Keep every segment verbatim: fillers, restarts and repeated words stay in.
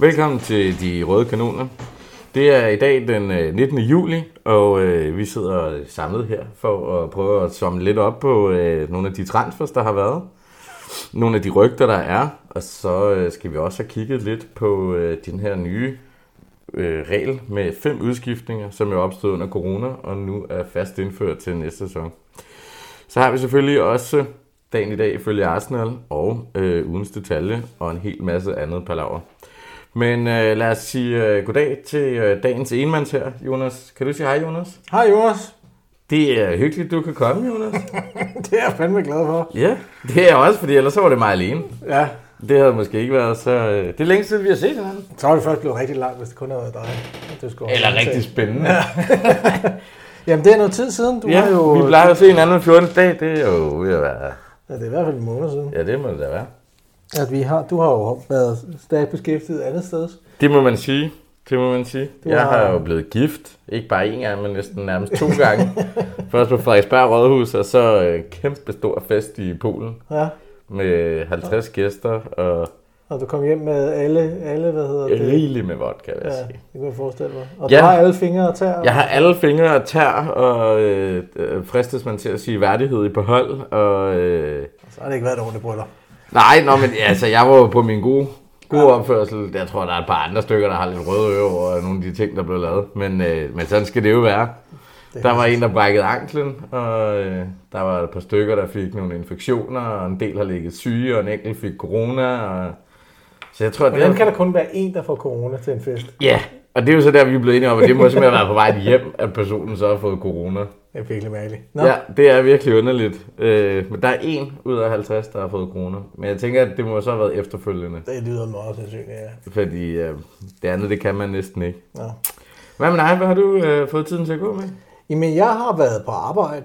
Velkommen til De Røde Kanoner. Det er i dag den nittende juli, og øh, vi sidder samlet her for at prøve at samle lidt op på øh, nogle af de transfers, der har været. Nogle af de rygter, der er, og så øh, skal vi også have kigget lidt på øh, den her nye øh, regel med fem udskiftninger, som er opstået under corona, og nu er fast indført til næste sæson. Så har vi selvfølgelig også dagen i dag ifølge Arsenal og øh, ugens detalje og en hel masse andet palaver. Men øh, lad os sige øh, goddag til øh, dagens enmands her, Jonas. Kan du sige hej, Jonas? Hej, Jonas. Det er hyggeligt, du kan komme, Jonas. Det er jeg fandme glad for. Ja, det er jeg også, fordi ellers så var det mig alene. Ja. Det havde måske ikke været så... Øh, det er længe siden, vi har set hinanden. Så var det først blevet rigtig langt, hvis det kun havde været dig. Det skulle Eller rigtig spændende. Ja. Jamen, det er noget tid siden. Du ja, har jo... vi plejer at se hinanden om fjorten dage. Det er jo ved at være... Ja, det er i hvert fald en måned siden. Ja, det må det da være. At vi har, du har jo været stadig beskæftiget andet sted. Det må man sige. Det må man sige. Du jeg har... har jo blevet gift. Ikke bare én gang, men næsten nærmest to gange. Først på Frederiksberg Rådhus, og så en kæmpe stor fest i Polen. Ja. Med halvtreds ja. gæster. Og, og du kom hjem med alle, alle hvad hedder det? Rigeligt med vodka, vil jeg ja, sige. det kan jeg forestille mig. Og ja. du har alle fingre og tær? Og... Jeg har alle fingre og tær, og øh, fristes man til at sige værdighed i behold. Og, øh... så har det ikke været et ordentligt bryllup. Nej, nå, men altså, jeg var jo på min gode, gode ja. opførsel. Jeg tror, der er et par andre stykker, der har lidt røde ører over nogle af de ting, der blev lavet. Men, øh, men sådan skal det jo være. Det der var en, der brækkede anklen, og øh, der var et par stykker, der fik nogle infektioner, og en del har ligget syge, og en enkelt fik corona. Og... Så jeg tror, Hvordan det... kan der kun være en, der får corona til en fest? Ja, og det er jo så der, vi er blevet enige om, at det må simpelthen være på vej hjem, at personen så har fået corona. Det er virkelig mærkeligt. Nå. Ja, det er virkelig underligt. Øh, men der er en ud af halvtreds, der har fået corona. Men jeg tænker, at det må så have været efterfølgende. Det lyder meget sandsynligt, ja. Fordi øh, det andet, det kan man næsten ikke. Ja. Hvad med dig? Hvad har du øh, fået tiden til at gå med? Jamen, jeg har været på arbejde.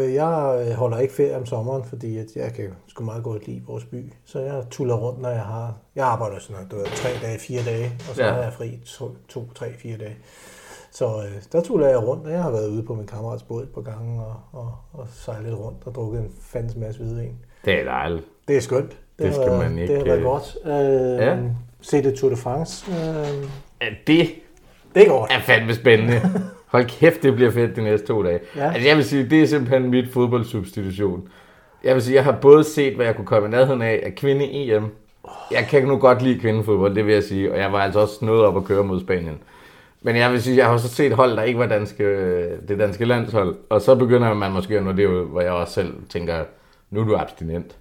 Jeg holder ikke ferie om sommeren, fordi at jeg kan sgu meget godt lide vores by. Så jeg tuller rundt, når jeg har... Jeg arbejder sådan noget, tre dage, fire dage, og så ja. har jeg fri to, to, tre, fire dage. Så øh, der tuller jeg rundt, og jeg har været ude på min kammerats båd et par gange og, og, og sejlet rundt og drukket en fandens masse hvidvin. Det er dejligt. Det er skønt. Det, det skal har, man ikke... Det har været godt. Øh, ja. Se det Tour de France. Øh, ja, det, det er godt. er fandme spændende. Hold kæft, det bliver fedt de næste to dage. Ja. Altså jeg vil sige, det er simpelthen mit fodboldsubstitution. Jeg vil sige, jeg har både set, hvad jeg kunne komme i nærheden af af kvinde-E M. Jeg kan nu godt lide kvindefodbold, det vil jeg sige. Og jeg var altså også nået op at køre mod Spanien. Men jeg vil sige, jeg har også set hold, der ikke var danske, det danske landshold. Og så begynder man måske at nå det, hvor jeg også selv tænker, nu er du abstinent.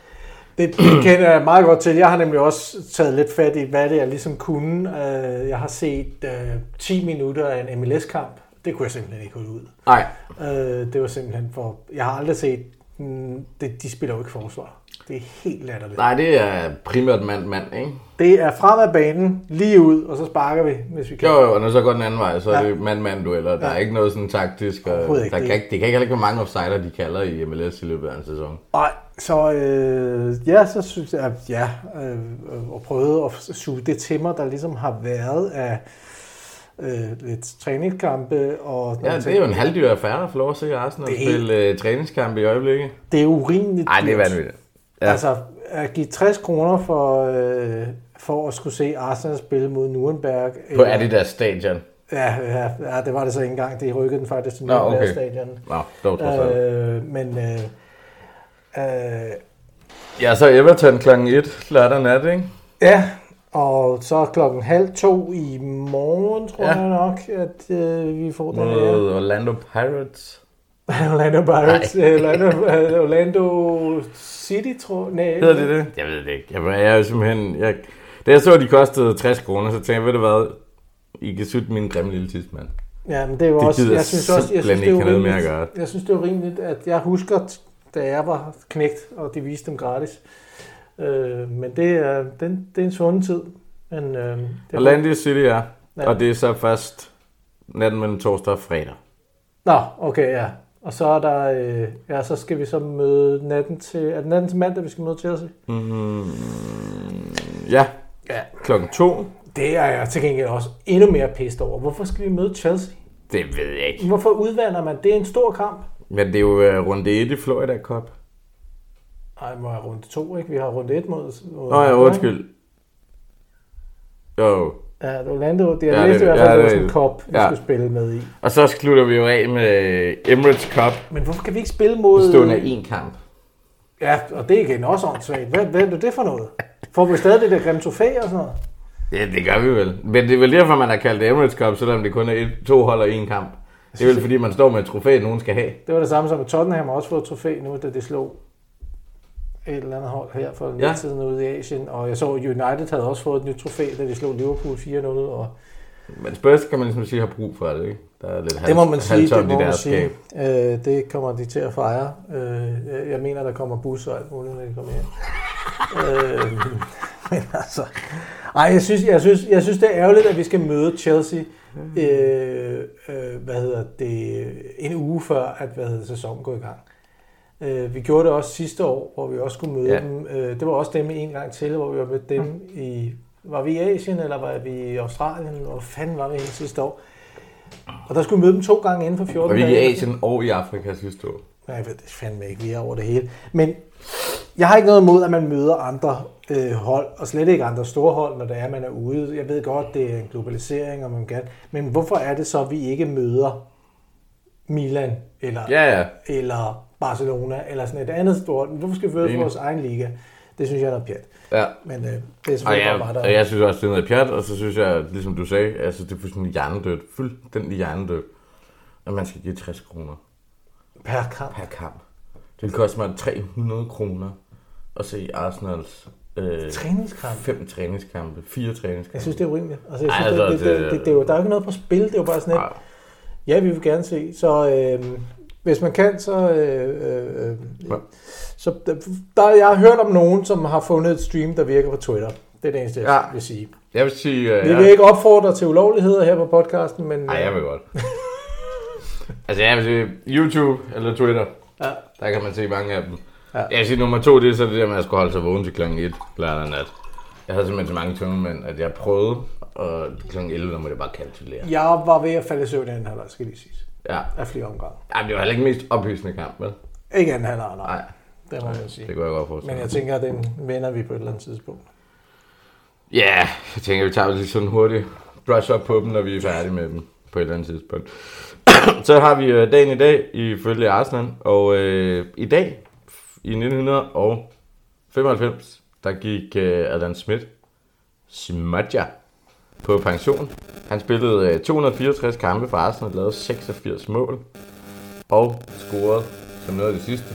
Det kender jeg meget godt til. Jeg har nemlig også taget lidt fat i, hvad det jeg ligesom kunne. Jeg har set ti minutter af en M L S-kamp. Det kunne jeg simpelthen ikke holde ud. Nej. Det var simpelthen for... Jeg har aldrig set... Det, de spiller jo ikke forsvar. Det er helt latterligt. Nej, det er primært mand-mand, ikke? Det er frem af banen, lige ud, og så sparker vi, hvis vi kan. Jo, jo, og når så går den anden vej, så er ja. det mand-mand-dueller. Der ja. er ikke noget sådan taktisk. Og der ikke. Kan, det kan ikke heller ikke være mange offsider, de kalder i M L S i løbet af en sæson. Nej, så øh, ja, så synes jeg, at ja, øh, og prøvede at suge det til mig, der ligesom har været af øh, lidt træningskampe. Og ja, det er jo en halvdyr affære at få lov at se Arsenal spille øh, træningskampe i øjeblikket. Det er urimeligt. Nej, det er vanvittigt. Ja. Altså, at give tres kroner for, øh, for at skulle se Arsenal spille mod Nürnberg. På Adidas Stadion. Ja, ja, ja, det var det så ikke engang. Det rykkede den faktisk til Nürnberg okay. Stadion. Nå, det var øh, Men... Øh, øh, ja, så Everton klokken et lørdag nat, ikke? Ja, og så klokken halv to i morgen, tror ja. jeg nok, at øh, vi får den her. Mod Orlando Pirates. Orlando Pirates. Orlando, Orlando City, tror jeg. Nej, hedder det det? Jeg ved det ikke. Jeg, jeg er jo simpelthen... Jeg, da jeg så, at de kostede tres kroner, så tænkte jeg, ved du hvad? I kan sutte min grimme lille tidsmand. Ja, men det var det også... Jeg synes også, jeg synes, det var rimeligt, jeg, jeg synes, det var rimeligt, at jeg husker, da jeg var knægt, og de viste dem gratis. Øh, men det er, den, det er en svunden tid. Men, øh, Orlando City, ja. ja. Og det er så først natten mellem torsdag og fredag. Nå, okay, ja. Og så er der, øh, ja, så skal vi så møde natten til, er det natten til mandag, vi skal møde Chelsea? Mm, ja. ja, klokken to. Det er jeg til gengæld også endnu mere pissed over. Hvorfor skal vi møde Chelsea? Det ved jeg ikke. Hvorfor udvander man? Det er en stor kamp. Men det er jo uh, runde et i Florida Cup. Nej, må jeg runde to, ikke? Vi har runde et mod... mod Nå ja, undskyld. Jo. Ja, Orlando, det er ja, næste i hvert fald, ja, det var det- sådan en cup, vi ja. skulle spille med i. Og så slutter vi jo af med Emirates Cup. Men hvorfor kan vi ikke spille mod... Bestående af én kamp. Ja, og det er igen også åndssvagt. Hvad, hvad er det for noget? Får vi stadig det der grimme trofæ og sådan noget? Ja, det gør vi vel. Men det er vel derfor, man har kaldt det Emirates Cup, selvom det kun er et, to hold og én kamp. Det er vel fordi, man står med et trofæ, nogen skal have. Det var det samme som, at Tottenham har også fået trofæ nu, da det slog et eller andet hold her for en Ja. ja. tid ude i Asien. Og jeg så, at United havde også fået et nyt trofæ, da de slog Liverpool fire nul. Og Men Spurs kan man ligesom sige har brug for det, ikke? Der er lidt det må man sige, det halvtomt i må man deres sige. skab. Øh, det kommer de til at fejre. Øh, jeg- jeg mener, der kommer bus og alt muligt, når de kommer hjem. øh, men altså... Ej, jeg synes, jeg, synes, jeg synes, det er ærgerligt, at vi skal møde Chelsea øh, øh, hvad hedder det, en uge før, at hvad hedder, sæsonen går i gang. Øh, vi gjorde det også sidste år, hvor vi også skulle møde Ja. dem. Øh, det var også dem en gang til, hvor vi var med dem i... Var vi i Asien, eller var vi i Australien? Hvor fanden var vi hele sidste år? Og der skulle vi møde dem to gange inden for fjorten Og vi er i dage. Asien og i Afrika sidste år. Nej, jeg ved det fandme ikke, vi er over det hele. Men jeg har ikke noget imod, at man møder andre øh, hold, og slet ikke andre store hold, når det er, man er ude. Jeg ved godt, det er en globalisering, og man kan. Men hvorfor er det så, at vi ikke møder Milan, eller, Ja, ja. eller Barcelona, eller sådan et andet stort? Hvorfor skal vi møde Enig. vores egen liga? Det synes jeg er noget pjat. Ja. Men øh, det er Og selvfølgelig jeg, bare mig, der... og jeg synes også, det er noget pjat, og så synes jeg, ligesom du sagde, altså det er fuldstændig hjernedødt. Fuldstændig hjernedødt. At man skal give tres kroner Per kamp. per kamp. Det koster mig tre hundrede kroner at se Arsenals øh, Træningskamp. fem træningskampe, fire træningskampe. Jeg synes, det er urimeligt. Altså, jeg Ej, synes, altså, det, det, det, det- det, det, er jo, der er jo ikke noget på spil. Det er jo bare sådan et, Ej, ja, vi vil gerne se. Så øh, hvis man kan, så... Øh, øh, Ja. så der, jeg har hørt om nogen, som har fundet et stream, der virker på Twitter. Det er det eneste, jeg Ja. vil sige. jeg vil sige... Øh, Vi vil ikke opfordre til ulovligheder her på podcasten, men... Nej, jeg vil godt. altså jeg vil sige, YouTube eller Twitter, Ja. der kan man se mange af dem. Ja. Jeg vil sige, nummer to, det er så det der med, at jeg skulle holde sig vågen til klokken et lørdag nat. Jeg havde simpelthen så mange tømmermænd, at jeg prøvede, og klokken elleve, der måtte jeg bare kalkulere. Jeg var ved at falde i søvn i anden halvleg, skal lige siges. Ja. Af flere omgange. Ej, men det var heller ikke mest ophyggende kamp, vel? Ikke anden halvleg, nej. Nej, Det må man jo sige. det kunne jeg godt forestille Men jeg mig. tænker, at den vender vi på et eller andet tidspunkt. Ja, jeg tænker, vi tager lige sådan hurtigt brush up på dem, når vi er færdige med dem på et eller andet tidspunkt. Så har vi øh, dagen i dag ifølge Arsenal, og øh, i dag, i nitten femoghalvfems, der gik øh, Adam Smith, Smudger, på pension. Han spillede øh, to hundrede og fireogtres kampe for Arsenal, lavede seksogfirs mål, og scorede som noget af det sidste.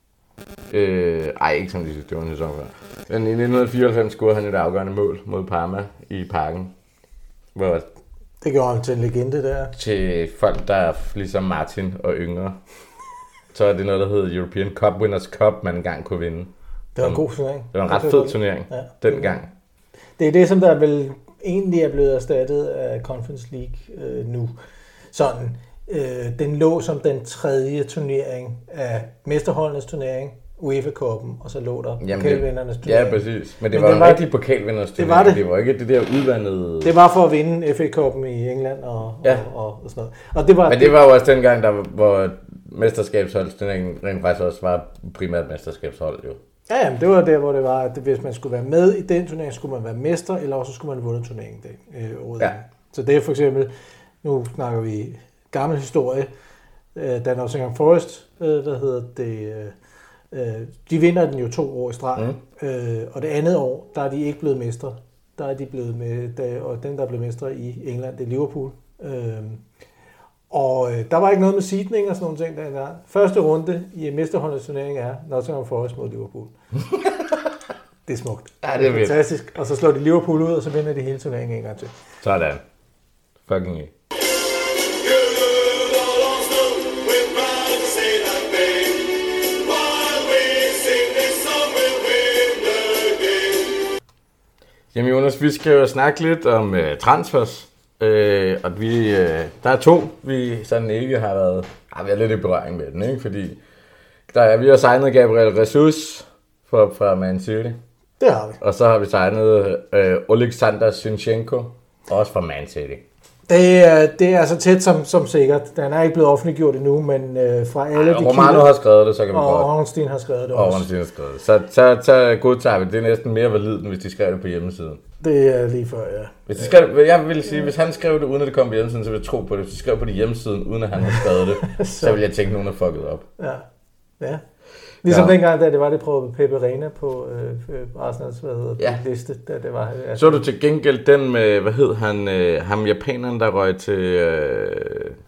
Øh, ej, ikke som det sidste, det var en sæson før. Men i nitten fireoghalvfems scorede han et afgørende mål mod Parma i Parken. Hvor Det gjorde han til en legende der. til folk, der er ligesom Martin og yngre, så er det noget, der hedder European Cup Winners' Cup, man engang kunne vinde. Det var en god turnering. Det var en ret fed turnering, Ja. dengang. Det er det, som der vel egentlig er blevet erstattet af Conference League øh, nu. Sådan, øh, den lå som den tredje turnering af mesterholdenes turnering, UEFA-koppen, og så lå der pokalvindernes turnering. Ja, præcis. Men det Men var det en var- rigtig pokalvinders det turnering. var det. Det var ikke det der udvandede... Det var for at vinde F A-koppen i England og, Ja. og, og, og sådan noget. Og det var, Men det var jo også dengang, der, hvor mesterskabsholdsturneringen rent faktisk også var primært mesterskabshold, jo. Ja, jamen, det var der, hvor det var, at hvis man skulle være med i den turnering, skulle man være mester, eller også skulle man have vundet turneringen den, øh, året Ja. inden. Så det er for eksempel, nu snakker vi gammel historie, øh, da Nottingham Forest, øh, der hedder det, øh, øh, de vinder den jo to år i streg, mm. øh, og det andet år, der er de ikke blevet mestre. Der er de blevet med, der, og den, der er blevet mestre i England, det er Liverpool. Øh, og øh, der var ikke noget med seedning og sådan nogle ting dengang. Første runde i mesterholdets turnering er Nottingham Forest mod Liverpool. Det er smukt. Ja, det er vildt. Fantastisk. Og så slår de Liverpool ud, og så vinder de hele turneringen en gang til. Sådan. Fucking ikke. Jamen Jonas, vi skal jo snakke lidt om uh, transfers, uh, og vi, uh, der er to, vi sådan ikke har været, har været lidt i berøring med den, ikke? Fordi der er, vi har signet Gabriel Jesus fra, fra Man City, Det har vi. og så har vi signet uh, Oleksandr Zinchenko, også fra Man City. Det er, det er så tæt som, som sikkert. Den er ikke blevet offentliggjort endnu, men øh, fra alle Ej, de Romano kilder, har skrevet det, så kan vi og godt. Og Ornstein har skrevet det og også. Ornstein har skrevet det. Så, så, så godtager vi. Det er næsten mere validt, end hvis de skrev det på hjemmesiden. Det er lige før, ja. Hvis de skrev, jeg vil sige, hvis han skrev det, uden at det kom på hjemmesiden, så vil jeg tro på det. Hvis de skrev på det hjemmesiden, uden at han har skrevet det, så, så vil jeg tænke, at nogen har fucket op. Ja, ja. Ligesom ja. dengang, da det var det på Pepe Reina på øh, Arsenals hvad hedder, ja. liste. Da det var, altså. Så du til gengæld den med, hvad hed han, øh, ham japaneren, der røg til, øh,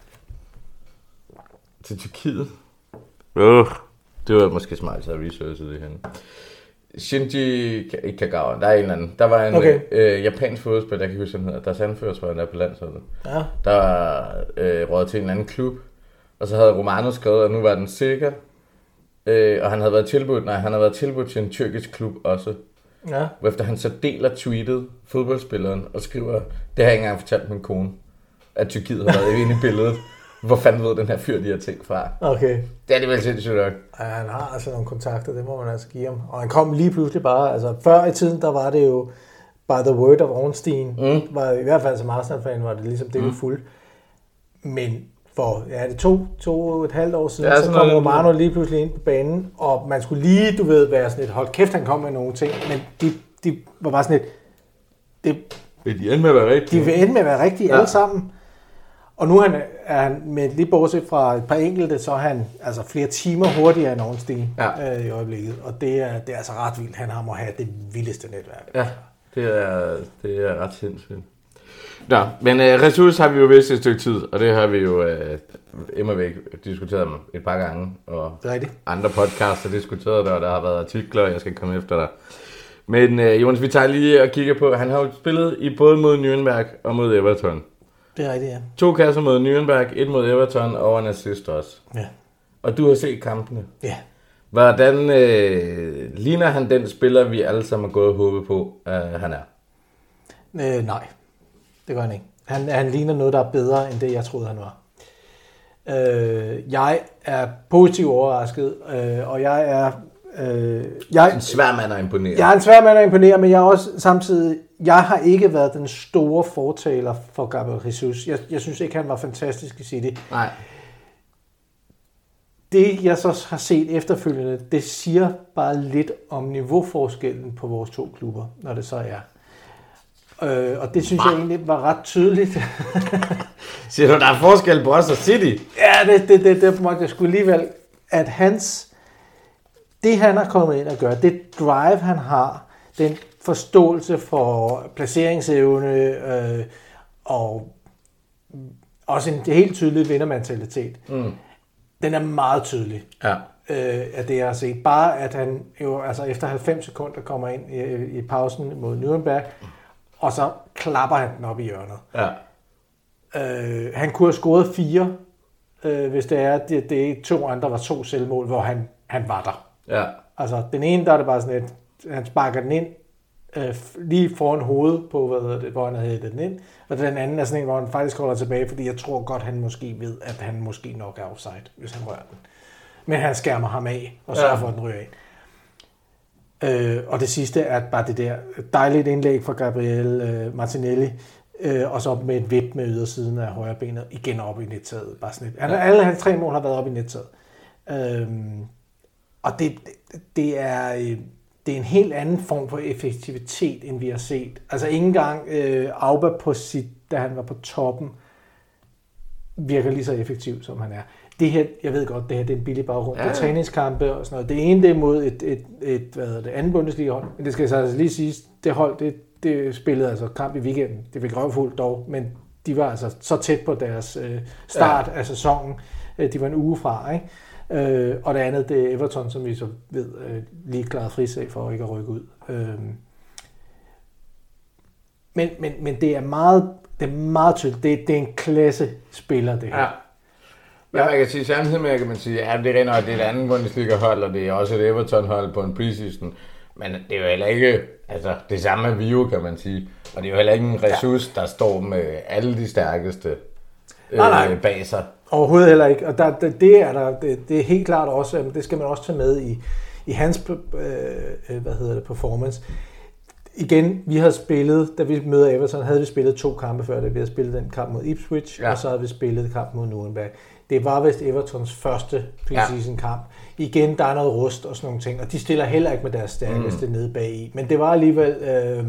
til Tyrkiet? Uh, det var måske smart, så jeg researchede det henne. Shinji Kagawa, der er en eller anden. Der var en okay. øh, japansk fodboldspiller, jeg kan huske, han hedder. Der er sandfører, tror jeg, der er på landsholdet. Ja. Der øh, røg til en anden klub, og så havde Romano skrevet, at nu var den sikker. Øh, og han havde været tilbudt, nej, han havde været tilbudt til en tyrkisk klub også. Ja. Efter han så deler tweetet, fodboldspilleren, og skriver, det har jeg ikke engang fortalt min kone, at Tyrkiet har været inde i billedet. Hvor fanden ved den her fyr, de her ting fra? Okay. Det er det vel sindssygt nok. Ja, han har altså nogle kontakter, det må man altså give ham. Og han kom lige pludselig bare, altså før i tiden, der var det jo by the word of Ornstein. Mm. Var, i hvert fald som Arsenal-fan var det ligesom det, vi mm. fulgte. Men for, ja, det to, to og et halvt år siden, ja, så kom Romano lige pludselig ind på banen, og man skulle lige, du ved, være sådan et, hold kæft, han kom med nogle ting, men de, de var bare sådan et, det, vil de ende med at være rigtige? De vil ende med at være rigtige ja. alle sammen. Og nu er han, er han med lige bortset fra et par enkelte, så er han altså flere timer hurtigere end Ornstein ja. øh, i øjeblikket. Og det er, det er altså ret vildt. Han har må have det vildeste netværk. Ja, det er, det er ret sindssygt. Nå, men øh, ressourcer har vi jo vist et stykke tid, og det har vi jo øh, immer væk diskuteret dem et par gange. Og andre podcasts har diskuteret det, og der har været artikler, og jeg skal komme efter dig. Men øh, Jonas, vi tager lige og kigger på, han har jo spillet i både mod Nürnberg og mod Everton. Det er rigtigt, ja. To kasser mod Nürnberg, et mod Everton og en assist også. Ja. Og du har set kampene. Ja. Hvordan øh, ligner han den spiller, vi alle sammen har gået og håbet på, at han er? Øh, nej, det gør han ikke. Han, han ligner noget, der er bedre, end det, jeg troede, han var. Øh, jeg er positivt overrasket, øh, og jeg er... Øh, jeg, en svær mand at imponere. Jeg er en svær mand at imponere, men jeg er også samtidig... Jeg har ikke været den store fortaler for Gabriel Jesus. Jeg, jeg synes ikke, han var fantastisk i City. Nej. Det, jeg så har set efterfølgende, det siger bare lidt om niveauforskellen på vores to klubber, når det så er. Øh, og det synes Hva? jeg egentlig var ret tydeligt. Siger du, der er forskel på os og City? Ja, det, det, det, det måtte jeg sgu alligevel. At hans... Det, han har kommet ind og gøre, det drive, han har, den forståelse for placeringsevne øh, og også en helt tydelig vindermentalitet. Mm. Den er meget tydelig, ja. øh, af det, jeg har set. Bare at han jo altså efter halvfems sekunder kommer ind i, i pausen mod Nürnberg, og så klapper han den op i hjørnet. Ja. Øh, han kunne have scoret fire, øh, hvis det er, det, det to andre var to selvmål, hvor han, han var der. Ja. Altså, den ene, der er det bare sådan et, han sparker den ind, øh, lige foran hovedet på, hvad hedder det, hvor han havde hættet den ind. Og den anden er sådan en, hvor han faktisk holder tilbage, fordi jeg tror godt, han måske ved, at han måske nok er offside, hvis han rører den. Men han skærmer ham af, og sørger ja. for, at den ryger af. Øh, og det sidste er bare det der dejligt indlæg fra Gabriel øh, Martinelli, øh, og så med et vip med ydersiden af højre benet, igen op i nettaget. Bare sådan et. Han, ja. Alle hans tre mål har været op i nettaget. Øh, og det, det, det er... Øh, Det er en helt anden form for effektivitet, end vi har set. Altså ikke engang øh, Auba på sit, da han var på toppen, virker lige så effektiv, som han er. Det her, jeg ved godt, det her det er en billig baggrund. Ja. Det er træningskampe og sådan noget. Det ene det er mod et, et, et, hvad hedder det, andet Bundesliga-hold. Men det skal så altså lige siges, det hold, det, det spillede altså kamp i weekenden. Det fik røvfuldt dog, men de var altså så tæt på deres øh, start ja. af sæsonen. De var en uge fra, ikke? Øh, og det andet, det er Everton, som vi så ved, øh, lige klaret frisag for ikke at rykke ud. Øh, men, men, men det er meget, det er meget tydeligt. Det, det er en klasse spiller, det her. Ja. Men man kan sige samtidig med, kan man sige, ja, det er rent, det er et andet Bundesliga-hold, og det er også et Everton-hold på en preseason. Men det er jo heller ikke altså, det samme med Vio, kan man sige. Og det er jo heller ikke en ressource, der står med alle de stærkeste øh, nej, nej. bag sig. Overhovedet heller ikke, og der, det, det, er der, det, det er helt klart også, det skal man også tage med i, i hans øh, hvad hedder det, performance. igen, vi har spillet, da vi møder Everton, havde vi spillet to kampe før, da vi havde spillet den kamp mod Ipswich, ja. og så havde vi spillet kamp mod Nürnberg. Det var vist Evertons første preseason kamp. Igen, der er noget rust og sådan nogle ting, og de stiller heller ikke med deres stærkeste mm. nede bagi. Men det var alligevel, øh,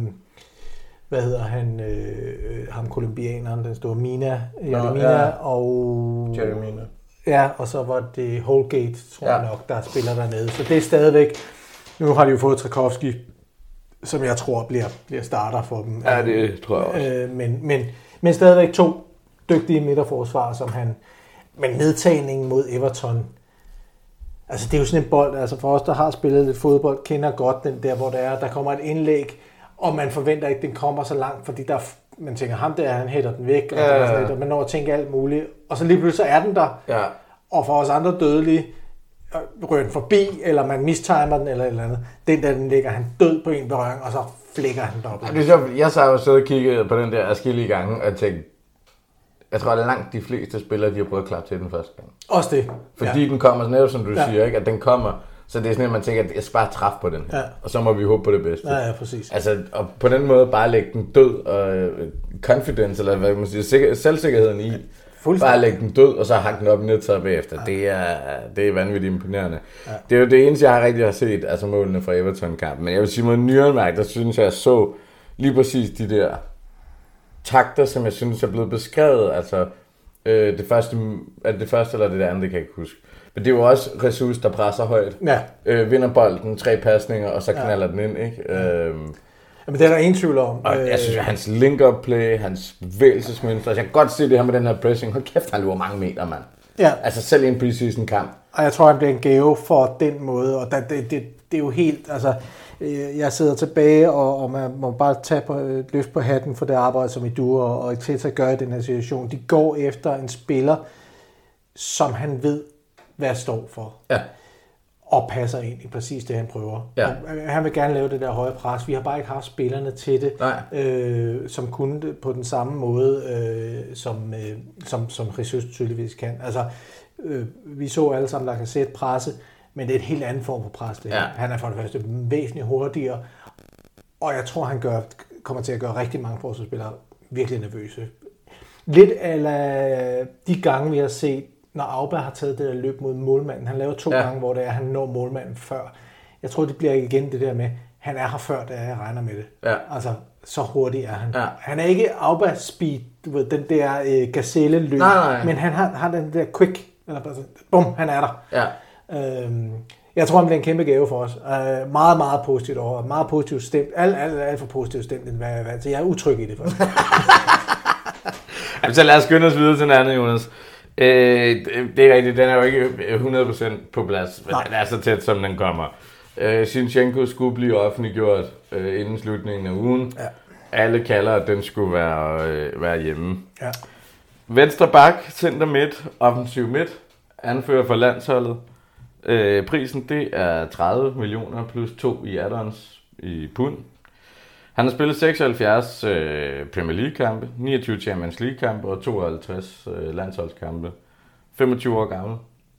hvad hedder han, øh, ham kolumbianeren, den store Mina, Jeremina, ja. og... Jeremina. Ja, og så var det Holgate, tror ja. jeg nok, der spiller dernede. Så det er stadigvæk, nu har de jo fået Tchaikovsky, som jeg tror bliver, bliver starter for dem. Ja, det tror jeg også. Øh, men, men, men stadigvæk to dygtige midterforsvar, som han... Men nedtagningen mod Everton, altså det er jo sådan en bold, altså for os, der har spillet lidt fodbold, kender godt den der, hvor der er, der kommer et indlæg, og man forventer ikke, at den kommer så langt, fordi der, man tænker, ham der, han hætter den væk, og, ja, ja, ja. og man når at tænke alt muligt, og så lige pludselig så er den der, ja. og for os andre dødelige, rører den forbi, eller man mistimer den, eller et eller andet, den der, den ligger han død på en berøring, og så flækker han deroppe. Ja, jeg så har jo siddet og kigget på den der adskillige gange, og tænkt, jeg tror, at langt de fleste spillere, de har prøvet at klappe til den første gang. Også det. Fordi ja. den kommer sådan netop, som du ja. siger, ikke? At den kommer, så det er sådan, at man tænker, at jeg skal bare træffe på den her. Ja. Og så må vi håbe på det bedste. Ja, ja, præcis. Altså, og på den måde bare lægge den død, og uh, confidence, eller hvad man siger, sikker, selvsikkerheden i, bare lægge den død, og så hakke den op ned til bagefter. Ja. Det, er, det er vanvittigt imponerende. Ja. Det er jo det eneste, jeg har rigtig har set, altså målene fra Everton-kampen. Men jeg vil sige, mod Nürnberg, der synes jeg, jeg så lige præcis de der takter, som jeg synes er blevet beskrevet, altså øh, det første, er det det første eller det andet, det kan jeg ikke huske. Men det er jo også Jesus, der presser højt, ja. øh, vinder bolden, tre pasninger, og så knaller ja. den ind, ikke? Ja. Øhm, Jamen det er der ingen tvivl om. Og jeg synes, at hans link-up play, hans bevægelsesmønstre, jeg kan godt se det her med den her pressing, hold kæft, han løber mange meter, mand. Ja. Altså selv i en preseason kamp. Og jeg tror, han bliver en gave for den måde, og det, det, det, det er jo helt, altså... Jeg sidder tilbage, og, og man må bare tage på, løft på hatten for det arbejde, som Edu og, og Teta gør i den her situation. De går efter en spiller, som han ved, hvad står for. Ja. Og passer ind i præcis det, han prøver. Ja. Han vil gerne lave det der høje pres. Vi har bare ikke haft spillerne til det, øh, som kunne det på den samme måde, øh, som, øh, som, som Jesus tydeligvis kan. Altså, øh, vi så alle sammen, der kan sætte presse, men det er et helt andet form for pres. Det. Ja. Han er for det første væsentligt hurtigere, og jeg tror, han gør, kommer til at gøre rigtig mange forsvarsspillere virkelig nervøse. Lidt af de gange, vi har set, når Auba har taget det der løb mod målmanden. Han laver to ja. gange, hvor det er, han når målmanden før. Jeg tror, det bliver igen det der med, han er her før, da jeg regner med det. Ja. Altså, så hurtig er han. Ja. Han er ikke Auba-speed, du ved, den der øh, gazelle-løb, men han har, har den der quick, eller bare sådan, bum, han er der. Ja. Øhm, jeg tror, han bliver en kæmpe gave for os. Øh, meget, meget positivt over. Meget positivt stemt. Alt, alt, alt for positivt stemt, end hvad jeg er. Så jeg er utryg i det, faktisk. Jamen, så lad os skynde os videre til den anden, Jonas. Øh, det er rigtigt, den er jo ikke hundrede procent på plads, men den er så tæt, som den kommer. Øh, Zinchenko skulle blive offentliggjort øh, inden slutningen af ugen. Ja. Alle kalder, at den skulle være, øh, være hjemme. Ja. Venstre bak, center midt, offensiv midt, anfører for landsholdet. Øh, prisen, det er tredive millioner plus to i add-ons i pund. Han har spillet seksoghalvfjerds øh, Premier League-kampe, niogtyve Champions League-kampe og tooghalvtreds øh, landsholdskampe. femogtyve år gammel.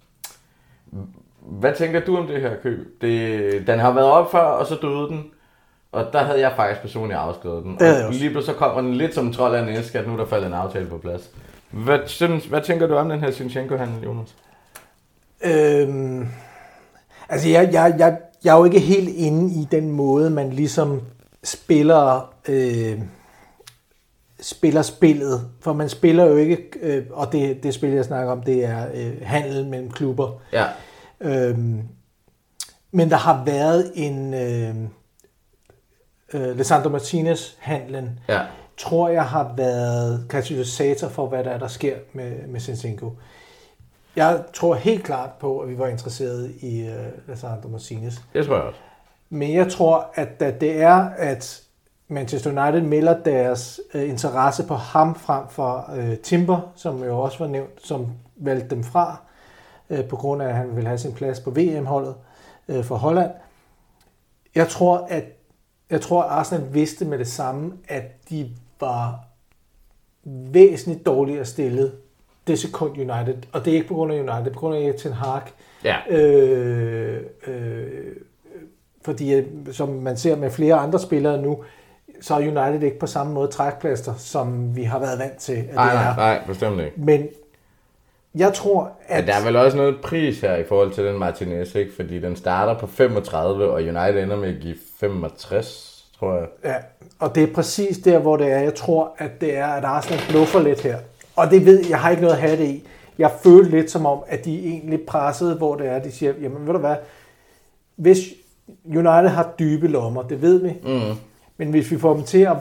Hvad tænker du om det her køb? Det, den har været op før, og så døde den. Og der havde jeg faktisk personligt afskrevet den. Og lige pludselig så kommer den lidt som en trold af en æske, at nu der falder en aftale på plads. Hvad, synes, hvad tænker du om den her Zinchenko-handel, Jonas? Øhm, altså, jeg, jeg, jeg, jeg er jo ikke helt inde i den måde, man ligesom spiller, øh, spiller spillet. For man spiller jo ikke, øh, og det, det spil, jeg snakker om, det er øh, handel mellem klubber. Ja. Øhm, men der har været en... Øh, øh, Lisandro Martinez-handlen, ja. tror jeg har været katalysator for, hvad der er, der sker med, med Zinchenko. Jeg tror helt klart på, at vi var interesseret i uh, Lisandro Martinez. Det tror jeg også. Men jeg tror, at da det er, at Manchester United melder deres uh, interesse på ham frem for uh, Timber, som jo også var nævnt, som valgte dem fra, uh, på grund af, at han ville have sin plads på V M-holdet uh, for Holland. Jeg tror, at jeg tror, at Arsenal vidste med det samme, at de var væsentligt dårligere stillet det sekund United, og det er ikke på grund af United, det er på grund af Ten Hag, ja. øh, øh, fordi som man ser med flere andre spillere nu, så er United ikke på samme måde trækplaster, som vi har været vant til. At nej, det er. nej, nej, bestemt ikke. Men jeg tror, at... Ja, der er vel også noget pris her i forhold til den Martinez, ikke? Fordi den starter på femogtredive, og United ender med at give femogtres, tror jeg. Ja, og det er præcis der, hvor det er. Jeg tror, at det er, at Arsenal bluffer lidt her. Og det ved jeg, har ikke noget at have det i. Jeg følte lidt som om, at de egentlig pressede, hvor det er, de siger, jamen ved du hvad, hvis United har dybe lommer, det ved vi, mm. men hvis vi får dem til at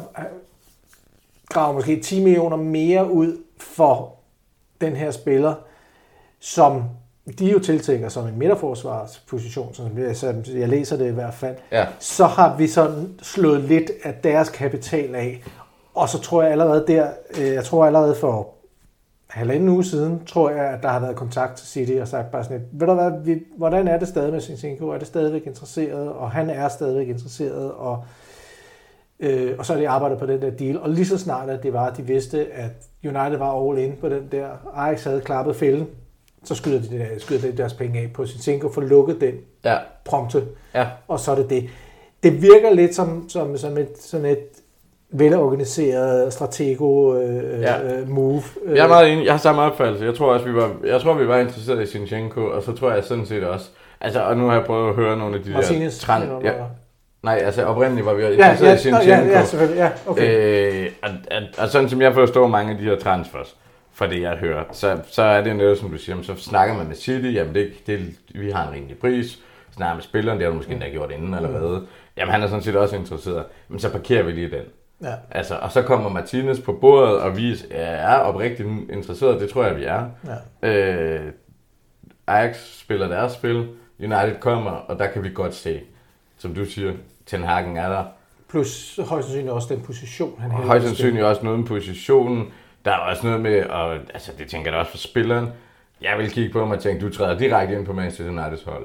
grave måske ti millioner mere ud for den her spiller, som de jo tiltænker som en midterforsvarsposition, som jeg læser det i hvert fald, ja. så har vi sådan slået lidt af deres kapital af. Og så tror jeg allerede der, jeg tror allerede for halvanden uge siden, tror jeg, at der har været kontakt til City og sagt bare sådan lidt, ved du hvad, vi, hvordan er det stadig med Zinchenko? Er det stadigvæk interesseret? Og han er stadigvæk interesseret, og, øh, og så har de arbejdet på den der deal. Og lige så snart, at det var, at de vidste, at United var all in på den der, Ajax havde klappet fælden, så skyder de, der, skyder de deres penge af på Zinchenko, for lukket den ja. prompte, ja. og så er det det. Det virker lidt som, som, som et, sådan et velorganiseret stratego øh, ja. move. Jeg er meget enig. Jeg har samme opfattelse. Jeg tror også, vi var, jeg tror, vi var interesseret i Zinchenko, og så tror jeg sådan set også. Altså, og nu har jeg prøvet at høre nogle af de Martinez, der trend. Ja. Nej, altså oprindeligt var vi interesseret ja, ja, i Zinchenko. Ja, ja, selvfølgelig. Ja, okay. Øh, og, og, og sådan som jeg forstår mange af de her transfers, fra det jeg hører, så, så er det noget, som du siger, så snakker man med City, jamen det, det, vi har en rimelig pris, snakker med spilleren, det har du måske endda gjort inden eller hvad. Jamen han er sådan set også interesseret, men så parkerer vi lige den. Ja. Altså, og så kommer Martinez på bordet, og vi er oprigtigt interesseret, det tror jeg, vi er. Ja. Øh, Ajax spiller deres spil, United kommer, og der kan vi godt se, som du siger, Ten Hagen er der. Plus højst sandsynligt også den position, han har. Højst sandsynligt også noget med positionen. Der er også noget med, og altså det tænker jeg også for spilleren. Jeg vil kigge på mig og tænke, du træder direkte ind på Manchester Uniteds hold.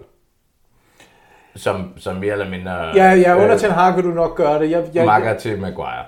Som, som mere eller mindre... Ja, ja, under øh, Ten Hag vil du nok gøre det. Jeg, jeg, makker til Maguire.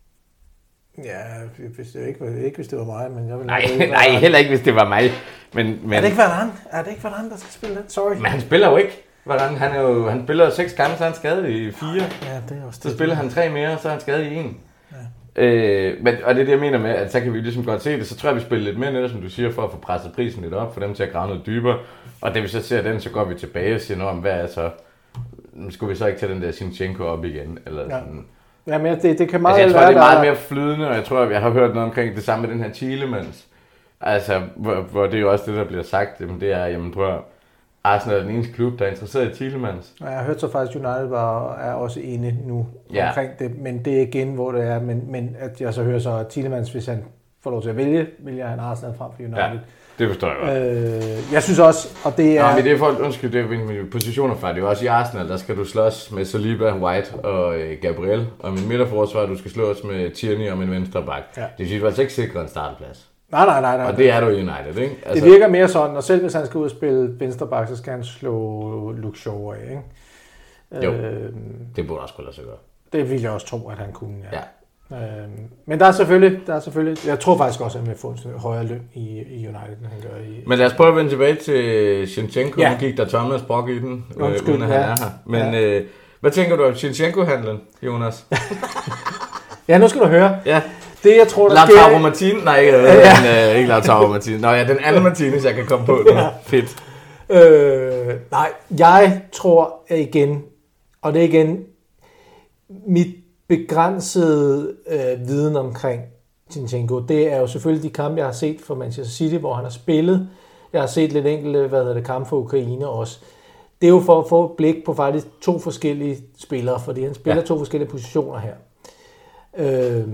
Ja, hvis det ikke, ikke hvis det var mig, men jeg vil... Nej, nej, nej heller ikke hvis det var mig. Men, men... Er det ikke Varane? Er det ikke Varane, der skal spille den? Sorry. Men han spiller jo ikke. Varane, han, er jo, han spiller seks kampe, så er han skadet i fire. Ja, det er også det. Så spiller han tre mere, så er han skadet i en. Ja. Øh, men, og det er det, jeg mener med, at så kan vi ligesom godt se det. Så tror jeg, vi spiller lidt mere netop, som du siger, for at få presset prisen lidt op, for dem til at grave noget dybere. Og da vi så ser den, så går vi tilbage og siger, nå, hvad er så... Skulle vi så ikke tage den der Zinchenko op igen? Eller ja. sådan. Ja, men det, det kan meget altså, jeg tror, være, det er meget der... mere flydende, og jeg tror, at jeg har hørt noget omkring det samme med den her Tielemans. Altså, hvor, hvor det er jo også det, der bliver sagt, jamen, det er, jamen prøv at Arsenal er den eneste klub, der er interesseret i Tielemans. Ja, jeg har hørt så faktisk, at United var, er også inde nu ja. omkring det, men det er igen, hvor det er, men, men at jeg så hører så, at Tielemans, hvis han får lov til at vælge, vælger han Arsenal frem for United. Ja, det forstår jeg godt. Øh, jeg synes også, og det er... Nå, men det er for, undskyld, det er mine positioner fra, det er jo også i Arsenal, der skal du slås med Saliba, White og øh, Gabriel, og min midterforsvar, du skal slås med Tierney og min venstre bak. Ja. Det synes jeg altså ikke sikrer en startplads. Nej, nej, nej, nej. Og det er du i United, ikke? Altså... Det virker mere sådan, og selv hvis han skal ud og spille venstreback, så skal han slå Luke Shaw af, ikke? Jo, øh, det burde også kunne lade sig gøre. Det ville jeg også tro, at han kunne, ja. ja. Øh, men der er selvfølgelig, der er selvfølgelig, jeg tror faktisk også, at han vil få en højere løn i, i United, end han gør i... Men lad os prøve at vende tilbage til Zinchenko. Ja. Nu gik der Thomas Brock i den, Undskyld, øh, uden at han ja. er her. Men ja. øh, hvad tænker du om Zinchenko-handlen, Jonas? Ja, nu skal du høre. Ja. Det, jeg tror, der Lautaro sker... Martinez? Nej, ikke, ja. men, øh, ikke Lautaro Martinez. Nå ja, den anden Martinez, jeg kan komme på nu. Ja. Fedt. Øh, nej, jeg tror igen, og det er igen mit begrænsede øh, viden omkring Zinchenko, det er jo selvfølgelig de kampe, jeg har set for Manchester City, hvor han har spillet. Jeg har set lidt enkelte, hvad hedder det, kampe for Ukraine også. Det er jo for at få et blik på faktisk to forskellige spillere, fordi han spiller ja. to forskellige positioner her. Øh,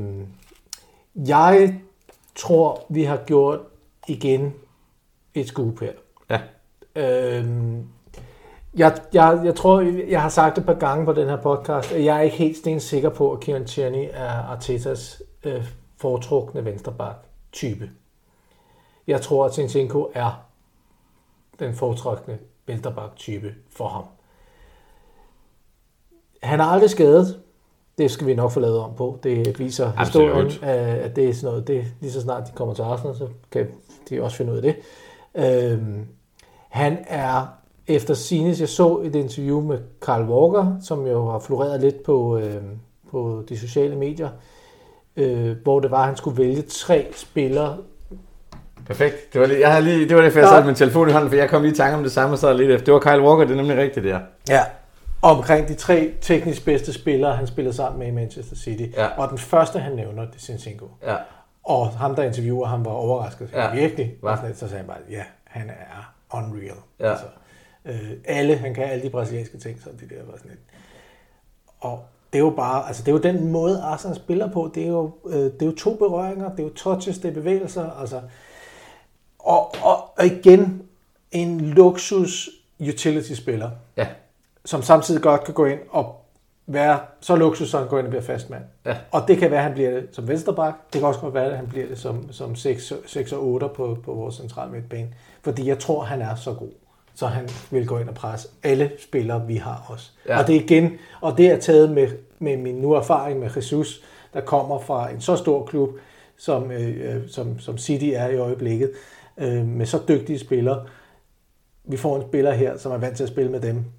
jeg tror, vi har gjort igen et scoop her. Ja. Øh, Jeg, jeg, jeg tror, jeg har sagt et par gange på den her podcast, at jeg er ikke helt stensikker på, at Kieran Tierney er Artetas øh, foretrukne venstreback-type. Jeg tror, at Zinchenko er den foretrukne venstreback-type for ham. Han er aldrig skadet. Det skal vi nok få lavet om på. Det viser historien, at det er sådan noget. Det, lige så snart de kommer til Arsenal, så kan de også finde ud af det. Øhm, han er efter Sines, jeg så et interview med Kyle Walker, som jo har floreret lidt på, øh, på de sociale medier, øh, hvor det var, at han skulle vælge tre spillere. Perfekt. Det var, lige, jeg havde lige, det var det, for jeg sad med min telefon i hånden, for jeg kom lige i tanke om det samme, og så lidt efter. Det var Kyle Walker, det er nemlig rigtigt, der. Ja, omkring de tre teknisk bedste spillere, han spiller sammen med i Manchester City. Ja. Og den første, han nævner, det er Zinchenko. Ja. Og ham, der interviewer ham, var overrasket. Ja. Virkelig. Hva? Så sagde han bare, ja, han er unreal. Ja. Altså, øh, alle, han kan alle de brasilianske ting, så det der var sådan et. Og det er jo bare, altså det er jo den måde, Arsenal spiller på. Det er jo, øh, det er jo to berøringer, det er jo touches, det er bevægelser, altså. Og, og, og igen, en luksus utility-spiller, ja. Som samtidig godt kan gå ind og være så luksus, så han går ind og bliver fastmand. Ja. Og det kan være, at han bliver det som venstreback. Det kan også godt være, at han bliver det som, som seks og otte på, på vores centrale midtbane. Fordi jeg tror, han er så god, så han vil gå ind og presse alle spillere, vi har også. Ja. Og det er igen, og det er taget med, med min nu erfaring med Jesus, der kommer fra en så stor klub, som, øh, som, som City er i øjeblikket, øh, med så dygtige spillere. Vi får en spiller her, som er vant til at spille med dem.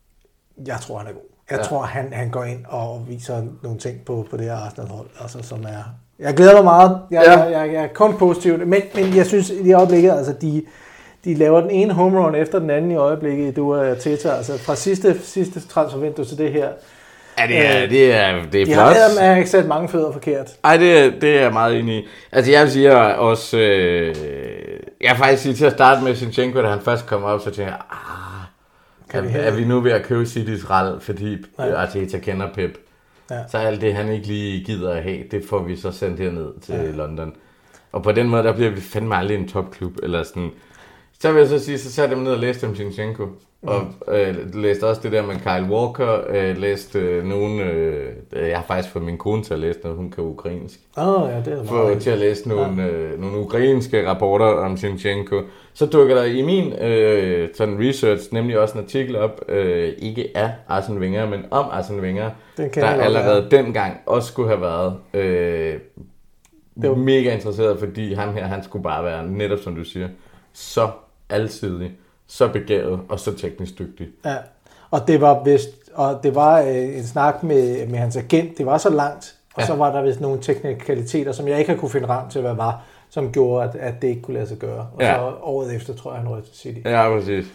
Jeg tror, han er god. Jeg ja. tror, han, han går ind og viser nogle ting på, på det her Arsenal-hold, altså, som er. Jeg glæder mig meget. Jeg, ja. jeg, jeg, jeg er kun positiv. Men, men jeg synes, i øjeblikket, altså, de, de laver den ene home run efter den anden i øjeblikket i Dua og Teta. Altså, fra sidste, sidste transfervindue til det her. Ja, det er, øh, det er, det er de flot. De har ikke sat mange fødder forkert. Ej, det er, det er jeg meget enig i. Altså, jeg vil sige også. Øh, jeg har faktisk sige til at starte med Zinchenko, da han først kom op, så tænkte jeg, ah, Er, er vi nu ved at købe Citys rald, fordi Arteta kender Pep? Ja. Så alt det, han ikke lige gider at have, det får vi så sendt herned til ja. London. Og på den måde, der bliver vi fandme aldrig en topklub. Eller sådan. Så vil jeg så sige, så satte jeg mig ned og læste om Zinchenko. Mm. Og øh, læste også det der med Kyle Walker. Øh, læste øh, nogen... Øh, jeg har faktisk fået min kone til at læse noget, hun kan ukrainsk. Oh, ja, det er For til at læse nogle, ja. øh, nogle ukrainske rapporter om Zinchenko. Så dukker der i min øh, sådan research nemlig også en artikel op, øh, ikke af Arsene Wenger, men om Arsene Wenger, der allerede være. dengang også skulle have været øh, var... mega interesseret, fordi ham her, han skulle bare være, netop som du siger, så alsidig, så begavet og så teknisk dygtig. Ja, og det var vist, og det var øh, en snak med, med hans agent, det var så langt, og ja. så var der vist nogle teknikaliteter, som jeg ikke har kunne finde frem til, hvad var, som gjorde, at, at det ikke kunne lade sig gøre. Og ja. så året efter, tror jeg, han røg til City. Ja, præcis.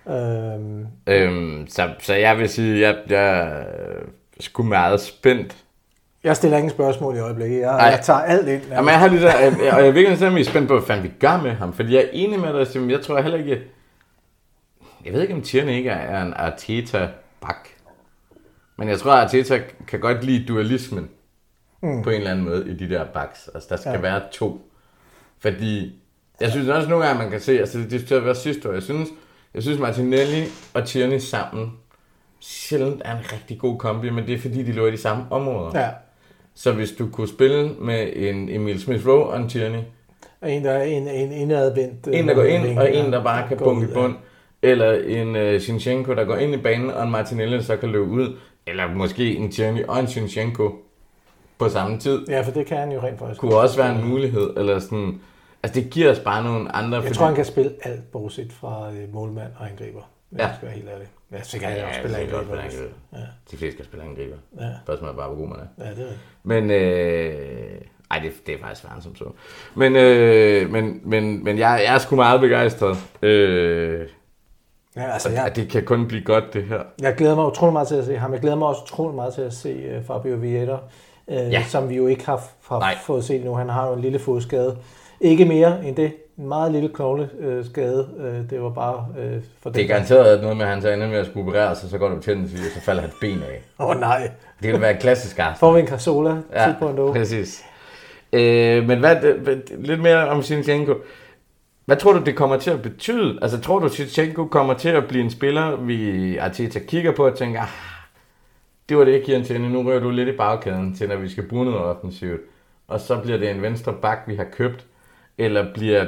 Øhm. Øhm, så, så jeg vil sige, jeg, jeg er sgu meget spændt. Jeg stiller ingen spørgsmål i øjeblikket. Jeg, jeg tager alt ind. Jamen, jeg har lidt der, og jeg, jeg er virkelig simpelthen spændt på, hvad fanden vi gør med ham. Fordi jeg er enig med dig, Simon. Jeg tror heller ikke... Jeg ved ikke, om Tierney ikke er en Arteta-bak. Men jeg tror, at Arteta kan godt lide dualismen mm. på en eller anden måde i de der baks. Altså, der skal ja. være to. Fordi, jeg synes også nogle gange, man kan se, altså det diskuterede vi også sidste år, jeg synes, jeg synes Martinelli og Tierney sammen sjældent er en rigtig god kombi, men det er fordi, de lå i de samme områder. Ja. Så hvis du kunne spille med en Emil Smith-Rowe og en Tierney, en der er en, en indadvendt, en der går ind, længe, og en der bare kan bunke i bund, ja. eller en uh, Zinchenko, der går ind i banen, og en Martinelli, der så kan løbe ud, eller måske en Tierney og en Zinchenko på samme tid. Ja, for det kan han jo rent faktisk. Kunne også være en mulighed, eller sådan. Altså det giver os bare nogle andre... Jeg fordi... tror, han kan spille alt, bortset fra øh, målmand og angriber. Ja. Jeg skal være helt ærlig. Ja, så kan ja, jeg også spille angriber. Ja. De fleste kan spille angriber. Ja. Spørgsmålet er bare, hvor god man er. Ja, det er det. Men, øh... ej, det, det er faktisk svært som så. Men, øh... men, men, men jeg, jeg er sgu meget begejstret. Øh... Ja, altså, jeg... Det kan kun blive godt, det her. Jeg glæder mig utrolig meget til at se ham. Jeg glæder mig også utrolig meget til at se uh, Fabio Vieira, uh, ja. som vi jo ikke har, har fået set nu. Han har jo en lille fodskade. Ikke mere end det. En meget lille knogleskade. Øh, det var bare øh, for det. Det er garanteret at noget med, at han tager med at skulle operere sig, så går det betændelse, og så falder hans ben af. Åh oh, nej. Det vil være et klassisk Arsenal. Får vi en Cazorla ja, på en dag. Præcis. Øh, men hvad, lidt mere om Zinchenko. Hvad tror du, det kommer til at betyde? Altså, tror du, Zinchenko kommer til at blive en spiller, vi Arteta kigger på og tænker, ah, det var det ikke, Jens, nu rører du lidt i bagkæden til, når vi skal bruge noget offensivt. Og så bliver det en venstre bak, vi har købt. Eller bliver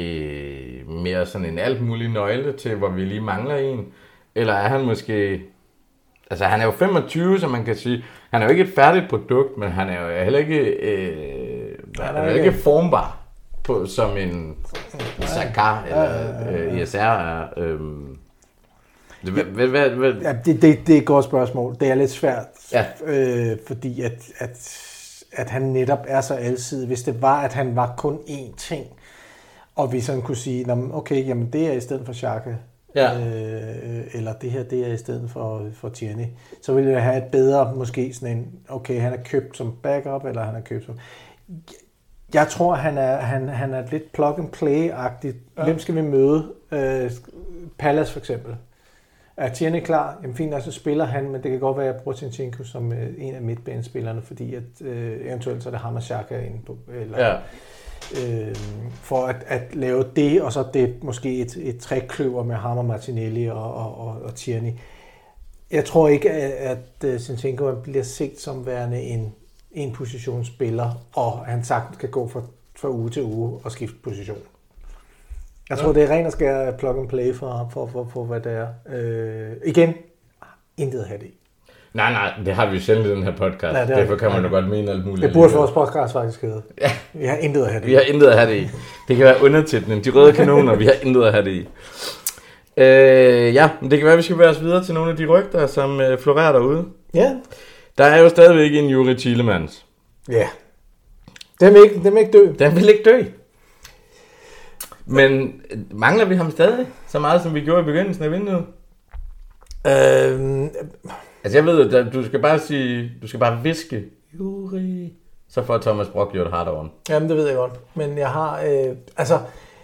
det mere sådan en alt mulig nøgle til, hvor vi lige mangler en? Eller er han måske... Altså, han er jo femogtyve, så man kan sige... Han er jo ikke et færdigt produkt, men han er jo heller ikke... Øh, han er jo ikke formbar på, som en Saka eller øh, I S R er. Øh. Det, hvad, hvad, hvad? Ja, det, det, det er et godt spørgsmål. Det er lidt svært, ja. øh, fordi at, at, at han netop er så alsidig. Hvis det var, at han var kun én ting, og vi sådan kunne sige, okay, jamen det er i stedet for Xhaka, ja. øh, eller det her, det er i stedet for, for Tierney, så ville jeg have et bedre, måske sådan en, okay, han er købt som backup, eller han er købt som... Jeg tror, han er, han, han er lidt plug-and-play-agtigt. Ja. Hvem skal vi møde? Øh, Palace for eksempel. Er Tierney klar? Jamen fint, så spiller han, men det kan godt være, at jeg bruger Zinchenko som øh, en af midtbanespillerne, fordi at, øh, eventuelt så er det ham og Xhaka inde på. Eller, ja. øh, for at, at lave det, og så det måske et, et trækløver med ham og Martinelli og, og, og, og Tierney. Jeg tror ikke, at, at Zinchenko bliver set som værende en en positionsspiller, og han sagtens kan gå fra, fra uge til uge og skifte position. Jeg tror, ja. det er rent at skære plug and play for, for, for, for hvad det er. Øh, igen, intet at have det i. Nej, nej, det har vi jo sjældent i den her podcast. Nej, derfor kan man jo godt mene alt muligt. Det burde vores podcast faktisk hedde. Ja. Vi har intet at have det i. Vi har intet at have det i. Det kan være undertitlen. De røde kanoner, vi har intet at have det i. Øh, ja, men det kan være, at vi skal være os videre til nogle af de rygter, som øh, florerer derude. Ja. Der er jo stadigvæk en Youri Tielemans. Ja. Den vil ikke, den vil ikke dø. Den vil ikke dø. Men mangler vi ham stadig så meget, som vi gjorde i begyndelsen af vinduet? Øhm. Altså jeg ved, at du skal bare sige, du skal bare viske Youri, så får Thomas Brock gjort hardt over. Jamen det ved jeg godt. Men jeg har, øh, altså...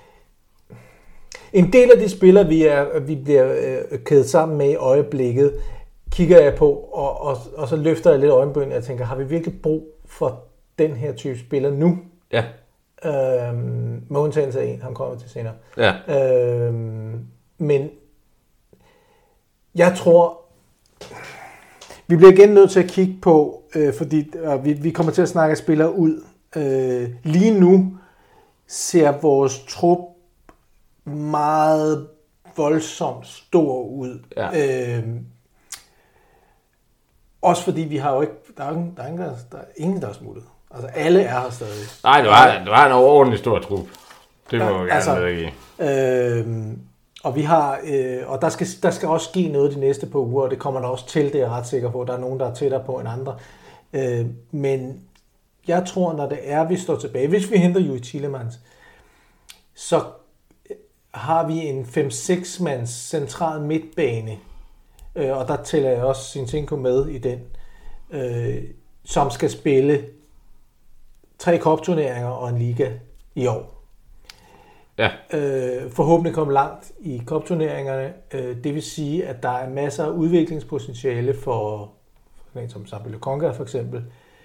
En del af de spillere, vi, er, vi bliver øh, kædet sammen med i øjeblikket, kigger jeg på, og, og, og så løfter jeg lidt øjenbryn, og jeg tænker, har vi virkelig brug for den her type spiller nu? Ja. Øhm, med undtagelse af en, han kommer til senere. Ja. Øhm, men jeg tror, vi bliver igen nødt til at kigge på, øh, fordi øh, vi, vi kommer til at snakke spillere ud. Øh, lige nu ser vores trup meget voldsomt stor ud. Ja. Øh, Også fordi vi har jo ikke, der er, ingen, der er, ingen, der, der er ingen, der er smuttet. Altså alle er her stadig. Nej, det var, det var en overordentlig stor trup. Det må jeg altså, gerne medgive. Øh, og vi har, øh, og der skal, der skal også ske noget de næste par uger, og det kommer der også til, det er jeg ret sikker på. Der er nogen, der er tættere på end andre. Øh, men jeg tror, når det er, vi står tilbage, hvis vi henter Youri Tielemans, så har vi en fem seks mands central midtbane, øh, og der tæller jeg også Zinchenko med i den, øh, som skal spille tre cupturneringer og en liga i år. Ja. Øh, forhåbentlig komme langt i cupturneringerne. Øh, det vil sige, at der er masser af udviklingspotentiale for, for en som Sambi Lokonga for eksempel.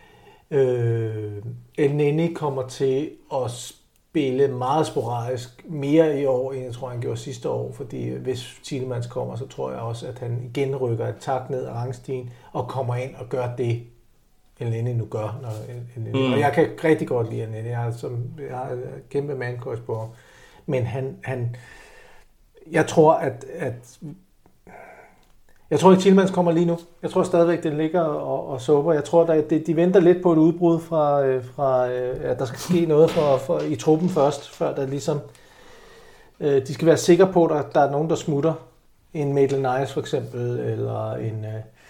Øh, El Neni kommer til at spille meget sporadisk mere i år, end jeg tror, han gjorde sidste år, fordi hvis Tielemans kommer, så tror jeg også, at han igen rykker et tak ned ad rangstigen og kommer ind og gør det, El Neni nu gør. Når El Neni. Mm. Og jeg kan rigtig godt lide El Neni. Jeg har, som, jeg har kæmpe mandkøjs på ham. Men han, han, jeg tror, at, at jeg tror ikke, Tielemans kommer lige nu. Jeg tror stadigvæk, det ligger og, og sober. Jeg tror, at de, de venter lidt på et udbrud fra, fra at der skal ske noget for, for, i truppen først, før der ligesom, de skal være sikre på, at der er nogen, der smutter. En Maitland-Niles for eksempel, eller en,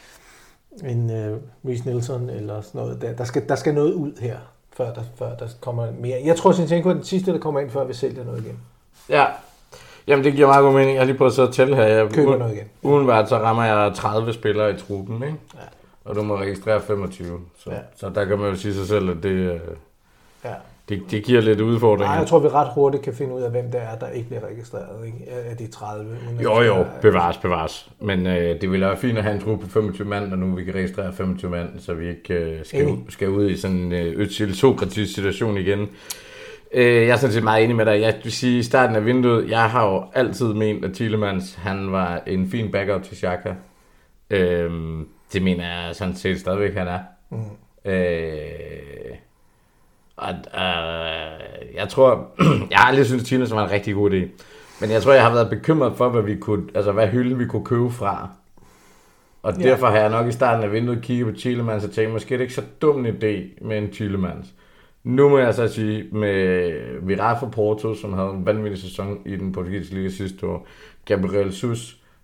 en uh, Reece Nelson, eller sådan noget. Der, der, skal, der skal noget ud her, før der, før der kommer mere. Jeg tror, Zinchenko er den sidste, der kommer ind, før vi sælger noget igen. Ja. Jamen, det giver meget god mening. Jeg har lige prøvet at tælle her. Jeg køber noget igen. Udenbart, så rammer jeg tredive spillere i truppen, ikke? Ja. Og du må registrere femogtyve. Så, ja. Så der kan man jo sige sig selv, at det, ja. det, det giver lidt udfordringer. Nej, jeg tror, vi ret hurtigt kan finde ud af, hvem det er, der ikke bliver registreret, ikke? Af de tredive. Jo, jo. Bevares, bevares. Men øh, det ville være fint at have en truppe på femogtyve mand, og nu vi kan registrere femogtyve mand, så vi ikke øh, skal, ud, skal ud i sådan en øh, Özil Sokratis situation igen. Jeg er sådan set meget enig med dig. Jeg vil sige, i starten af vinduet, jeg har jo altid ment, at Tielemans, han var en fin backup til Xhaka. Øhm, det mener jeg sådan set stadigvæk, han er. Mm. Øh, og, øh, jeg tror, jeg har aldrig syntes, at Tielemans var en rigtig god idé. Men jeg tror, jeg har været bekymret for, hvad vi kunne, altså hvad hylde vi kunne købe fra. Og yeah. Derfor har jeg nok i starten af vinduet kigget på Tielemans og tænkt, måske er det ikke så dum en idé med en Tielemans. Nu må jeg så sige, med Virat for Porto, som havde en vanvittig sæson i den portugisiske liga sidste år, Gabriel Jesus,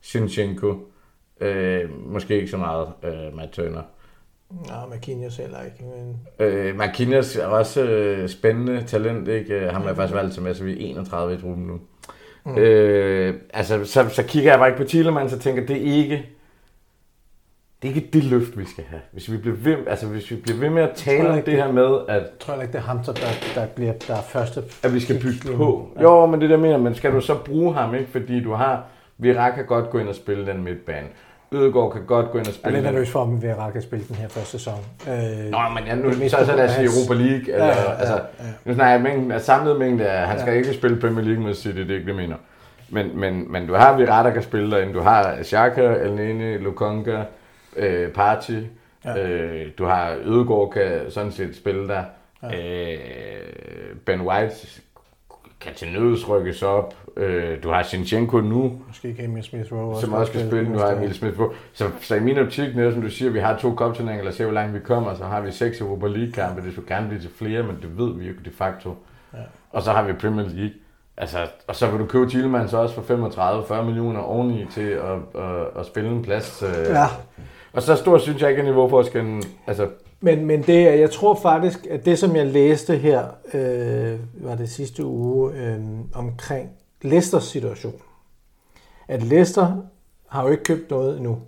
Zinchenko, øh, måske ikke så meget øh, Matt Turner. Nej, Marquinhos heller ikke. Men... Øh, Marquinhos er også øh, spændende talent, ikke? Ham er faktisk valgt til med, så vi er enogtredive i truppen nu. Mm. Øh, altså, så, så kigger jeg bare ikke på Tielemans og tænker, det er ikke det er ikke det løft, vi skal have. Hvis vi bliver ved, altså, hvis vi bliver ved med at tale om det her med, at... Jeg tror ikke, det er ham, der, der, bliver, der er første... At vi skal bygge på. Ja. Jo, men det der mener, men skal du så bruge ham, ikke? Fordi du har... Vieira kan godt gå ind og spille den midtbane. Ødegaard kan godt gå ind og spille. Jeg er lidt nervøs for, om Vieira kan spille den her første sæson. Øh, Nå, men ja, nu så, så lad os sige Europa League. Eller, ja, ja, ja, altså, ja. Nu snakker jeg mængden af samlet mængde af, han skal ja. ikke spille Premier League med City, det er ikke det, mener. Men, men, men du har Vieira, der kan spille derinde. Du har Xhaka, Elneny, Lokonga, øh, Partey. Ja. Øh, du har Ødegaard, kan sådan set spille der. Ja. Øh, Ben White kan til nøds rykkes op. Øh, du har Zinchenko nu, måske ikke Emil Smith-Rowe, som også skal spille. Nu har Emil Smith-Rowe. Så, så i min optik, når som du siger, vi har to kopturneringer, lad os se, hvor langt vi kommer, så har vi seks Europa League-kampe. Det skulle gerne blive til flere, men det ved vi jo de facto. Ja. Og så har vi Premier League. Altså, og så vil du købe Tielemans også for femogtredive til fyrre millioner oveni til at, at, at spille en plads. Øh. Ja. Og så stort synes jeg ikke, at niveauforskellen... Altså, Men, men det, jeg tror faktisk, at det, som jeg læste her, øh, var det sidste uge, øh, omkring Leicesters situation. At Leicester har jo ikke købt noget endnu.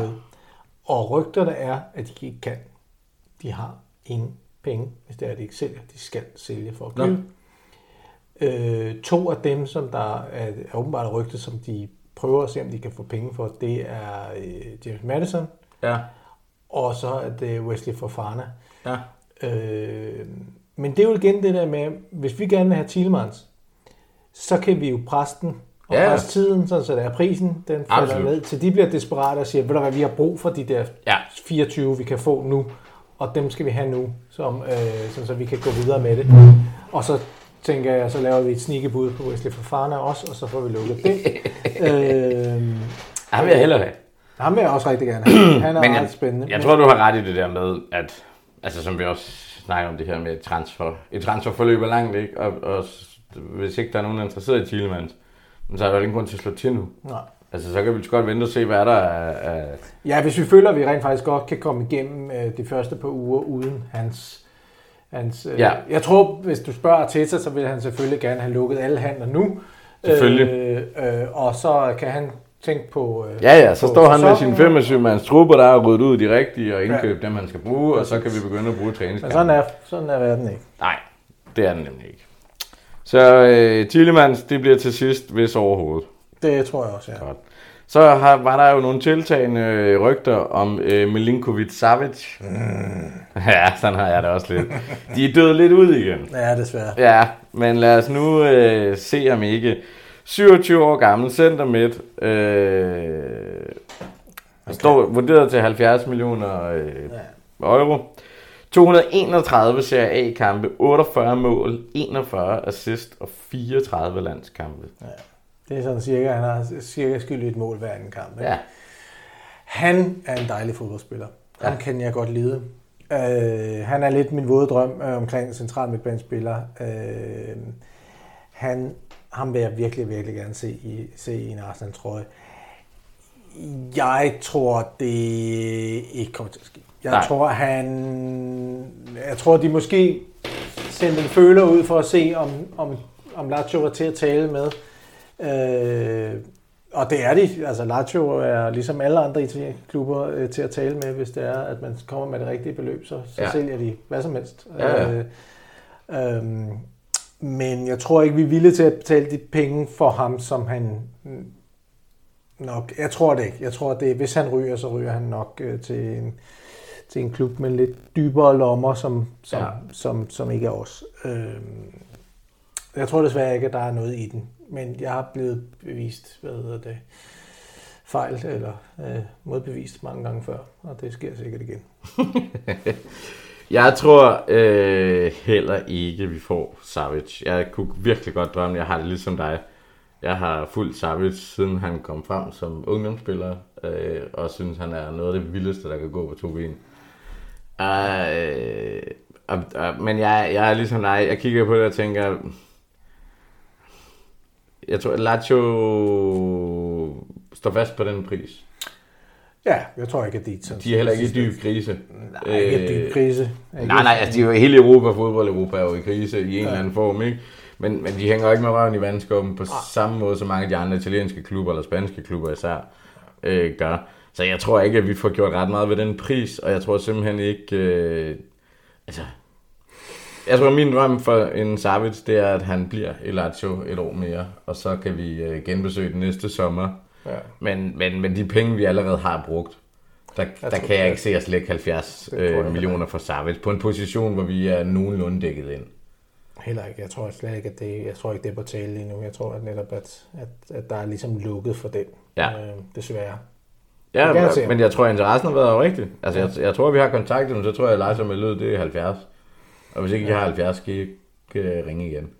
Og rygterne er, at de ikke kan. De har ingen penge, hvis det er, at de ikke sælger. De skal sælge for at købe. Øh, to af dem, som der er, er åbenbart rygter, som de prøver at se, om de kan få penge for, det er øh, James Maddison. Ja. Og så er det Wesley Fofana. Ja. Øh, men det er jo igen det der med, hvis vi gerne vil have Tielemans, så kan vi jo presse den og ja. presse tiden, sådan, så der er prisen, den falder ned, til de bliver desperate og siger, ved du hvad, vi har brug for de der ja. fireogtyve, vi kan få nu, og dem skal vi have nu, som, øh, sådan, så vi kan gå videre med det. Og så tænker jeg, så laver vi et snikkebud på Wesley Fofana også, og så får vi lukket det. øh, Ham vil jeg hellere have. Ham vil jeg også rigtig gerne have. Han er men ret jeg, spændende. Jeg tror, du har ret i det der med, at, altså som vi også snakker om det her med transfer. Et transferforløb er langt, ikke? Og, og hvis ikke der er nogen, der er interesseret i Tielemans, så er der jo ingen grund til at slå til nu. Nej. Altså, så kan vi godt vente og se, hvad der er af... Ja, hvis vi føler, at vi rent faktisk godt kan komme igennem øh, de første par uger uden hans... hans øh, ja. Jeg tror, hvis du spørger Arteta, så vil han selvfølgelig gerne have lukket alle handler nu. Selvfølgelig. Øh, øh, og så kan han tænke på... Øh, ja, ja, så står han med sin femogtyve-mands trupper, der er ryddet ud de rigtige, og indkøbe ja. dem, han skal bruge, og så kan vi begynde at bruge træningskampe. Men sådan er, sådan er verden ikke. Nej, det er den nemlig ikke. Så øh, Tielemans, det bliver til sidst, hvis overhovedet. Det tror jeg også, ja. Godt. Så har, var der jo nogle tiltagende rygter om øh, Milinkovic-Savic. Mm. Ja, sådan har jeg det også lidt. De er døde lidt ud igen. Ja, desværre. Ja, men lad os nu øh, se om ikke. syvogtyve år gammel, center midt. Øh, okay. Står vurderet til halvfjerds millioner øh, ja. euro. to hundrede og enogtredive Serie A-kampe, otteogfyrre mål, enogfyrre assist og fireogtredive landskampe. Ja. Det er sådan cirka, han har cirka skyldt et mål hver anden kamp. Ikke? Ja. Han er en dejlig fodboldspiller. Ham ja. kan jeg godt lide. Uh, han er lidt min våde drøm uh, omkring central midtbanespiller. Uh, han, ham vil jeg virkelig, virkelig gerne se i, se i en Arsenal-trøje. Jeg tror, det ikke kommer til at ske. Jeg Nej. tror, han... Jeg tror, de måske sendte en føler ud for at se, om, om, om Lazio var til at tale med. Øh, og det er de. Altså Lazio er ligesom alle andre klubber øh, til at tale med, hvis det er, at man kommer med det rigtige beløb, så, så ja. sælger de hvad som helst. Ja, ja. Øh, øh, men jeg tror ikke, vi er villige til at betale de penge for ham, som han nok... Jeg tror det ikke. Jeg tror, det hvis han ryger, så ryger han nok øh, til, en, til en klub med lidt dybere lommer, som, som, ja. som, som ikke er os. Øh, jeg tror desværre ikke, at der er noget i den. Men jeg har blevet bevist, hvad hedder det, fejl eller øh, modbevist mange gange før, og det sker sikkert igen. Jeg tror øh, heller ikke, vi får Savic. Jeg kunne virkelig godt drømme, jeg har det ligesom dig. Jeg har fulgt Savic, siden han kom frem som ungdomsspiller, øh, og synes, han er noget af det vildeste, der kan gå på to ben. Øh, øh, øh, men jeg, jeg er ligesom dig, jeg kigger på det og tænker... Jeg tror, at Lazio står fast på den pris? Ja, jeg tror ikke, at de er sådan... De er heller ikke i dyb krise. Nej, ikke i dyb krise. Nej, nej, altså de er jo hele Europa, fodbold Europa er jo i krise i en ja. eller anden form, ikke? Men, men de hænger ikke med røven i vandskåben på ja. samme måde, som mange af de andre italienske klubber, eller spanske klubber især, øh, gør. Så jeg tror ikke, at vi får gjort ret meget ved den pris, og jeg tror simpelthen ikke... Øh, altså... Jeg tror, at min drøm for en Savic, det er, at han bliver i Lazio et år mere, og så kan vi øh, genbesøge den næste sommer. Ja. Men, men, men de penge, vi allerede har brugt, der, der kan jeg ikke se os lægge halvfjerds øh, millioner for Savic på en position, hvor vi er nogenlunde dækket ind. Heller ikke. Jeg tror slet ikke, at det, jeg tror ikke, det er på tale lige nu. Jeg tror at netop, at, at, at der er ligesom lukket for den, ja. øh, desværre. Ja, jeg men, men jeg tror, at interessen har været rigtig. Altså, ja. jeg, jeg tror, at vi har kontaktet dem, så tror jeg, at Lars med lød, det er halvfjerds. Og hvis ikke I har halvfjerds, skal I ikke ringe igen.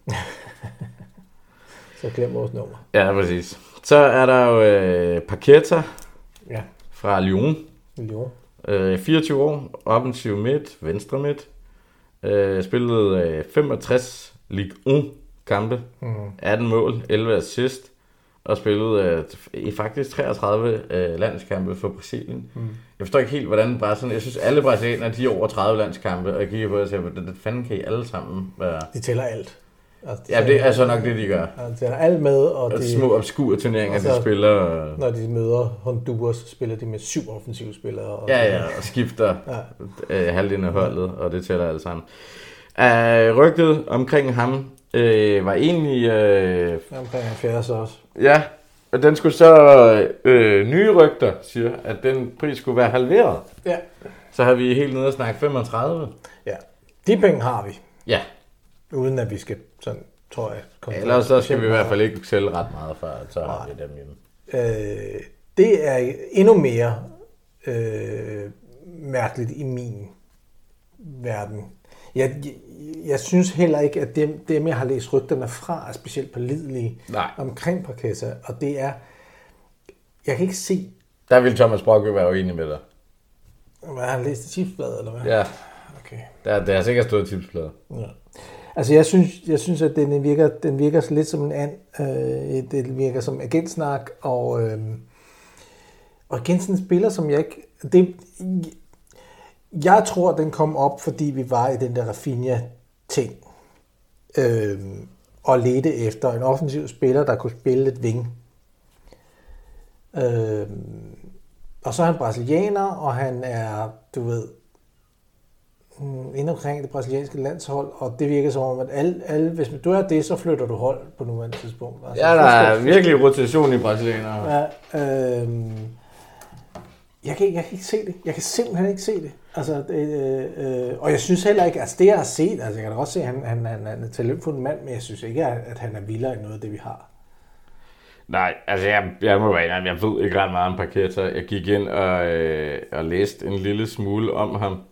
Så glem vores nummer. Ja, præcis. Så er der jo øh, Paqueta ja. fra Lyon. Lyon. Øh, fireogtyve år, offensiv midt, venstre midt. Øh, spillede øh, femogtres Ligue et kampe, mm. atten mål, elleve assist. Og spillede øh, faktisk treogtredive øh, landskampe for Brasilien. Mm. Jeg forstår ikke helt, hvordan Brasilien... Jeg synes, alle brasilianere, de er over tredive landskampe, og jeg kigger på det og siger, hvordan fanden kan I alle sammen være... De tæller alt. Altså, de ja, det er så nok det, de gør. Ja, de tæller alt med, og, og de... Små obskure turneringer, så, de spiller... Og... Når de møder Honduras, så spiller de med syv offensive spillere. Og ja, ja, og skifter ja. øh, halvdelen af holdet, og det tæller alle sammen. Uh, rygtet omkring ham øh, var egentlig... Øh... Omkring halvfjerds også. Ja, og den skulle så... Øh, nye rygter siger, at den pris skulle være halveret. Ja. Så har vi helt nede og snakke femogtredive. Ja, de penge har vi. Ja. Uden at vi skal, sådan, tror jeg... Ja, ellers så skal vi i hvert fald ikke sælge ret meget for, så har vi dem hjemme. Øh, det er endnu mere øh, mærkeligt i min verden. Jeg, jeg, jeg synes heller ikke, at dem, dem, jeg har læst rygterne fra, er specielt pålidelige omkring Paqueta. Og det er... Jeg kan ikke se... Der vil Thomas Brokke være uenig med dig. Hvad, har han læst i tipsbladet, eller hvad? Ja. Okay. Der, der har sikkert stået i tipsbladet. Ja. Altså, jeg synes, jeg synes at den virker, den virker lidt som en and. Øh, det virker som agentsnak, og, øh, og igen sådan en spiller, som jeg ikke... Det, jeg tror, den kom op, fordi vi var i den der Rafinha-ting. Øh, og ledte efter en offensiv spiller, der kunne spille lidt wing. Øh, og så er han brasilianer, og han er, du ved, inde omkring det brasilianske landshold, og det virker som om, at alle, alle, hvis du er det, så flytter du hold på nuværende tidspunkt. Altså, ja, der er virkelig rotation i brasilianere. Ja, øh, jeg, kan, jeg kan ikke se det. Jeg kan simpelthen ikke se det. Altså, øh, øh, og jeg synes heller ikke, altså det jeg har set, altså jeg kan da også se, at han, han, han er en talentfuld mand, men jeg synes ikke, at han er vildere end noget af det, vi har. Nej, altså jeg, jeg må være jeg ved ikke ret meget om Paqueta. Jeg gik ind og, øh, og læste en lille smule om ham,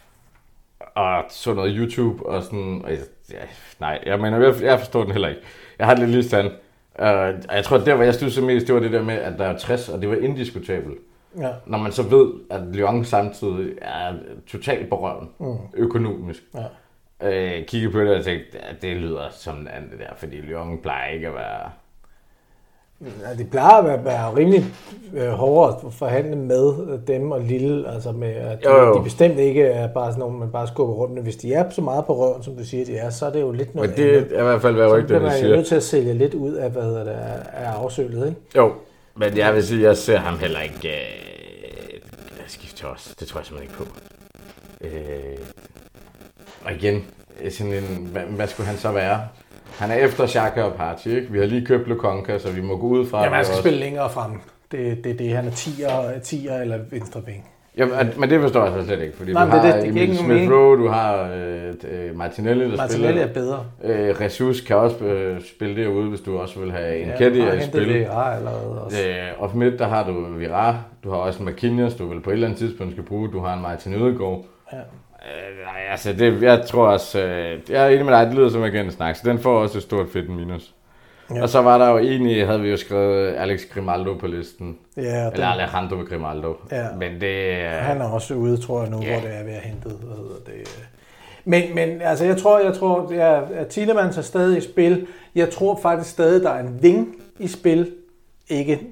og så noget YouTube, og sådan, og jeg, ja, nej, jeg mener, jeg, jeg forstår den heller ikke. Jeg har det lidt lige stand, og jeg tror, at der, hvor jeg stod så mest, det var det der med, at der er tres, og det var indiskutabelt. Ja. Når man så ved, at Lyon samtidig er totalt på røven, mm. økonomisk. Ja. Øh, kiggede på det og tænkte, at det lyder som en anden det der, fordi Lyon plejer ikke at være... Ja, det plejer at være, være rimelig øh, hårdere at forhandle med dem og Lille, altså med, at de, jo, jo. de bestemt ikke er bare sådan nogle, man bare skubber rundt, men hvis de er så meget på røven, som du siger, de er, så er det jo lidt noget men det andet. Er i hvert fald, hvad rygtet, det siger. Så bliver man nødt til at sælge lidt ud af, hvad hedder det, er afsølet, ikke? Jo, men jeg vil sige, jeg ser ham heller ikke øh, skifte til os. Det tror jeg simpelthen ikke på. Øh, og igen, sådan en, hvad, hvad skulle han så være? Han er efter Xhaka og Partey, ikke? Vi har lige købt Lukonga, så vi må gå ud fra... Jamen, han skal også spille længere frem. Det er det, det, han er tier, tier eller venstrebæk. Jamen, men det forstår jeg så slet ikke, fordi nej, du har det, det, Emil Smith-Rowe, du har øh, Martinelli, der Martinelli spiller... er bedre. Øh, Jesus kan også øh, spille derude, hvis du også vil have en Keddy ja, at spille. Det allerede også. Øh, og midt, der har du Vira, du har også Marquinhos, du vil på et eller andet tidspunkt skal bruge, du har en Martin Ødegaard. Ja. Øh, nej, altså, det, jeg tror også... Øh, jeg er enig med dig, det lyder som igen snak, så den får også et stort fedt minus. Ja. Og så var der jo egentlig, havde vi jo skrevet Alex Grimaldo på listen. Ja, den... Eller Alejandro Grimaldo. Ja. Men det... Han er også ude, tror jeg nu, ja. Hvor det er ved at hente. Hvad hedder det? Men, men altså, jeg tror, jeg tror, ja, at Tielemans er stadig i spil. Jeg tror faktisk stadig, der er en wing i spil. Ikke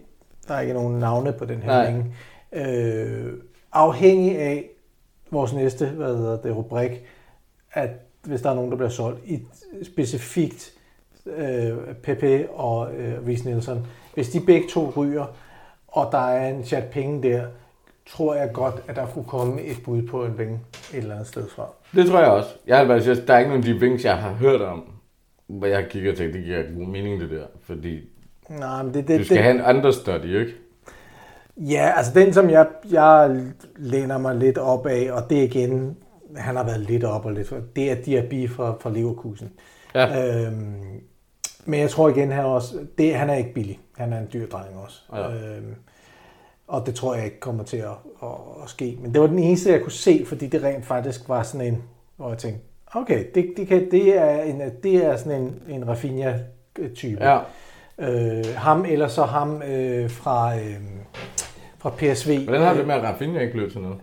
Der er ikke nogen navne på den her længe. Øh, afhængig af vores næste, hvad hedder det, rubrik, at hvis der er nogen, der bliver solgt, i specifikt øh, Pepe og øh, Reiss Nelson, hvis de begge to ryger, og der er en chat penge der, tror jeg godt, at der kunne komme et bud på en vinge et eller andet sted fra. Det tror jeg også. Jeg har bare sagt, der er ikke nogen af de vinges, jeg har hørt om, hvor jeg kigger til, det giver god mening det der, fordi Nej, men det, det, du skal det, have en understudy, ikke? Ja, altså den, som jeg, jeg læner mig lidt op af, og det igen, han har været lidt op og lidt for, det er Diaby fra, fra Leverkusen. Ja. Øhm, men jeg tror igen, han, også, det, han er ikke billig. Han er en dyr dreng også. Ja. Øhm, og det tror jeg ikke kommer til at, at, at ske. Men det var den eneste, jeg kunne se, fordi det rent faktisk var sådan en, hvor jeg tænkte, okay, det, det, kan, det, er, en, det er sådan en, en Rafinha-type. Ja. Øh, ham eller så ham øh, fra, øh, fra P S V. Hvordan har det med, at Rafinha ikke løbet til noget?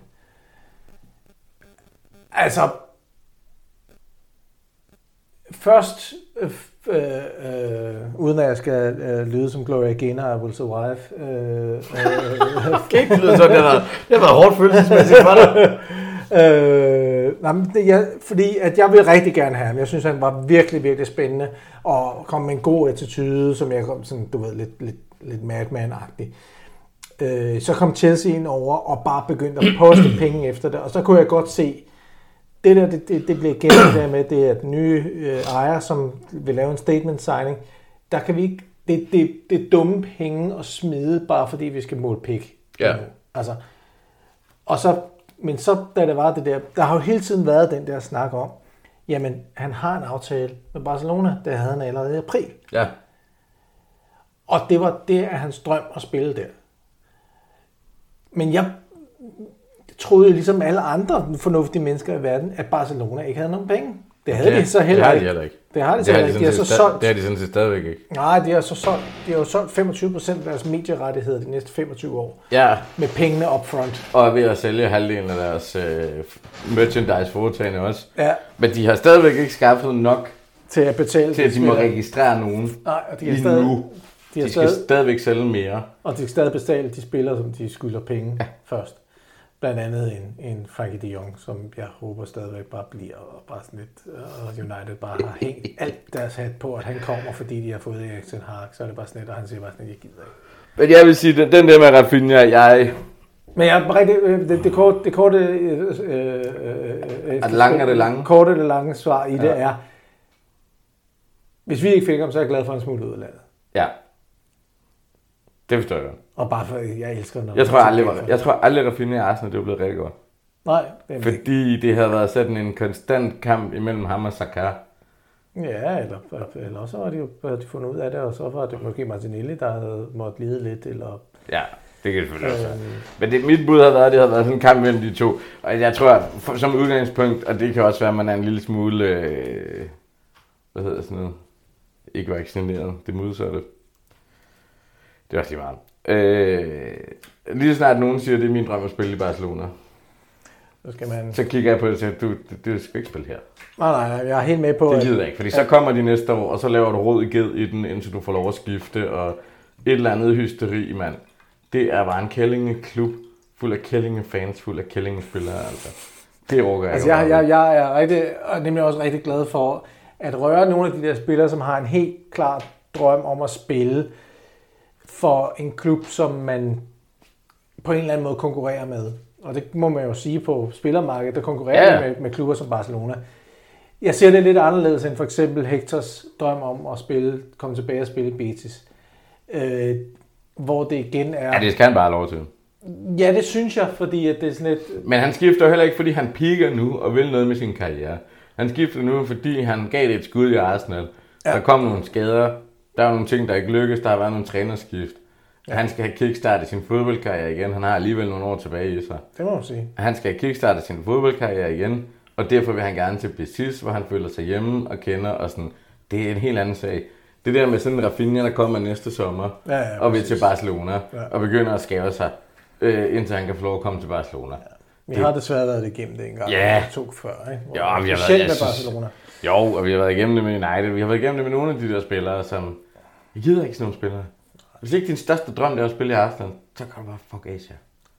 Altså, først, øh, øh, uden at jeg skal øh, lyde som Gloria Gaynor, I will survive. Øh, øh, kan ikke lyde sådan, det har været, det har været hårdt følelsesmæssigt for dig. øh, nej, det, jeg, fordi at jeg vil rigtig gerne have ham. Jeg synes, han var virkelig, virkelig spændende og kom med en god attitude, som jeg kom sådan, du ved, lidt, lidt, lidt madman-agtig. Øh, så kom Chelsea ind over og bare begyndte at poste penge efter det, og så kunne jeg godt se, det der, det, det, det bliver igen det der med, det er den nye øh, ejer, som vil lave en statement signing. Der kan vi ikke, det, det, det er dumme penge at smide, bare fordi vi skal måle pik. Ja. Altså, og så, men så, da det var det der, der har jo hele tiden været den der snak om, jamen, han har en aftale med Barcelona, det havde han allerede i april. Ja. Og det var det af hans drøm at spille der. Men jeg troede ligesom alle andre fornuftige mennesker i verden, at Barcelona ikke havde nogen penge. Det havde ja, de så heller ikke. Det har de heller ikke. Det har de, det har de, de, de har så solgt. Det har de sådan set stadigvæk ikke. Nej, de har så solgt. De har jo solgt femogtyve procent af deres medierettigheder de næste femogtyve år. Ja. Med pengene up front. Og er ved at sælge halvdelen af deres øh, merchandise-foretagende også. Ja. Men de har stadigvæk ikke skaffet nok til at betale. Til at de må registrere nogen. Nej, og de har stadig, nu. De, de skal stadig, stadigvæk sælge mere. Og de skal stadig betale de spillere, som de skylder penge ja. først. Blandt andet en, en Frankie de Jong, som jeg håber stadigvæk bare bliver, og bare sådan lidt, og United bare har hængt alt deres hat på, at han kommer, fordi de har fået Erik Ten Hag, så er det bare sådan lidt, og han siger bare sådan lidt, jeg gider ikke. Men jeg vil sige, den, den der med Rafinha, jeg... Men jeg rigtig, det, det korte, det korte, øh, øh, øh, det lange er det lange. Korte og det lange svar i ja. det er, hvis vi ikke fik ham, så er jeg glad for, at han smutter ud af landet. Ja. Det forstår jeg. Og bare for, jeg elsker når jeg tror aldrig, var, jeg tror aldrig, Rafinha i Arsenal, det er blevet rigtig godt. Nej, det er fordi ikke. Det havde været sådan en konstant kamp imellem ham og Saka. Ja, eller, eller også var de jo havde de fundet ud af det, og så var det måske Martinelli, der havde måttet lide lidt. Eller... Ja, det kan det selvfølgelig også. Øhm... Men det, mit bud har været, at det havde været sådan en kamp mellem de to. Og jeg tror, for, som udgangspunkt, og det kan også være, at man er en lille smule, øh, hvad hedder sådan noget, ikke vaccineret, det modsatte. Det er også lige meget. Øh, lige snart nogen siger, at det er min drøm at spille i Barcelona, så, skal man... så kigger jeg på det og siger, du, du, du skal ikke spille her. Nej, nej, nej, jeg er helt med på... Det gider jeg ikke, fordi ja. så kommer de næste år, og så laver du rod i ged i den, indtil du får lov at skifte, og et eller andet hysteri, mand. Det er bare en Kællinge-klub, fuld af Kællinge-fans, fuld af Kællinge-spillere, altså. Det overgår jeg altså, jeg, jeg, jeg er rigtig, nemlig også rigtig glad for, at røre nogle af de der spillere, som har en helt klar drøm om at spille for en klub, som man på en eller anden måde konkurrerer med. Og det må man jo sige på spillermarkedet, der konkurrerer ja. med, med klubber som Barcelona. Jeg ser det lidt anderledes end for eksempel Hectors drøm om at spille, komme tilbage og spille Betis. Øh, hvor det igen er... Ja, det skal han bare have lov til. Ja, det synes jeg, fordi at det er sådan lidt... Men han skifter heller ikke, fordi han piker nu og vil noget med sin karriere. Han skifter nu, fordi han gav det et skud i Arsenal. Ja. Der kom nogle skader. Der er nogle ting, der ikke lykkes. Der har været nogle trænerskift. Ja. Han skal have kickstartet sin fodboldkarriere igen. Han har alligevel nogle år tilbage i sig. Det må man sige. Han skal have kickstartet sin fodboldkarriere igen. Og derfor vil han gerne til Betis, hvor han føler sig hjemme og kender. Og sådan. Det er en helt anden sag. Det der med sådan en Rafinha, der kommer næste sommer. Ja, ja, og vil til Barcelona. Ja. Og begynder at skære sig, øh, indtil han kan få lov at komme til Barcelona. Ja. Vi det... har desværre været igennem det engang. Ja. To før, ikke? Jo, vi har været, selv med Barcelona. Jo, og vi har været igennem det med United. Vi har været igennem det med nogle af de der spillere, som... Jeg gider ikke sådan nogle spillere. Hvis ikke din største drøm det er at spille i Arsenal, så kan du bare fuck Asia.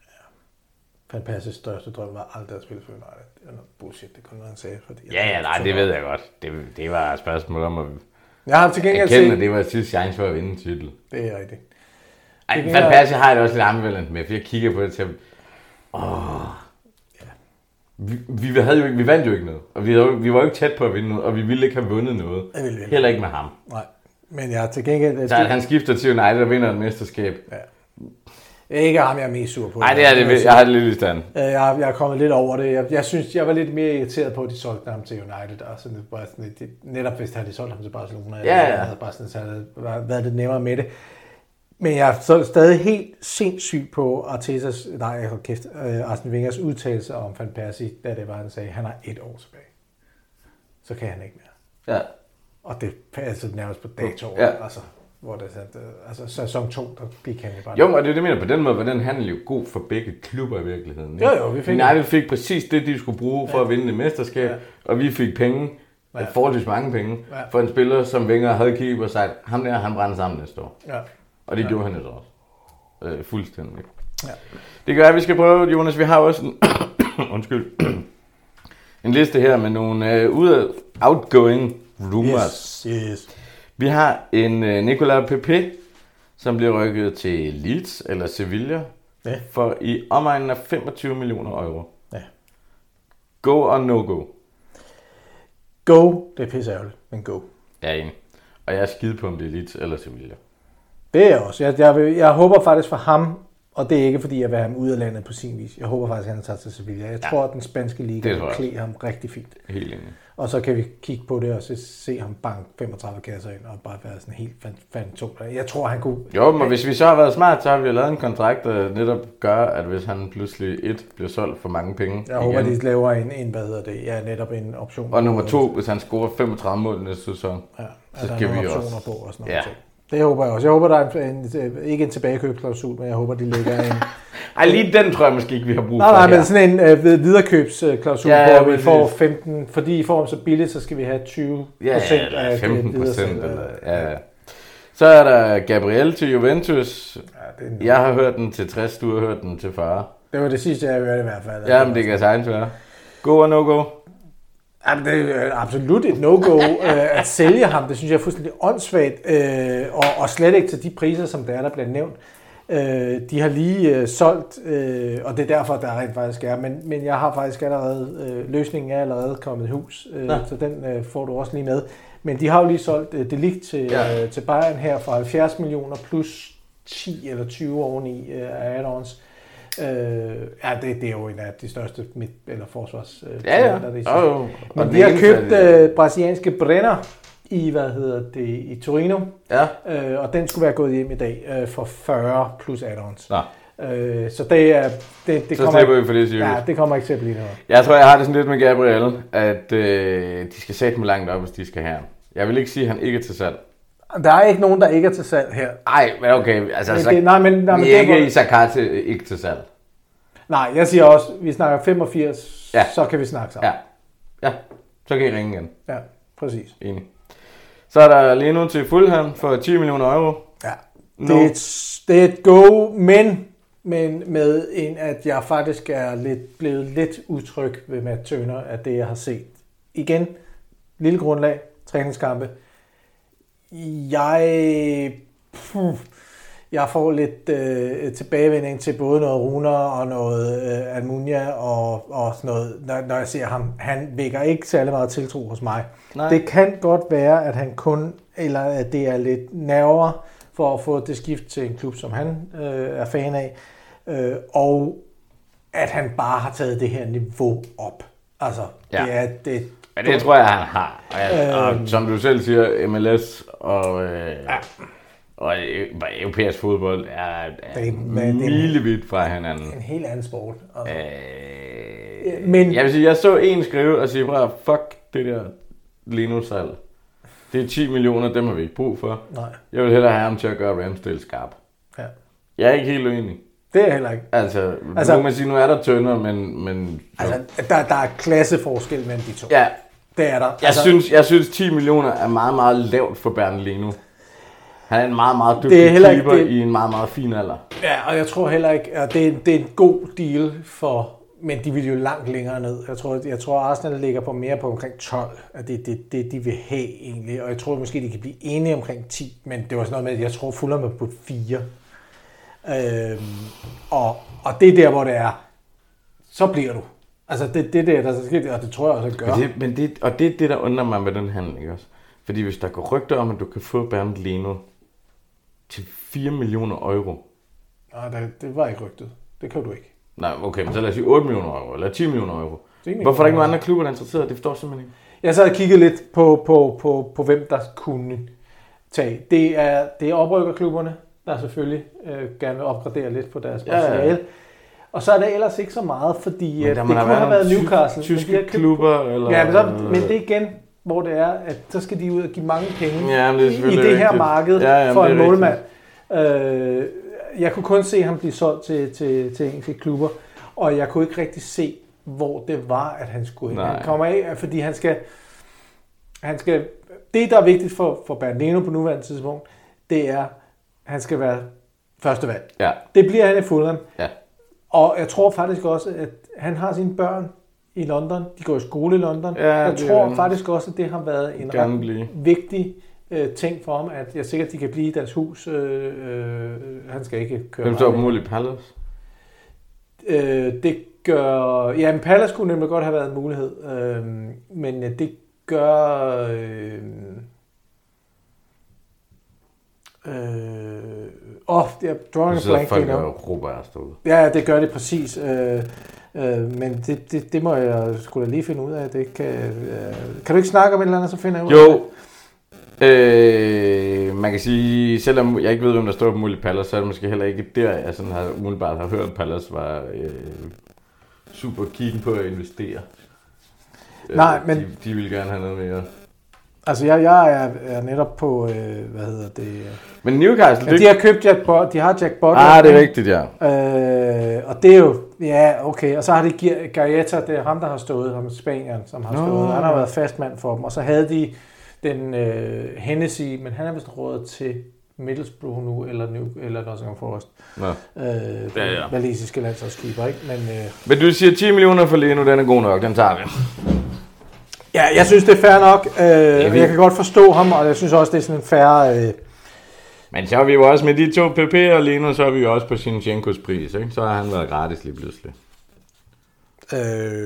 Van Persie's største drøm var aldrig at spille for United. Det er noget bullshit, det kunne noget, han sagde. Fordi ja, ja, nej, det ved jeg godt. Det, det var et spørgsmål om at jeg har til gengæld erkende, at det var sidste chance for at vinde en titel. Det er rigtigt. Ej, Van Persie har jeg det også lidt ambivalent med, for jeg kigger på det til, åh, ja. vi, vi, havde jo ikke, vi vandt jo ikke noget, og vi, havde, vi var jo ikke tæt på at vinde noget, og vi ville ikke have vundet noget. Heller ikke med ham. Nej, men jeg har til gengæld... Så at han skifter til United og vinder et mesterskab. Ja. Ikke ham, jeg er mest sur på. Nej, det er det. Jeg har det lidt i stand. Jeg, jeg er kommet lidt over det. Jeg, jeg synes, jeg var lidt mere irriteret på, at de solgte ham til United. Og sådan, det var sådan, det, netop hvis de havde solgt ham til Barcelona. Ja, ja. Jeg havde bare sådan, så havde det været lidt nemmere med det. Men jeg er så stadig helt sindssyg på Artetas, nej, hold kæft, uh, Arsene Wengers udtalelse om Van Persie, da det var, han sagde, han har et år tilbage. Så kan han ikke mere. Ja. Og det er altså nærmest på dato. Ja. Altså. Hvor det er, altså sæson to, der gik han jo bare... Jo, og det er det, mener på den måde, var den handel jo god for begge klubber i virkeligheden. Jo, jo, vi fik... United fik præcis det, de skulle bruge for ja. at vinde det mesterskab, ja. og vi fik penge, ja. forholdsvis mange penge, ja. for en spiller, som Wenger havde kigget og sagt, ham der, han brænder sammen næste år. Ja. Og det ja. gjorde han jo også. Øh, fuldstændig. Ja. Det gør, at vi skal prøve, Jonas, vi har også en... Undskyld. en liste her med nogle øh, ude outgoing rumors. Yes, yes. Vi har en uh, Nicolas Pepe, som bliver rykket til Leeds eller Sevilla ja. for i omegnen af femogtyve millioner euro. Ja. Go or no go? Go, det er pisseærgerligt, men go. Jeg er enig. Og jeg er skide på, om det er Leeds eller Sevilla. Det er jeg også. Jeg, jeg, jeg håber faktisk for ham, og det er ikke fordi, jeg vil have ham ud af landet på sin vis. Jeg håber faktisk, at han tager til Sevilla. Jeg ja. tror, at den spanske liga vil klæde ham rigtig fint. Helt enig. Og så kan vi kigge på det og så se ham banke femogtredive kasser ind og bare være sådan helt fantom. Jeg tror, han kunne... Jo, men hvis vi så har været smart, så har vi lavet en kontrakt, der netop gør, at hvis han pludselig et bliver solgt for mange penge... Jeg igen, håber, de laver en, en, hvad hedder det, ja, netop en option. Og nummer to, hvis han scorer femogtredive mål næste sæson, ja, så skal vi også... på og sådan noget. Ja. Det håber jeg også. Jeg håber, der er en, en, ikke en tilbagekøbsklausul, men jeg håber, de lægger en... Ej, lige den tror jeg måske ikke, vi har brug for. Nej, nej, her. men sådan en øh, viderekøbsklausul, ja, ja, hvor vi får femten, fordi I får dem så billigt, så skal vi have tyve procent ja, af femten procent. Ja, ja. Så er der Gabriel til Juventus. Ja, en... Jeg har hørt den til tres, du har hørt den til fyrre. Det var det sidste, jeg hørte i hvert fald. Ja, men det kan sagtens være. Go or no go? Jamen, det er absolut et no-go øh, at sælge ham. Det synes jeg er fuldstændig åndssvagt, øh, og, og slet ikke til de priser, som der er, der bliver nævnt. Øh, de har lige øh, solgt, øh, og det er derfor, der rent faktisk er. Men, men jeg har faktisk allerede, øh, løsningen er allerede kommet i hus, øh, så den øh, får du også lige med. Men de har jo lige solgt øh, Delict til, ja. øh, til Bayern her for halvfjerds millioner plus ti eller tyve oveni øh, af add-ons. Øh, ja, det, det er jo en af de største midt- eller forsvars... Øh, ja, ja. Der, oh, oh. Men de har købt øh, brasilianske Brenner i, hvad hedder det, i Torino. Ja. Øh, og den skulle være gået hjem i dag øh, for fyrre plus add-ons. Ja. Øh, så det er... Det, det så kommer slipper vi for det, Sirius. Ja, det kommer ikke til at blive noget. Jeg tror, jeg har det sådan lidt med Gabriel, at øh, de skal sætte mig langt op, hvis de skal have. Jeg vil ikke sige, at han ikke er til salg. Der er ikke nogen, der ikke er til salg her. Nej, men okay. Altså, men så, det, nej, men, nej, men vi er ikke i Sakate ikke til salg. Nej, jeg siger også, vi snakker femogfirs, ja. Så kan vi snakke sammen. Ja. Ja, så kan I ringe igen. Ja, præcis. Enig. Så er der lige nu til Fulham for ti millioner euro. Ja, no. det, er et, det er et go, men, men med en, at jeg faktisk er lidt, blevet lidt utryg ved Matt Turner, af det, jeg har set. Igen, lille grundlag, træningskampe. Jeg... Puh, Jeg får lidt øh, tilbagevending til både noget Runer og noget øh, Almunia og, og sådan noget, når, når jeg ser ham. Han vækker ikke særlig meget tiltro hos mig. Nej. Det kan godt være, at han kun, eller at det er lidt nerver for at få det skift til en klub, som han øh, er fan af, øh, og at han bare har taget det her niveau op. Altså, ja. det er... Det, ja, det tror jeg, han har. Og, jeg, øh, og som du selv siger, M L S og... Øh, ja. Og europæisk fodbold er, er milevidt fra hinanden. En helt anden sport. Altså. Øh, Men jeg vil sige, jeg så en skrive og sige bare, fuck det der Leno-salg. Det er ti millioner, dem har vi ikke brug for. Nej. Jeg vil hellere have ham til at gøre Ramsdale skarp. Ja. Jeg er ikke helt uenig. Det er jeg heller ikke. Altså, altså nu man sige, nu er der Turner, men... men altså, der, der er klasseforskel mellem de to. Ja. Det er der. Jeg, altså, synes, jeg synes, ti millioner er meget, meget lavt for Bernd Leno. Han er en meget, meget dygtig det er heller keeper ikke, det... i en meget, meget fin alder. Ja, og jeg tror heller ikke, at det, er, det er en god deal for... Men de vil jo langt længere ned. Jeg tror, jeg tror Arsenal ligger på mere på omkring tolv, at det er det, det, de vil have egentlig. Og jeg tror måske, de kan blive enige omkring ti, men det var sådan noget med, at jeg tror Fulham er på fire. Øhm, og, og det er der, hvor det er. Så bliver du. Altså det, det der, der sker, og det tror jeg også, at gør. Men det, men det, og det er det, der undrer mig med den handel, ikke også? Fordi hvis der går rygter om, at du kan få Bernd Leno til fire millioner euro. Nej, det, det var ikke rygtet. Det kan du ikke. Nej, okay, men så lad os sige otte millioner euro, eller ti millioner euro. Hvorfor er der ikke nogen andre klubber, der er interesseret? Det forstår jeg simpelthen ikke. Jeg så har kigget lidt på, på, på, på, hvem der kunne tage. Det er, det er oprykkerklubberne, der selvfølgelig øh, gerne vil opgradere lidt på deres materiale. Ja, ja. Og så er der ellers ikke så meget, fordi det kunne have været Newcastle. Tyske de klubber, eller... Ja, men, så, men det er igen, hvor det er, at så skal de ud og give mange penge ja, det i, i det her rigtigt. marked ja, jamen, for en målmand. Øh, jeg kunne kun se ham blive solgt til, til, til enkelte klubber, og jeg kunne ikke rigtig se, hvor det var, at han skulle. Nej. Han kommer af, fordi han skal, han skal... Det, der er vigtigt for, for Bernd Leno på nuværende tidspunkt, det er, han skal være første valg. Ja. Det bliver han i Fulham. Ja. Og jeg tror faktisk også, at han har sine børn i London. De går i skole i London. Ja, jeg tror en... faktisk også, at det har været en ret vigtig øh, ting for ham, at jeg sikkert, de kan blive i deres hus. Øh, øh, han skal ikke køre. Hvem står på mål i Palace? Øh, det gør... Ja, men Palace kunne nemlig godt have været en mulighed. Øh, men det gør... Øh, Øh, åh, oh, jeg drawing a blank. Folk er råber af stået. Ja, det gør det præcis. Øh, øh, men det, det, det må jeg skulle da lige finde ud af. Det kan, øh, kan du ikke snakke om et eller andet, så finder jeg ud af det? Jo. Øh, man kan sige, selvom jeg ikke ved, hvem der står på mål i Palace, så er det måske heller ikke der, jeg sådan har, umiddelbart har hørt, at Palace var øh, super keen på at investere. Nej, øh, men... De, de ville gerne have noget mere. Altså, jeg, jeg er, er netop på, øh, hvad hedder det... Men Newcastle... Ja, de har købt Jack Butler, de har Jack Butler. Ah, det er rigtigt, ja. Øh, og det er jo... Ja, okay. Og så har de Garrieta, det er ham, der har stået, ham Spanieren, som har stået. No. Han har været fastmand for dem. Og så havde de den øh, Hennessy, men han er vist rådet til Middlesbrough nu, eller, New, eller Nottingham Forest. No. Øh, ja, ja. Walisiske landsholdskeeper, ikke? Men, øh, men du siger ti millioner for Leno, den er god nok, den tager vi. Ja, jeg synes, det er fair nok. Øh, ja, vi... Jeg kan godt forstå ham, og jeg synes også, det er sådan en fair... Øh... Men så er vi jo også med de to P P og Leno, så er vi jo også på Sinchenkos pris, ikke? Så har han været gratis lige pludselig. Øh...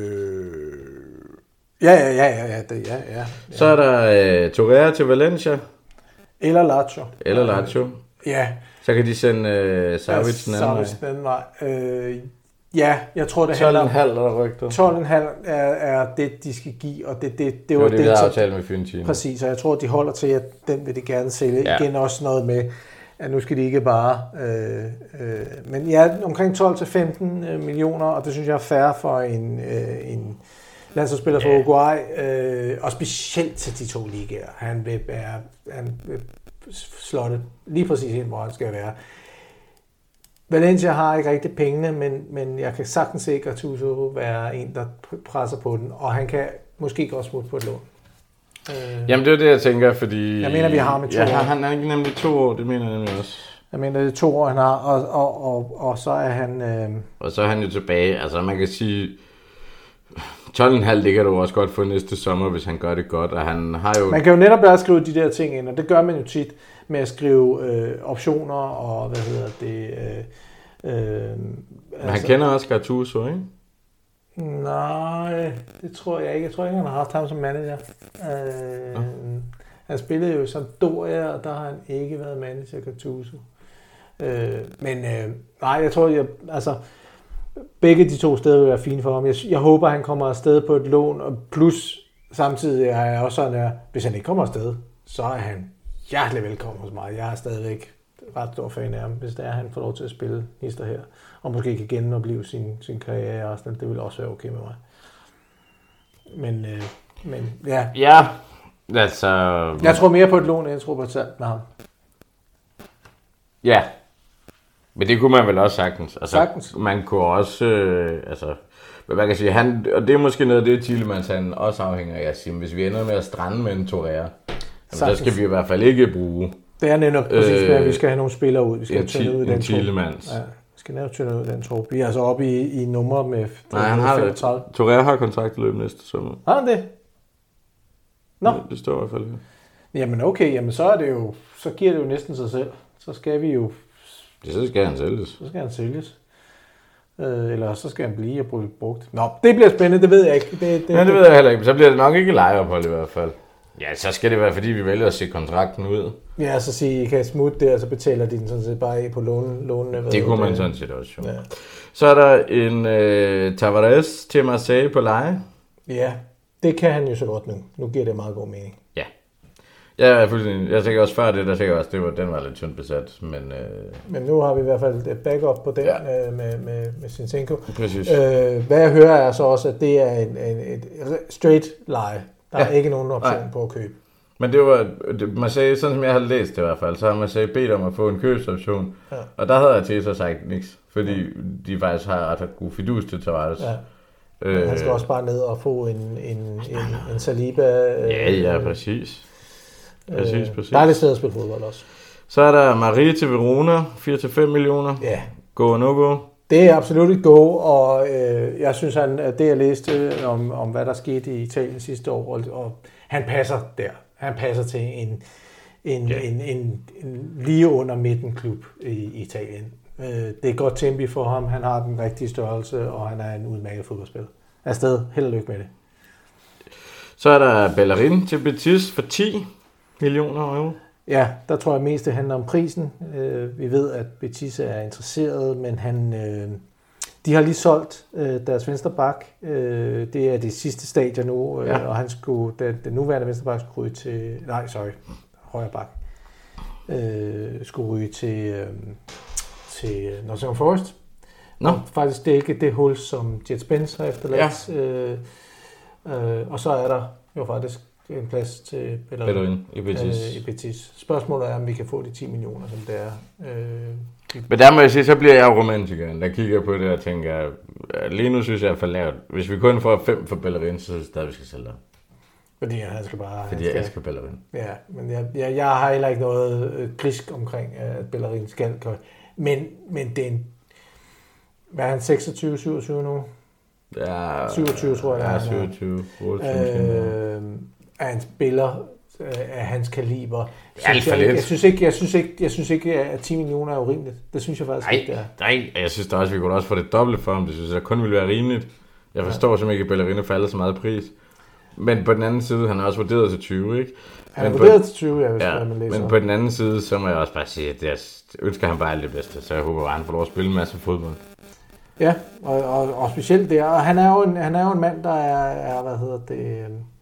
Ja, ja, ja, ja, ja, det, ja, ja, ja. Så er der øh, Torreira til Valencia. Eller Lazio. Eller Lazio. Ja. Så kan de sende øh, Savic den anden vej. Savic den anden vej. Øh... Ja, jeg tror, det handler om... tolv komma fem er rygter. tolv komma fem er, er det, de skal give, og det, det, det, det var det, det, vi har aftalt med Fiorentina. Præcis, og jeg tror, de holder til, at den vil de gerne sælge. Ja. Igen også noget med, at nu skal de ikke bare... Øh, øh, men ja, omkring tolv til femten millioner, og det synes jeg er fair for en, øh, en landsholdsspiller fra ja. Uruguay, øh, og specielt til de to ligaer. Han vil være han vil slå lige præcis ind, hvor han skal være. Valencia har ikke rigtig pengene, men, men jeg kan sagtens se Gattuso være en, der presser på den, og han kan måske godt smutte på et lån. Øh, Jamen det er det, jeg tænker, fordi... Jeg mener, vi har med to ja, år. Han er ikke nemlig to år, det mener jeg nemlig også. Jeg mener, det er to år, han har, og, og, og, og så er han... Øh... Og så er han jo tilbage, altså man kan sige... tolv komma fem det kan du også godt få næste sommer, hvis han gør det godt, og han har jo... Man kan jo netop bare skrive de der ting ind, og det gør man jo tit med at skrive øh, optioner og, hvad hedder det... Øh, Øh, Men altså, han kender også Gattuso, ikke? Nej, det tror jeg ikke. Jeg tror ikke, han har haft ham som manager. Øh, ja. Han spillede jo som Doria, og der har han ikke været manager Gattuso. Øh, men øh, nej, jeg tror, jeg, altså, begge de to steder vil være fine for ham. Jeg, jeg håber, han kommer afsted på et lån, og plus samtidig er jeg også sådan, at hvis han ikke kommer afsted, så er han hjertelig velkommen hos mig. Jeg er stadigvæk ret stor fan af ham, hvis det er, han får lov til at spille hister her, og måske kan genopleve sin, sin karriere i Arsenal. Det vil også være okay med mig. Men, øh, men ja. Ja, altså... Jeg tror mere på et lån, end jeg tror på et salg med ham. Ja, men det kunne man vel også sagtens. Altså, sagtens. Man kunne også, øh, altså, hvad man kan sige, han, og det er måske noget af det, Tielemans han også afhænger af at sige, hvis vi ender med at strande med en Torreira, så skal vi i hvert fald ikke bruge Det er netop præcis, øh, at vi skal have nogle spillere ud. Vi skal have tynde ud den trup. Ja, vi skal netop tynde ud den trup. Vi er altså oppe i, i numre med Nej, han har femogtredive. Torreira har kontrakt i løbet næste sommer. Har han det? Nå. Ja, det står i hvert fald her. Jamen okay, jamen så er det jo, så giver det jo næsten sig selv. Så skal vi jo... Det så skal han sælges. Så skal han sælges. Øh, eller så skal han blive og blive brugt. Nå, det bliver spændende, det ved jeg ikke. Det, det, ja, det ved jeg heller ikke. Så bliver det nok ikke lejeophold i hvert fald. Ja, så skal det være, fordi vi vælger at se kontrakten ud. Ja, så sige, I kan smutte der, og så betaler de den sådan set bare af på lån, lånene. Det kunne man sådan set også, jo. Ja. Så er der en øh, Tavares til Marseille på leje. Ja, det kan han jo så godt nu. Nu giver det meget god mening. Ja. Jeg er fuldstændig. Jeg tænker også før det, der tænker også, det var, den var lidt tyndt besat, men... Øh... Men nu har vi i hvert fald et backup på den ja. øh, med, med, med Zinchenko. Præcis. Øh, hvad jeg hører er så også, at det er en, en, et straight leje. Der ja. er ikke nogen option Nej. på at købe. Men det var, Marseille, sådan som jeg har læst det i hvert fald, så har Marseille bedt om at få en købsoption. Ja. Og der havde Arteta sagt niks, fordi ja. de faktisk har ret god fidus til Tavares. Ja. Øh, han skal også bare ned og få en, en, en, en Saliba. Ja, ja, præcis. Præcis, præcis. Dejligt sted at spille fodbold også. Så er der Marie til Verona, fire til fem millioner. Ja. Go og no go. Det er absolut et go, og øh, jeg synes, han, at det jeg læste om, om, hvad der skete i Italien sidste år, og, og han passer der. Han passer til en, en, yeah. en, en, en lige under midten klub i Italien. Øh, det er godt tempi for ham, han har den rigtige størrelse, og han er en udmærket fodboldspiller. Afsted, held og lykke med det. Så er der Bellerin til Betis for ti millioner euro. Ja, der tror jeg mest, det handler om prisen. Øh, vi ved, at Betis er interesseret, men han, øh, de har lige solgt øh, deres venstre bak. Øh, det er det sidste stadie nu, øh, ja. og han skulle, den, den nuværende venstre bak skulle ryge til... Nej, sorry, højre bak. Øh, skulle ryge til, øh, til Nottingham Forest. Nå. Og faktisk dække det hul, som Jet Spence har efterladt. Ja. Øh, øh, og så er der jo faktisk en plads til Bellerin i Betis. Øh, i Betis. Spørgsmålet er, om vi kan få de ti millioner, som det er. Øh, de... Men der må jeg sige, så bliver jeg jo romantikeren, der kigger på det og tænker, lige nu synes jeg er for lavt. Hvis vi kun får fem for Bellerin, så synes jeg stadig, vi skal sælge dig. Fordi han skal bare... Fordi jeg skal... elsker Bellerin. Ja, men jeg, jeg, jeg har heller ikke noget øh, grisk omkring, at Bellerin skal gøre. Men, men det er en... Hvad er han, seksogtyve syvogtyve nu? Ja, syvogtyve, tror jeg. Ja, syvogtyve. otteogtyve Øh, er en spiller af hans kaliber. Ja, synes jeg, jeg synes ikke, jeg synes ikke, jeg synes ikke, at ti millioner er urimeligt. Det synes jeg faktisk nej, ikke, det er. Nej, jeg synes da også, vi kunne også få det dobbelt for ham. Det synes jeg kun ville være rimeligt. Jeg forstår ja. simpelthen ikke, at Bellerin falder så meget pris. Men på den anden side, han har også vurderet til tyve, ikke? Han er vurderet til tyve, ja, hvis ja, man læser. Men på den anden side, så må jeg også bare sige, at jeg ønsker han bare alt det bedste. Så jeg håber, at han får lov at spille en masse fodbold. Ja, og, og, og specielt det. Og han er jo en, han er jo en mand, der er, er hvad hedder det...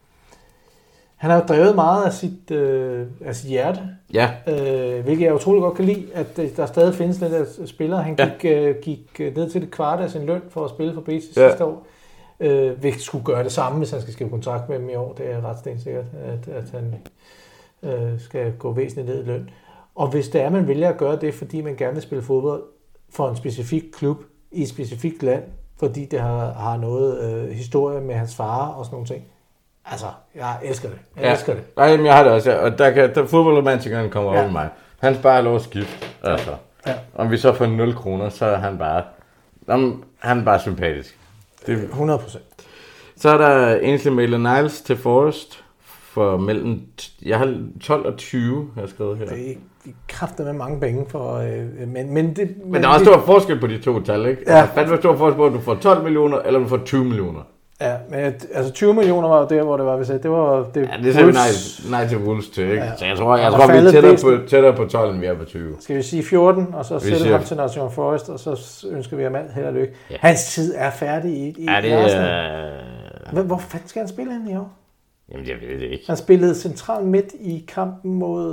Han har jo drevet meget af sit, øh, af sit hjerte, ja. øh, hvilket jeg utrolig godt kan lide, at der stadig findes lidt af spillere. Han gik, ja. øh, gik ned til det kvart af sin løn for at spille for Betis ja. sidste år. Øh, hvilket skulle gøre det samme, hvis han skal skrive kontrakt med dem i år. Det er ret stensikkert, at, at han øh, skal gå væsentligt ned i løn. Og hvis det er, man vælger at gøre det, fordi man gerne vil spille fodbold for en specifik klub i et specifikt land, fordi det har, har noget øh, historie med hans far og sådan nogle ting. Altså, jeg elsker det. Jeg ja. elsker det. Nej, men jeg har det også. Ja. Og der kan der fodboldromantikeren kommer ja. over med mig. Han sparer lov at skifte. Altså. Ja. Om vi så får nul kroner, så er han bare... Jamen, han er bare sympatisk. Det... hundrede procent. Så er der Ainsley Maitland-Niles til Forest for mellem... Jeg har tolv og tyve, har jeg skrevet her. Det er kraftedeme med mange penge for... Øh, men, men, det, men, men der er også stor forskel på de to tal, ikke? Ja. Altså, hvad er stor forskel på, at du får tolv millioner, eller du får tyve millioner? Ja, men altså tyve millioner var der, hvor det var, vi sagde, det var... Det, ja, det sagde vi nej, nej til Wolves til, ikke? Ja. Så jeg tror, jeg tror vi er tættere på, tættere på tolv, end vi er på tyve. Skal vi sige fjorten, og så sætte ham til Nottingham Forest, og så ønsker vi ham alt held og lykke. Ja. Hans tid er færdig i, i ja, det er... Uh... Hvor fanden skal han spille henne i år? Jamen, jeg ved det ikke. Han spillede central midt i kampen mod...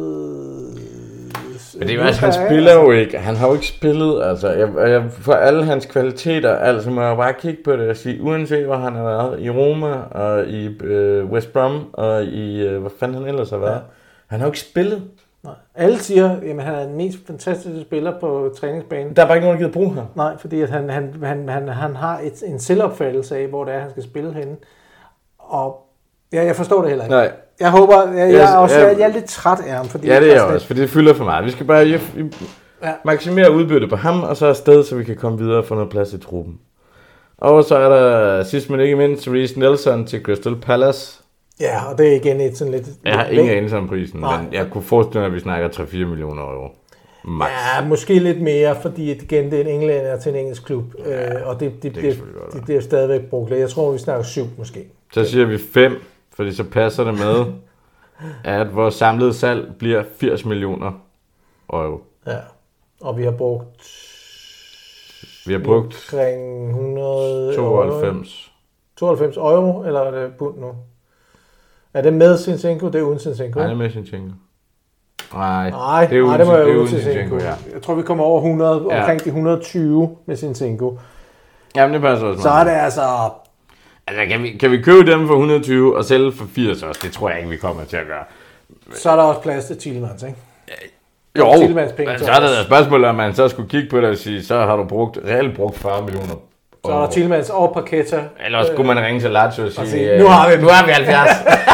Men det er jo altså, han spiller jo ikke. Han har jo ikke spillet, altså. Jeg, jeg, for alle hans kvaliteter, altså må jeg bare kigge på det og sige, uanset hvor han har været, i Roma og i øh, West Brom og i, øh, hvad fanden han ellers har været. Ja. Han har jo ikke spillet. Nej. Alle siger, at han er den mest fantastiske spiller på træningsbanen. Der er bare ikke nogen, der gider bruge ham. Nej, fordi at han, han, han, han, han har et, en selvopfattelse af, hvor det er, han skal spille henne. Og Ja, jeg forstår det heller ikke. Nej. Jeg håber, jeg, jeg, er, også, ja, jeg, jeg er lidt træt af ham. Fordi ja, det er jeg også, for det fylder for meget. Vi skal bare ja. maksimere udbytte på ham, og så afsted, så vi kan komme videre og få noget plads i truppen. Og så er der, sidst men ikke mindst, Reiss Nelson til Crystal Palace. Ja, og det er igen et sådan lidt... Jeg har ingen anelse om prisen, nej. Men jeg kunne forestille mig, at vi snakker tre til fire millioner euro. Max. Ja, måske lidt mere, fordi igen, det er en englænder til en engelsk klub, ja, øh, og det, det, det, det, det, det er stadigvæk brugt. Jeg tror, vi snakker syv måske. Så siger vi fem, fordi så passer det med, at vores samlede salg bliver firs millioner euro. Ja, og vi har brugt... Vi har brugt... Omkring hundrede... tooghalvfems. tooghalvfems euro, eller er det pund nu? Er det med Zinchenko? Det er uden Zinchenko. Nej, det er med Zinchenko. Nej, nej, det er uden, nej, det må det jeg uden Zinchenko. Ja. Jeg tror, vi kommer over hundrede, ja. omkring de et hundrede og tyve med Zinchenko. Jamen, det passer også. Så er det altså... Altså, kan vi, kan vi købe dem for et hundrede og tyve og sælge for firs også? Det tror jeg ikke, vi kommer til at gøre. Så er der også plads til Tielemans, ikke? Jo, så er der et spørgsmål, om man så skulle kigge på det og sige, så har du brugt, reelt brugt fyrre millioner. Så er der Tielemans og Paqueta. Eller skulle man ringe til Lazio og sige, sige nu har vi, nu har vi halvfjerds.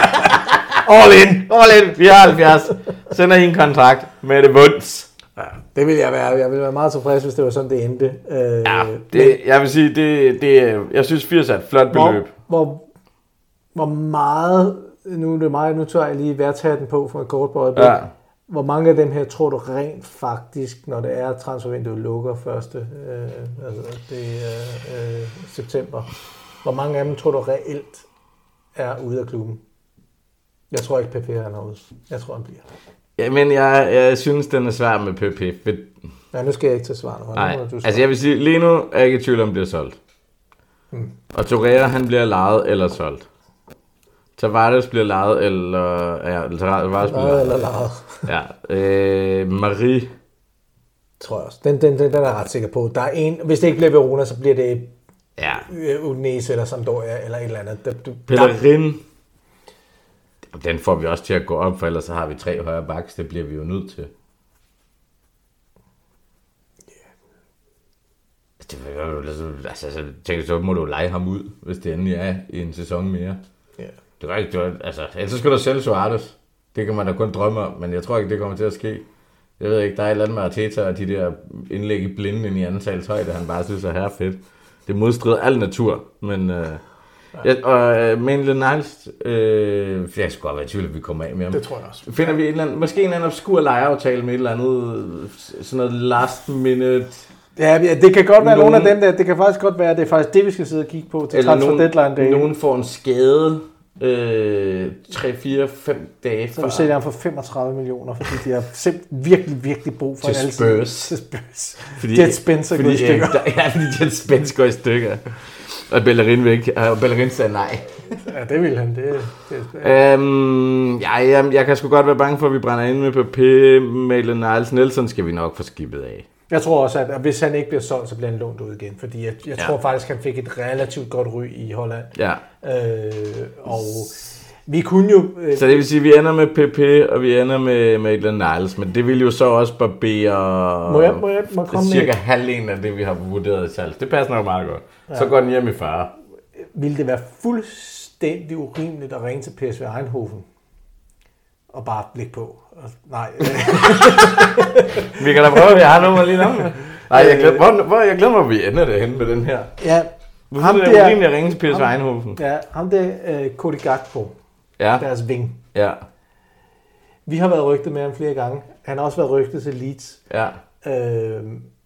All in, all in, vi har halvfjerds. Sender I en kontrakt med det vunds. Ja, det vil jeg være. Jeg ville være meget tilfreds, hvis det var sådan, det endte. Øh, ja, det, jeg vil sige, det, det, jeg synes firs er et flot beløb. Hvor, hvor, hvor meget, nu er det mig, nu tager jeg lige værtshatten på for et kort på øjeblik. Ja. Hvor mange af dem her tror du rent faktisk, når det er transfervinduet lukker første øh, altså det øh, øh, september, hvor mange af dem tror du reelt er ude af klubben? Jeg tror ikke, P P er ude. Jeg tror, han bliver. Ja, men jeg, jeg synes, den er svær med P P. For... Ja, nu skal jeg ikke tage svaret. Nej, du altså jeg vil sige, lige nu er jeg ikke i tvivl om, bliver solgt. Hmm. Og Torreira, han bliver lejet eller solgt. Tavares bliver lejet eller... Ja, Tavares bliver lejet eller lejet. Ja, øh, Marie. Tror jeg også. Den, den, den, den er jeg ret sikker på. Der er en, hvis det ikke bliver Verona, så bliver det ja. Udinese eller Sampdoria eller et eller andet. Der, du, Pellegrin. Den får vi også til at gå op, for ellers så har vi tre højre backs. Det bliver vi jo nødt til. Yeah. Det, altså, så tænker så må du lege ham ud, hvis det endelig er i en sæson mere. Yeah. Det er ikke, det var, altså, ellers skal du sælge Suarez. Det kan man da kun drømme om, men jeg tror ikke, det kommer til at ske. Jeg ved ikke, der er et eller andet med Arteta og de der indlæg i blinden ind i antalshøjde, han bare synes er her fedt. Det modstrider al natur, men... Øh, ja, og uh, Maitland Niles, øh, jeg skal godt være i tvivl, at vi kommer af med ham. Det tror jeg også. Finder vi et eller andet, måske en eller anden obskur lejeaftale med et eller andet, sådan noget last minute... Ja, det kan godt være nogen, nogle af dem der, det kan faktisk godt være, at det er faktisk det, vi skal sidde og kigge på til transfer deadline day. Nogen får en skade øh, tre, fire, fem dage før. Så vi sælger ham for femogtredive millioner, fordi de har simpelthen virkelig, virkelig brug for til Spurs. Til Spurs. Fordi, Jet Spence går i stykker. Ja, fordi Jet Spence går i stykker. Og Bellerin vil ikke. Og Bellerin sagde nej. Ja, det vil han. Det, det er øhm, ja, jeg, jeg kan sgu godt være bange for, at vi brænder ind med P P. Maitland Niles Nelson skal vi nok få skibet af. Jeg tror også, at hvis han ikke bliver solgt, så bliver han lånt ud igen. Fordi jeg, jeg ja. tror faktisk, han fik et relativt godt ry i Holland. Ja. Øh, og vi kunne jo... Øh, så det vil sige, at vi ender med P P, og vi ender med Maitland Niles. Men det vil jo så også barbere må jeg, må jeg, må jeg cirka halvdelen af det, vi har vurderet i salg. Det passer nok meget godt. Ja. Så går den hjem i fyrre. Vil det være fuldstændig urimeligt at ringe til P S V Eindhoven og bare blikke på? Nej. Vi kan da prøve, at vi har nummer lige nu. Nej, jeg glemmer, hvor, jeg glemmer, at vi ender det hen med den her. Ja. Hvorfor ham er det urimeligt at ringe til P S V Eindhoven? Ja, ham der uh, Cody Gakpo. Ja. Deres ving. Ja. Vi har været rygtet med ham flere gange. Han har også været rygtet til Leeds. Ja. Øh,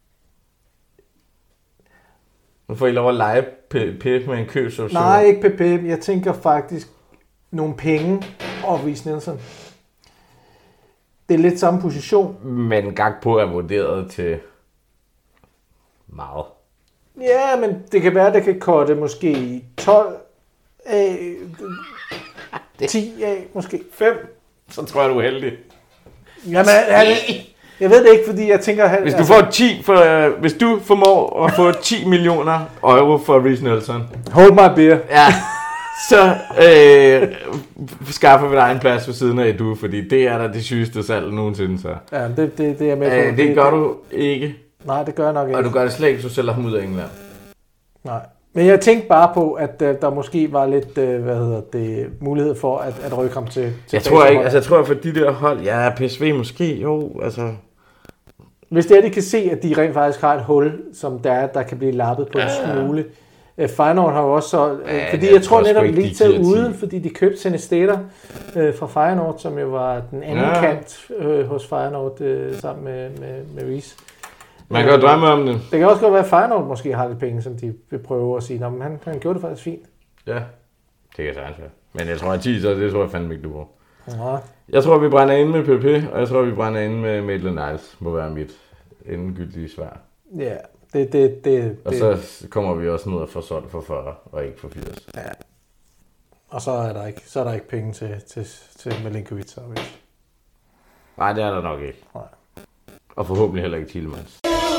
Nu får I lov at lege P P med en købsoption. Nej, ikke P P. Jeg tænker faktisk nogle penge og Reiss Nelson. Det er lidt samme position. Men Gakpo er vurderet til meget. Ja, men det kan være, at det kan koste måske tolv af, ti af, måske fem. Så tror jeg, du er heldig. Jamen, han, jeg ved det ikke, fordi jeg tænker... Han, hvis du altså, får ti for, uh, hvis du formår at få ti millioner euro for Reiss Nelson. Hold my beer. Ja. Så øh, skaffer vi dig en plads ved siden af Edu, fordi det er da det sygeste salg nogensinde. Så. Ja, det, det, det er med på. Øh, det gør du ikke. Nej, det gør jeg nok ikke. Og du gør det slet ikke, hvis du sælger ham ud af England. Nej. Men jeg tænkte bare på, at uh, der måske var lidt, uh, hvad hedder det, mulighed for at, at rykke ham til, til Jeg tror ikke, altså jeg tror for de der hold, ja, P S V måske, jo, altså... Hvis det er, de kan se, at de rent faktisk har et hul, som der er, der kan blive lappet på en ja. smule. Uh, Feyenoord har jo også så... Uh, ja, fordi jeg tror netop lige til ude, fordi de købte Senesteder uh, fra Feyenoord, som jo var den anden ja. kant uh, hos Feyenoord uh, sammen med, med, med Riis. Man kan jo drømme om det. Det kan også godt være, at Feyenoord måske har lidt penge, som de vil prøve at sige. Nå, men han, han gjorde det faktisk fint. Ja, det kan sagtens være. Men jeg tror, at ti, så det tror jeg fandme ikke, du får. Ja. Jeg tror, vi brænder ind med P P, og jeg tror, vi brænder ind med Maitland Niles, må være mit endegyldige svar. Ja, det... det, det og det. Så kommer vi også ned og får solgt for fyrre, og ikke for firs. Ja. Og så er der ikke, så er der ikke penge til, til, til Milinkovic. Nej, det er der nok ikke. Nej. Og forhåbentlig heller ikke Tielemans.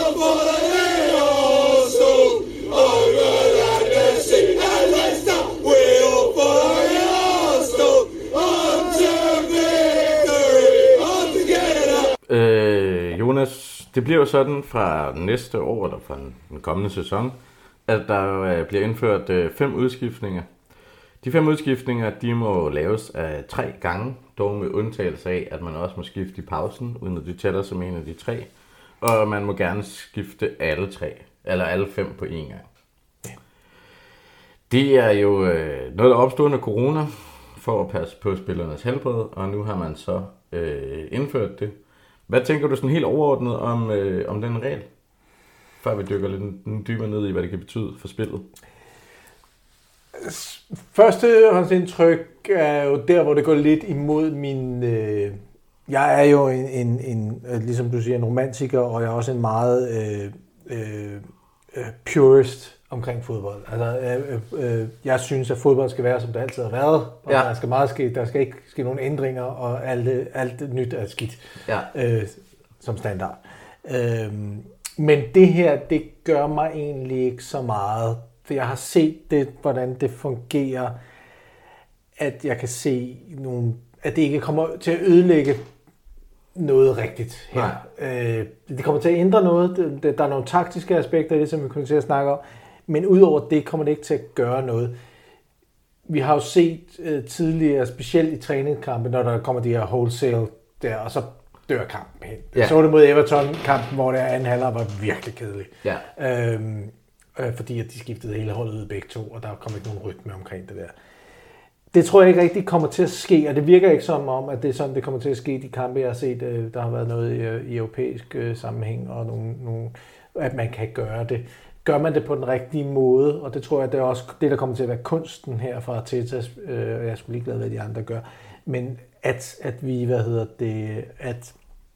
Øh, Jonas, det bliver jo sådan fra næste år, eller fra den kommende sæson, at der bliver indført fem udskiftninger. De fem udskiftninger, de må laves af tre gange, dog med undtagelse af, at man også må skifte i pausen, uden at de tæller som en af de tre. Og man må gerne skifte alle tre, eller alle fem på én gang. Det er jo øh, noget, der opstod under corona, for at passe på spillernes helbred, og nu har man så øh, indført det. Hvad tænker du sådan helt overordnet om, øh, om den regel? Før vi dykker lidt dybere ned i, hvad det kan betyde for spillet. Førstehåndsindtryk er jo der, hvor det går lidt imod min... Øh, jeg er jo en, en, en, ligesom du siger, en romantiker, og jeg er også en meget øh, øh, purist omkring fodbold. Altså, øh, øh, jeg synes, at fodbold skal være, som det altid har været. Og ja. der, skal meget ske, der skal ikke ske nogen ændringer, og alt, alt nyt er skidt ja. øh, som standard. Øh, men det her, det gør mig egentlig ikke så meget. For jeg har set det, hvordan det fungerer, at jeg kan se nogle, at det ikke kommer til at ødelægge noget rigtigt her. Øh, det kommer til at ændre noget. Der er nogle taktiske aspekter i det, som vi kommer til at snakke om. Men udover det kommer det ikke til at gøre noget. Vi har jo set øh, tidligere, specielt i træningskampe, når der kommer de her wholesale der, og så dør kampen hen. Ja. Så det mod Everton-kampen, hvor der anden halvleg var virkelig kedelig. Ja. Øhm, øh, fordi at de skiftede hele holdet ud begge to, og der kom ikke nogen rytme omkring det der. Det tror jeg ikke rigtig kommer til at ske, og det virker ikke som om, at det er sådan, det kommer til at ske i de kampe, jeg har set. Der har været noget i, i europæisk sammenhæng, og nogle, nogle, at man kan gøre det. Gør man det på den rigtige måde, og det tror jeg, det er også det, der kommer til at være kunsten her fra Arteta, øh, og jeg skulle lige glad, hvad de andre gør. Men at, at vi, hvad hedder det, at,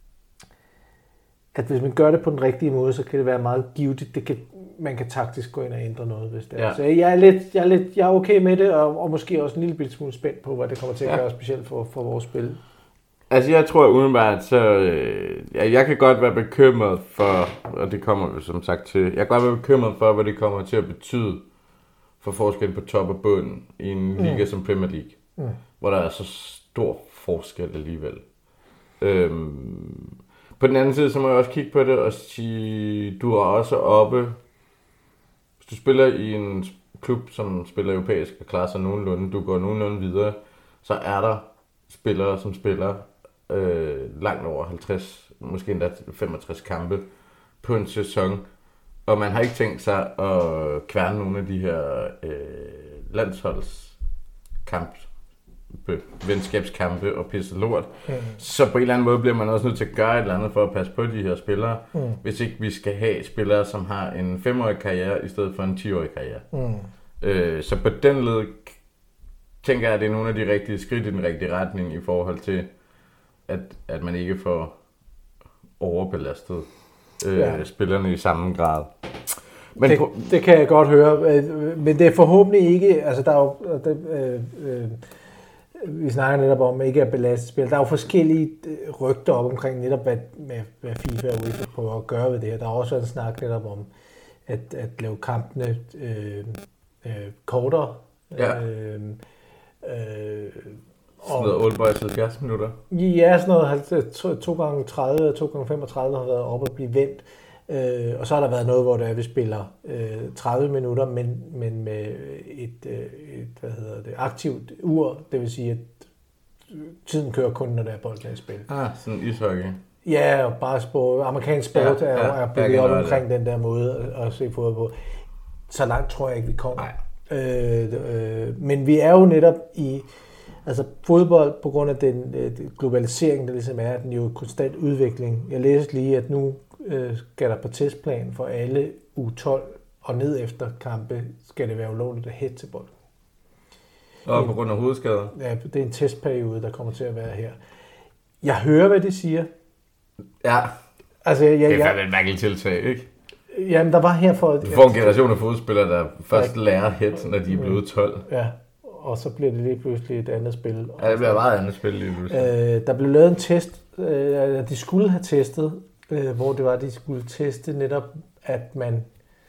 at hvis man gør det på den rigtige måde, så kan det være meget givet. Det kan, man kan taktisk gå ind og ændre noget, hvis det er. Ja. Så jeg er lidt, jeg er lidt, jeg er okay med det, og, og måske også en lille smule spændt på, hvad det kommer til at ja. gøre specielt for, for vores spil. Altså jeg tror umiddelbart, så øh, jeg, jeg kan godt være bekymret for, og det kommer vi som sagt til, jeg kan godt være bekymret for, hvad det kommer til at betyde for forskellen på top og bund i en mm. liga som Premier League, mm. hvor der er så stor forskel alligevel. Øhm, på den anden side, så må jeg også kigge på det og sige, du er også oppe, hvis du spiller i en klub, som spiller europæisk og klarer sig nogenlunde, du går nogenlunde videre, så er der spillere, som spiller øh, langt over halvtreds, måske endda femogtres kampe på en sæson, og man har ikke tænkt sig at kværne nogle af de her øh, landsholdskamp, venskabskampe og pisse lort. Mm. Så på en eller anden måde bliver man også nødt til at gøre et eller andet for at passe på de her spillere, mm. hvis ikke vi skal have spillere, som har en femårig karriere i stedet for en ti-årig karriere. Mm. Øh, så på den led tænker jeg, at det er nogle af de rigtige skridt i den rigtige retning i forhold til, at, at man ikke får overbelastet øh, ja. spillerne i samme grad. Men det, det kan jeg godt høre, men det er forhåbentlig ikke, altså der er jo, det, øh, øh, vi snakker netop om ikke at belaste spil. Der er jo forskellige rygter op omkring netop, hvad, med, hvad FIFA og UEFA prøver at gøre ved det her. Der er også en snak netop om, at, at lave kampene øh, øh, kortere. Ja. Øh, øh, sådan noget old boys halvfjerds minutter. Ja, sådan noget to gange tredive og to gange femogtredive har været oppe at blive vendt. Øh, og så har der været noget, hvor der vi spiller øh, tredive minutter, men, men med et, øh, et hvad hedder det, aktivt ur, det vil sige, at tiden kører kun, når der er bolden i spil. Ah, sådan ishockey. Ja, og bare sport, amerikansk sport ja, ja, er, er bygget op omkring den der måde at, at se fodbold på. Så langt tror jeg ikke, vi kommer. Øh, øh, men vi er jo netop i altså fodbold, på grund af den øh, globalisering, der ligesom er, den jo konstant udvikling. Jeg læste lige, at nu øh, skal der på testplan for alle U tolv og ned efter kampe, skal det være ulovligt at hætte til bolden. Og på grund af hovedskader? Ja, det er en testperiode, der kommer til at være her. Jeg hører, hvad de siger. Ja, altså, jeg, jeg, det er fandme et mærkeligt tiltag, ikke? Jamen, der var her for... Du får en generation af fodspillere, der først lærer hæt, når de er blevet tolv. Ja, og så bliver det lige pludselig et andet spil. Ja, det bliver meget andet spil lige pludselig. Øh, der blev lavet en test, øh, de skulle have testet, øh, hvor det var, de skulle teste netop, at man...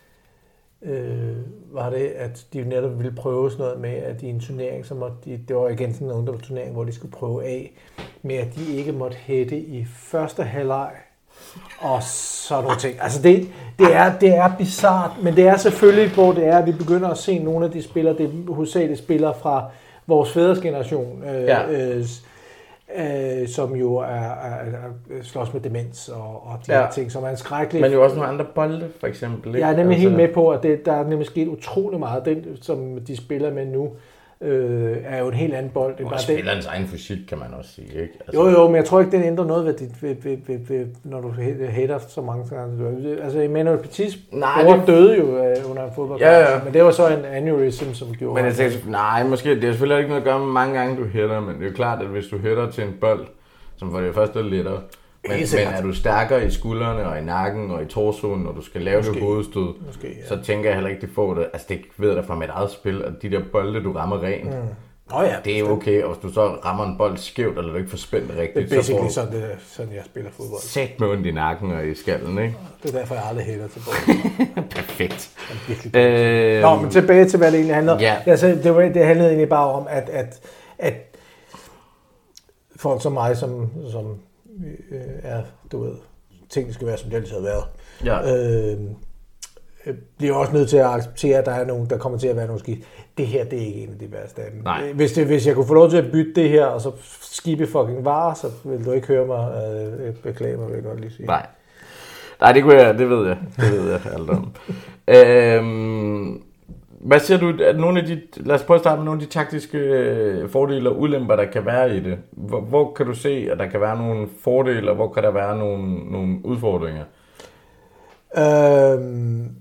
Øh, var det, at de netop ville prøve sådan noget med, at i en turnering, så måtte de, det var igen sådan en ungdomsturnering, hvor de skulle prøve af, med at de ikke måtte hætte i første halvleg, og sådan nogle ting. Altså det, det, er, det er bizart, men det er selvfølgelig, hvor det er, at vi begynder at se nogle af de spillere, det er hovedsageligt spillere fra vores fædres generation, øh, ja. øh, øh, som jo er, er, er slås med demens og, og de ja. her ting, som er en skrækkelig... Men jo også nogle andre bolde, for eksempel. Ikke? Jeg er nemlig altså... helt med på, at det, der er nemlig sket utrolig meget. Den, som de spiller med nu, øh, er jo en helt anden bold. Og spillerens egen fysik, kan man også sige. Ikke? Altså... Jo, jo, men jeg tror ikke, den ændrer noget, ved dit, ved, ved, ved, ved, når du hætter så mange gange. Altså, Emmanuel Petits bror det... døde jo øh, under en fodboldkamp, ja, ja. Men det var så en aneurysm, som gjorde... Men jeg tænker, nej, måske, det er selvfølgelig ikke noget at gøre med mange gange, du hætter, men det er jo klart, at hvis du hætter til en bold, som for det første er lettere, men, men er du stærkere i skuldrene og i nakken og i torsoen, når du skal lave det hovedstød, Måske, ja. så tænker jeg heller ikke, det får det. Altså det ved jeg da fra mit eget spil, at de der bolde, du rammer rent, mm. oh, ja, det er okay. Og hvis du så rammer en bold skævt, eller du ikke får spændt rigtigt, det er så får du sådan, det, sådan, jeg spiller fodbold. Sæt med ondt i nakken og i skallen, ikke? Det er derfor, jeg aldrig hætter til bolden. Perfekt. Øh... Nå, men tilbage til, hvad det egentlig handler om. Ja. Altså, det, var, det handlede egentlig bare om, at, at, at folk som mig, som... som øh, er, du ved, tingene skal være, som det altid har været. Ja. Øh, bliver også nødt til at acceptere, at der er nogen, der kommer til at være nogle skift. Det her, det er ikke en af de værste af dem. Nej. Hvis, det, hvis jeg kunne få lov til at bytte det her, og så skibe fucking varer, så vil du ikke høre mig øh, beklage mig, vil jeg godt lige sige. Nej. Nej, det kunne jeg, det ved jeg. Det ved jeg alt om. øhm, hvad siger du, at nogle af de, lad os prøve at starte med nogle af de taktiske fordele og ulemper, der kan være i det. Hvor, hvor kan du se, at der kan være nogle fordele, og hvor kan der være nogle, nogle udfordringer? Øhm,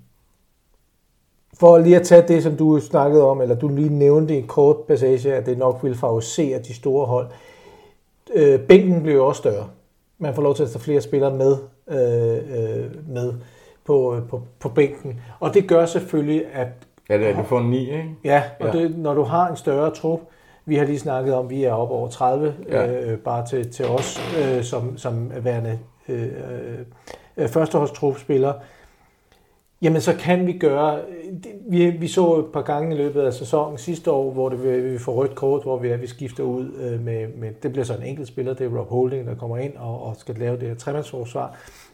for lige at tage det, som du snakkede om, eller du lige nævnte i en kort passage, at det nok ville favorisere de store hold. Øh, bænken bliver jo også større. Man får lov til at tage flere spillere med, øh, øh, med på, på, på bænken. Og det gør selvfølgelig, at ja, det er, du får ni, ikke? Ja, og ja. Det, når du har en større trup, vi har lige snakket om, vi er oppe over tredive, ja. øh, bare til, til os, øh, som, som værende øh, øh, førsteholdstrupspillere, jamen så kan vi gøre, vi, vi så et par gange i løbet af sæsonen sidste år, hvor det, vi får rødt kort, hvor vi, er, vi skifter ud øh, med, med, det bliver så en enkelt spiller, det er Rob Holding, der kommer ind og, og skal lave det her tremandsforsvar.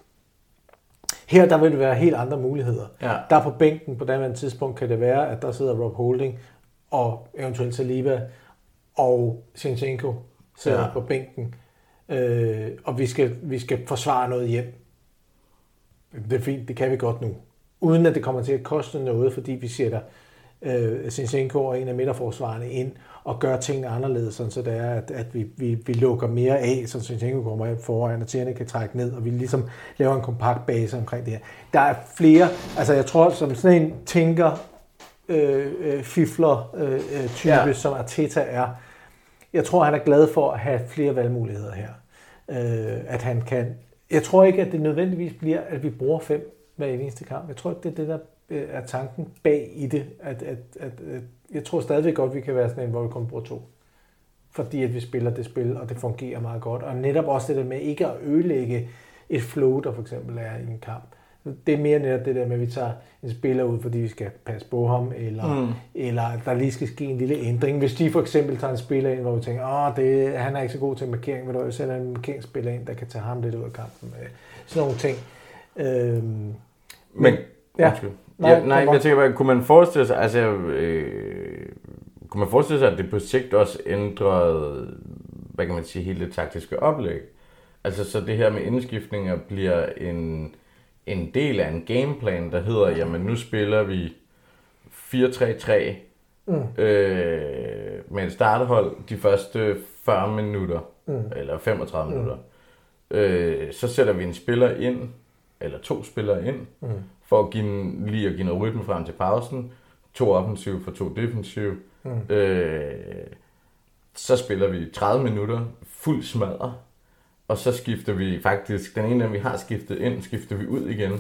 Her der vil det være helt andre muligheder. Ja. Der på bænken på daværende tidspunkt kan det være, at der sidder Rob Holding og eventuelt Saliba og Zinchenko sidder ja. på bænken. Øh, og vi skal, vi skal forsvare noget hjem. Det er fint, det kan vi godt nu. Uden at det kommer til at koste noget, fordi vi sætter øh, Zinchenko og en af midterforsvarerne ind og gør tingene anderledes, sådan så det er, at, at vi, vi, vi lukker mere af, så Zinchenko kommer foran, og Tierney kan trække ned, og vi ligesom laver en kompakt base omkring det her. Der er flere, altså jeg tror, som sådan en tænker, øh, øh, fifler øh, type, ja. som Arteta er, jeg tror, han er glad for at have flere valgmuligheder her. Øh, at han kan, jeg tror ikke, at det nødvendigvis bliver, at vi bruger fem hver eneste kamp. Jeg tror ikke, det er det, der er tanken bag i det. At, at, at, at jeg tror stadigvæk godt, vi kan være sådan en, hvor vi kun bruger to. Fordi at vi spiller det spil, og det fungerer meget godt. Og netop også det der med ikke at ødelægge et flow, der for eksempel er i en kamp. Det er mere netop det der med, at vi tager en spiller ud, fordi vi skal passe på ham, eller, mm. eller der lige skal ske en lille ændring. Hvis de for eksempel tager en spiller ind, hvor vi tænker, åh, det, han er ikke så god til markering, men du sender en markeringsspiller ind, der kan tage ham lidt ud af kampen. Sådan nogle ting. Øhm, men, ja. Nej, ja, nej, jeg tænker bare, kunne man forestille sig, altså, øh, kunne man forestille sig, at det på sigt også ændrede, hvad kan man sige, hele det taktiske oplæg? Altså, så det her med indskiftninger bliver en, en del af en gameplan, der hedder, jamen nu spiller vi fire tre tre mm. øh, med et starterhold de første fyrre minutter, mm. eller femogtredive mm. minutter. Øh, så sætter vi en spiller ind, eller to spillere ind, mm. for at give, lige at give noget rytme frem til pausen. To offensive for to defensive. Mm. Øh, så spiller vi tredive minutter fuld smadret. Og så skifter vi faktisk, den ene af vi har skiftet ind, skifter vi ud igen.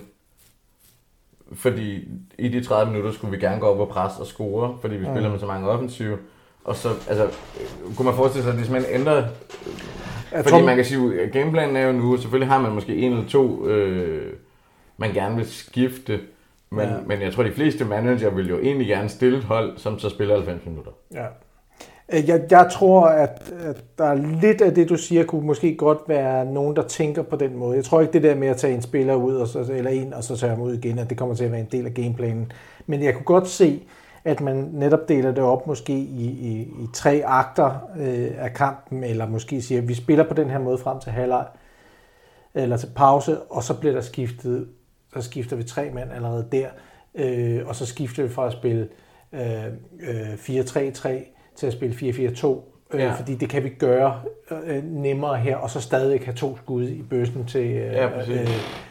Fordi i de tredive minutter skulle vi gerne gå op og presse og score, fordi vi mm. spiller med så mange offensive. Og så, altså, kunne man forestille sig, at det simpelthen ændrer... Jeg fordi tror, man kan sige, at gameplanen er jo nu, selvfølgelig har man måske en eller to, øh, man gerne vil skifte, men, ja. men jeg tror, de fleste manager vil jo egentlig gerne stille et hold, som så spiller halvfems minutter. Ja. Jeg, jeg tror, at, at der er lidt af det, du siger, kunne måske godt være nogen, der tænker på den måde. Jeg tror ikke, det der med at tage en spiller ud, og så, eller en, og så tage ham ud igen, at det kommer til at være en del af gameplanen. Men jeg kunne godt se, at man netop deler det op måske i, i, i tre akter øh, af kampen, eller måske siger, at vi spiller på den her måde frem til halvleg, eller til pause, og så bliver der skiftet, så skifter vi tre mand allerede der, øh, og så skifter vi fra at spille øh, øh, fire tre tre til at spille fire fire to, øh, ja. Fordi det kan vi gøre øh, nemmere her, og så stadig have to skud i bøssen til... Øh, ja, øh,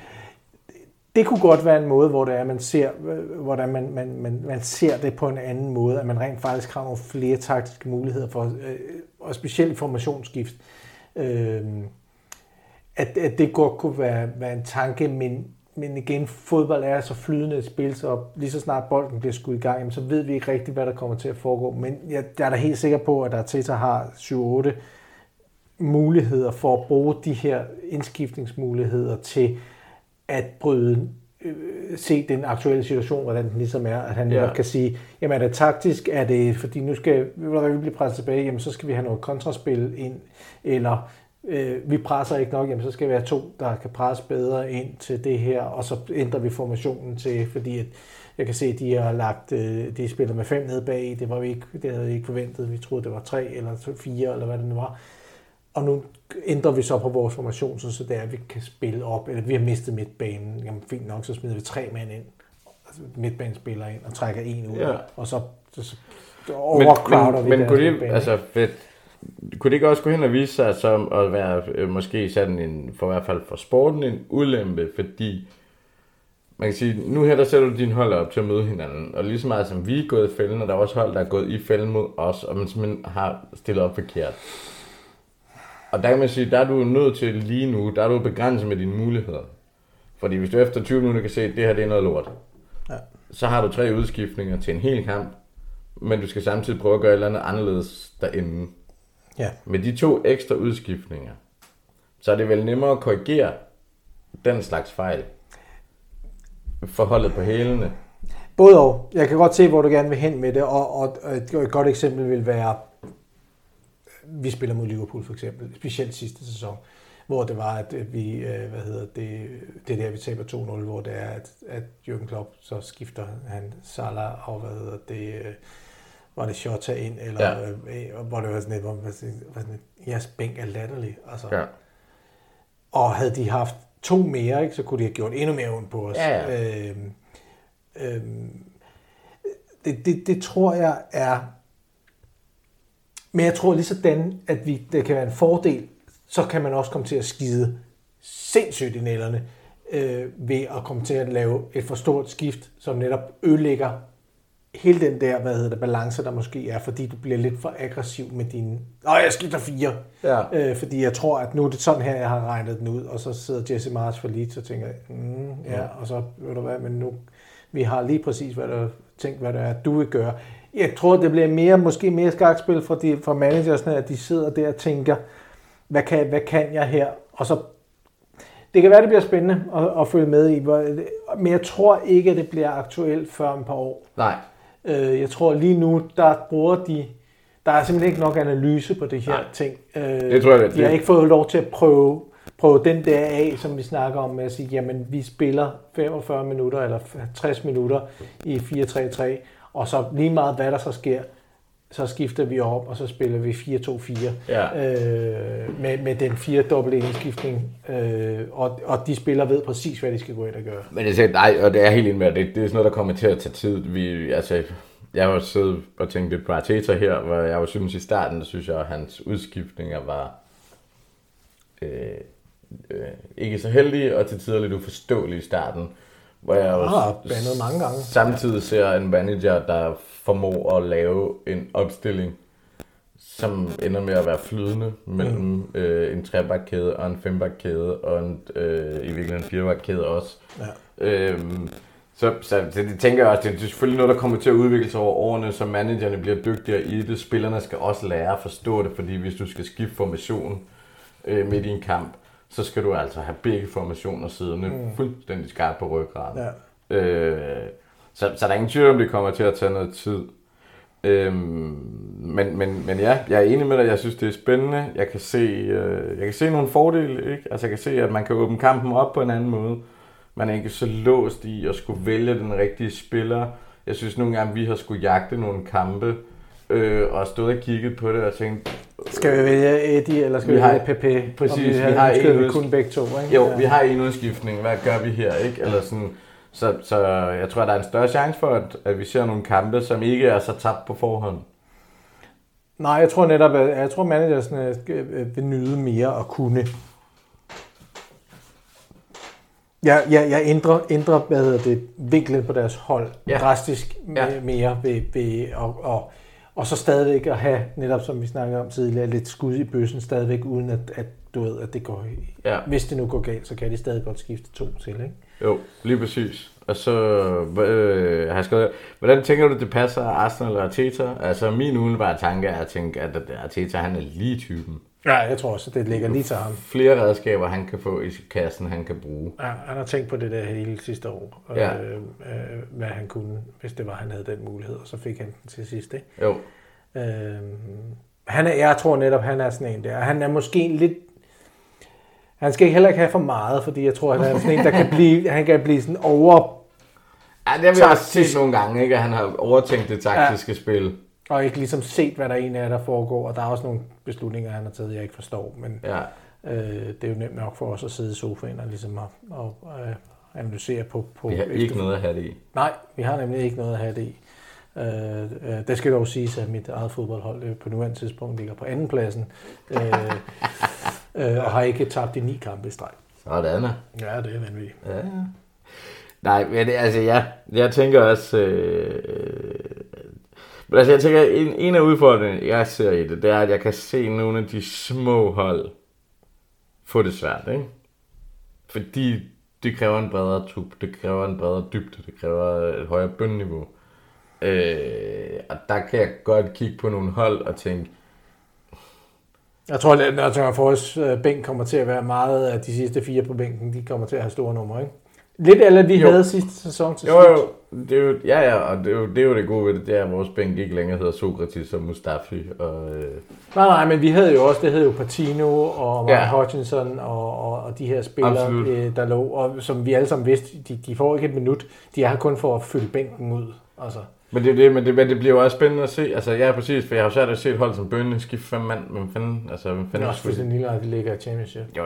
det kunne godt være en måde, hvor det er, man ser, hvordan man, man, man, man ser det på en anden måde, at man rent faktisk har nogle flere taktiske muligheder for, øh, og specielt formationsskift. Øh, at, at det godt kunne være, være en tanke, men, men igen, fodbold er så flydende et spil, så lige så snart bolden bliver skudt i gang, jamen, så ved vi ikke rigtigt, hvad der kommer til at foregå. Men jeg, jeg er da helt sikker på, at Arteta har syv otte muligheder for at bruge de her indskiftningsmuligheder til at bryde, øh, se den aktuelle situation, hvordan den ligesom er, at han netop ja. kan sige, jamen er det taktisk, er det, fordi nu skal vi blive presset tilbage, jamen så skal vi have noget kontraspil ind, eller øh, vi presser ikke nok, jamen så skal vi have to, der kan presse bedre ind til det her, og så ændrer vi formationen til, fordi at jeg kan se, at de har lagt, øh, de spiller med fem ned bag, det var vi ikke, det havde vi ikke forventet, vi troede, det var tre eller fire, eller hvad det nu var. Og nu ændrer vi så på vores formation, så det er, at vi kan spille op, eller vi har mistet midtbanen. Jamen fint nok, så smider vi tre mand ind, altså midtbanespillere ind, og trækker en ud, ja. og så, så, så overcrowder vi men, men kunne, det, altså, fedt. kunne det ikke også gå hen og vise sig som at være øh, måske sådan en, for i hvert fald for sporten, en ulempe, fordi man kan sige, nu her der sætter du din hold op til at møde hinanden, og lige så meget som vi er gået i fælden, og der er også hold, der er gået i fælden mod os, og man simpelthen har stillet op forkert. Og der kan man sige, der er du nødt til lige nu, der er du begrænset med dine muligheder. Fordi hvis du efter tyve minutter kan se, at det her det er noget lort, ja. så har du tre udskiftninger til en hel kamp, men du skal samtidig prøve at gøre et eller andet anderledes derinde. Ja. Med de to ekstra udskiftninger, så er det vel nemmere at korrigere den slags fejl. Forholdet på hælene. Både og. Jeg kan godt se, hvor du gerne vil hen med det, og, og et godt eksempel vil være, vi spiller mod Liverpool for eksempel, specielt sidste sæson, hvor det var, at vi, hvad hedder det, det der, vi taber to nul, hvor det er, at, at Jürgen Klopp, så skifter han Salah, og hvad hedder det, var det Jota ind, eller ja. øh, hvor det var sådan et, hvor man sådan et, jeres bænk er latterlig, altså. Ja. Og havde de haft to mere, ikke, så kunne de have gjort endnu mere ondt på os. Ja, ja. Øhm, øhm, det, det, det tror jeg er, men jeg tror lige sådan, at vi, det kan være en fordel, så kan man også komme til at skide sindssygt i nælderne, øh, ved at komme til at lave et for stort skift, som netop ødelægger hele den der, hvad hedder det, balance, der måske er, fordi du bliver lidt for aggressiv med dine, åh, jeg skifter fire, ja. øh, fordi jeg tror, at nu er det sådan her, jeg har regnet den ud, og så sidder Jesse Marsch for Leeds og tænker, mm, ja, ja, og så, ved du hvad, men nu, vi har lige præcis, hvad der tænkt, hvad det er, du vil gøre. Jeg tror, det bliver mere, måske mere skakspil fra, de, fra managersne, at de sidder der og tænker, hvad kan, hvad kan jeg her? Og så, det kan være, det bliver spændende at, at følge med i, men jeg tror ikke, at det bliver aktuelt før om et par år. Nej. Jeg tror lige nu, der bruger de, der er simpelthen ikke nok analyse på det her Nej. ting. Det tror jeg, det. De har ikke fået lov til at prøve, prøve den der af, som vi snakker om, med at sige, jamen vi spiller femogfyrre minutter eller tres minutter i fire tre tre, og så lige meget hvad der så sker, så skifter vi op, og så spiller vi fire to fire ja. øh, med, med den fire dobbelt indskiftning, øh, og, og de spillere ved præcis, hvad de skal gå ind og gøre. Men det er, nej, og det er helt enig med, det, det er sådan noget, der kommer til at tage tid. Vi, altså, jeg har jo siddet og tænkt lidt på Arteta her, hvor jeg jo synes i starten, der synes jeg, at hans udskiftninger var øh, øh, ikke så heldige, og til tider lidt uforståelige i starten. Hvor jeg jo ah, bandet mange gange. Samtidig ser en manager, der formår at lave en opstilling, som ender med at være flydende mellem mm. øh, en trebakkæde og en fembakkæde, og en, øh, i virkeligheden en firebakkæde også. Ja. Øhm, så, så, så det tænker jeg også, det er selvfølgelig noget, der kommer til at udvikle sig over årene, så managerne bliver dygtigere i det. Spillerne skal også lære at forstå det, fordi hvis du skal skifte formation øh, midt i en kamp, så skal du altså have begge formationer siddende mm. fuldstændig skarpt på ryggraden. Ja. Øh, så, så der er ingen tvivl om, det kommer til at tage noget tid. Øh, men, men, men ja, jeg er enig med dig. Jeg synes, det er spændende. Jeg kan se, øh, jeg kan se nogle fordele. Ikke? Altså, jeg kan se, at man kan åbne kampen op på en anden måde. Man er ikke så låst i at skulle vælge den rigtige spiller. Jeg synes nogle gange, vi har skulle jagte nogle kampe, øh, og stået og kigget på det og tænkt... Skal vi vælge Eddie, eller skal vi, vi vælge P P? Præcis, vi, vi har en kun begge to, ikke? Jo, ja. vi har en udskiftning. Hvad gør vi her, ikke? Eller sådan, så, så jeg tror, der er en større chance for, at, at vi ser nogle kampe, som ikke er så tabt på forhånd. Nej, jeg tror netop, at jeg tror, managerne vil nyde mere at kunne. Jeg, jeg, jeg ændrer, ændrer hvad hedder det, vinklen på deres hold ja. drastisk ja. mere ved, ved og, og, og så stadigvæk at have, netop som vi snakkede om tidligere, lidt skud i bøssen stadigvæk, uden at, at du ved, at det går, ja. hvis det nu går galt, så kan de stadig godt skifte to til, ikke? Jo, lige præcis. Og så øh, har jeg skrevet, hvordan tænker du, det passer Arsenal og Arteta? Altså min umiddelbare tanke er at tænke, at Arteta, han er lige typen. Ja, jeg tror også, det ligger lige til ham. Flere redskaber, han kan få i kassen, han kan bruge. Ja, han har tænkt på det der hele sidste år, ja. øh, øh, hvad han kunne, hvis det var, han havde den mulighed, og så fik han den til sidst, ikke? Jo. Øh, han er, jeg tror netop, han er sådan en der. Han er måske lidt... Han skal heller ikke have for meget, fordi jeg tror, han er sådan en, der kan blive, han kan blive sådan over... Ja, det har vi også set nogle gange, ikke? At han har overtænkt det taktiske ja. spil. Og ikke ligesom set, hvad der egentlig er, der foregår. Og der er også nogle beslutninger, han har taget, jeg ikke forstår. Men ja. øh, det er jo nemt nok for os at sidde i sofaen og ligesom at, og, øh, analysere på... på vi har ikke noget at have det i. Nej, vi har nemlig ikke noget at have det i. Øh, øh, det skal dog siges, at mit eget fodboldhold på nuværende tidspunkt ligger på anden pladsen. Øh, øh, og har ikke tabt i ni kampe i streg. Sådan. Ja, det er vanvittigt. Ja. Nej, men det, altså ja, jeg tænker også... Øh, men altså jeg tænker, en, en af udfordringerne, jeg ser i det, det er, at jeg kan se nogle af de små hold få det svært, ikke? Fordi det kræver en bredere trup, det kræver en bredere dybde, det kræver et højere bundniveau. Øh, og der kan jeg godt kigge på nogle hold og tænke... Jeg tror, at vores bænk kommer til at være meget af de sidste fire på bænken, de kommer til at have store numre, ikke? Lidt eller vi jo. havde sidste sæson til jo, jo, det er jo, ja, ja, og det er, jo, det er jo det gode ved det, det er, at vores bænk ikke længere hedder Sokratis og Mustafi. Og, øh... Nej, nej, men vi havde jo også, det hed jo Patino og Mark ja. Hutchinson og, og, og de her spillere, øh, der lå, og som vi alle sammen vidste, de, de får ikke et minut, de er her kun for at fylde bænken ud, altså. Men det, det, men, det, men det bliver jo også spændende at se. Altså, ja, præcis, for jeg har jo svært at se et hold som Bønne skifte fem mand, men fanden, altså, hvem fanden... Det er også for sin lille, at de ligger i championship. Jo, jo.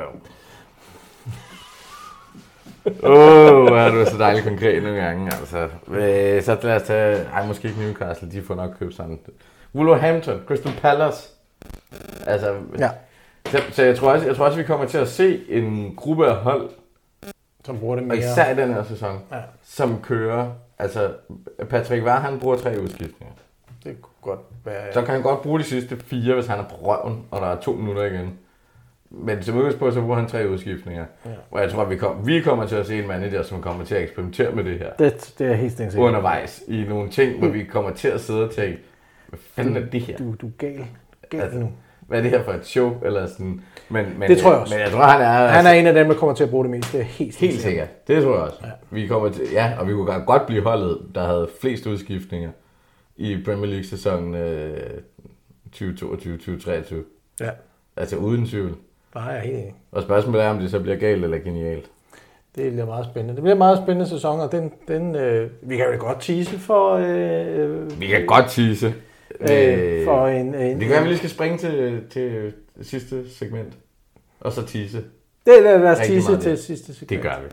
Åh, oh, er du så dejligt konkret nogle gange, altså. Øh, så lad os tage, ej, måske ikke Newcastle, de får nok købt sådan. Wolverhampton, Crystal Palace. Altså, ja. så, så jeg tror også, jeg tror også, vi kommer til at se en gruppe af hold, som bruger det mere. Og især i den her sæson, ja. som kører. Altså, Patrick Vare, han bruger tre udskiftninger. Det kunne godt være... Så kan han godt bruge de sidste fire, hvis han er på røven, og der er to minutter igen. Men som udgangspunkt, så bruger han tre udskiftninger. Ja. Og jeg tror, at vi, kom, vi kommer til at se en manager, som kommer til at eksperimentere med det her. Det, det er helt sikkert. Undervejs i nogle ting, hvor vi kommer til at sidde og tænke, hvad fanden er det her? Du, du er gal. Gal altså, nu. Hvad er det her for et show? Eller sådan. Men, men, det tror jeg også. Men jeg tror, han er... Han er en af dem, der kommer til at bruge det mest. Det er helt sikkert. Helt sikkert. Det tror jeg også. Ja. Vi kommer til, ja, og vi kunne godt blive holdet, der havde flest udskiftninger i Premier League-sæsonen øh, tyve toogtyve til tyve treogtyve. Ja. Altså uden tvivl. Nej, jeg er helt enig. Og spørgsmålet er, om det så bliver galt eller genialt. Det bliver meget spændende. Det bliver en meget spændende sæson, og den, den, øh, vi kan jo godt tease for... Øh, vi kan godt tease. Øh, for en, en, det kan være, at vi lige skal springe til, til sidste segment. Og så tease. Det er lad os tease til sidste segment. Det gør vi.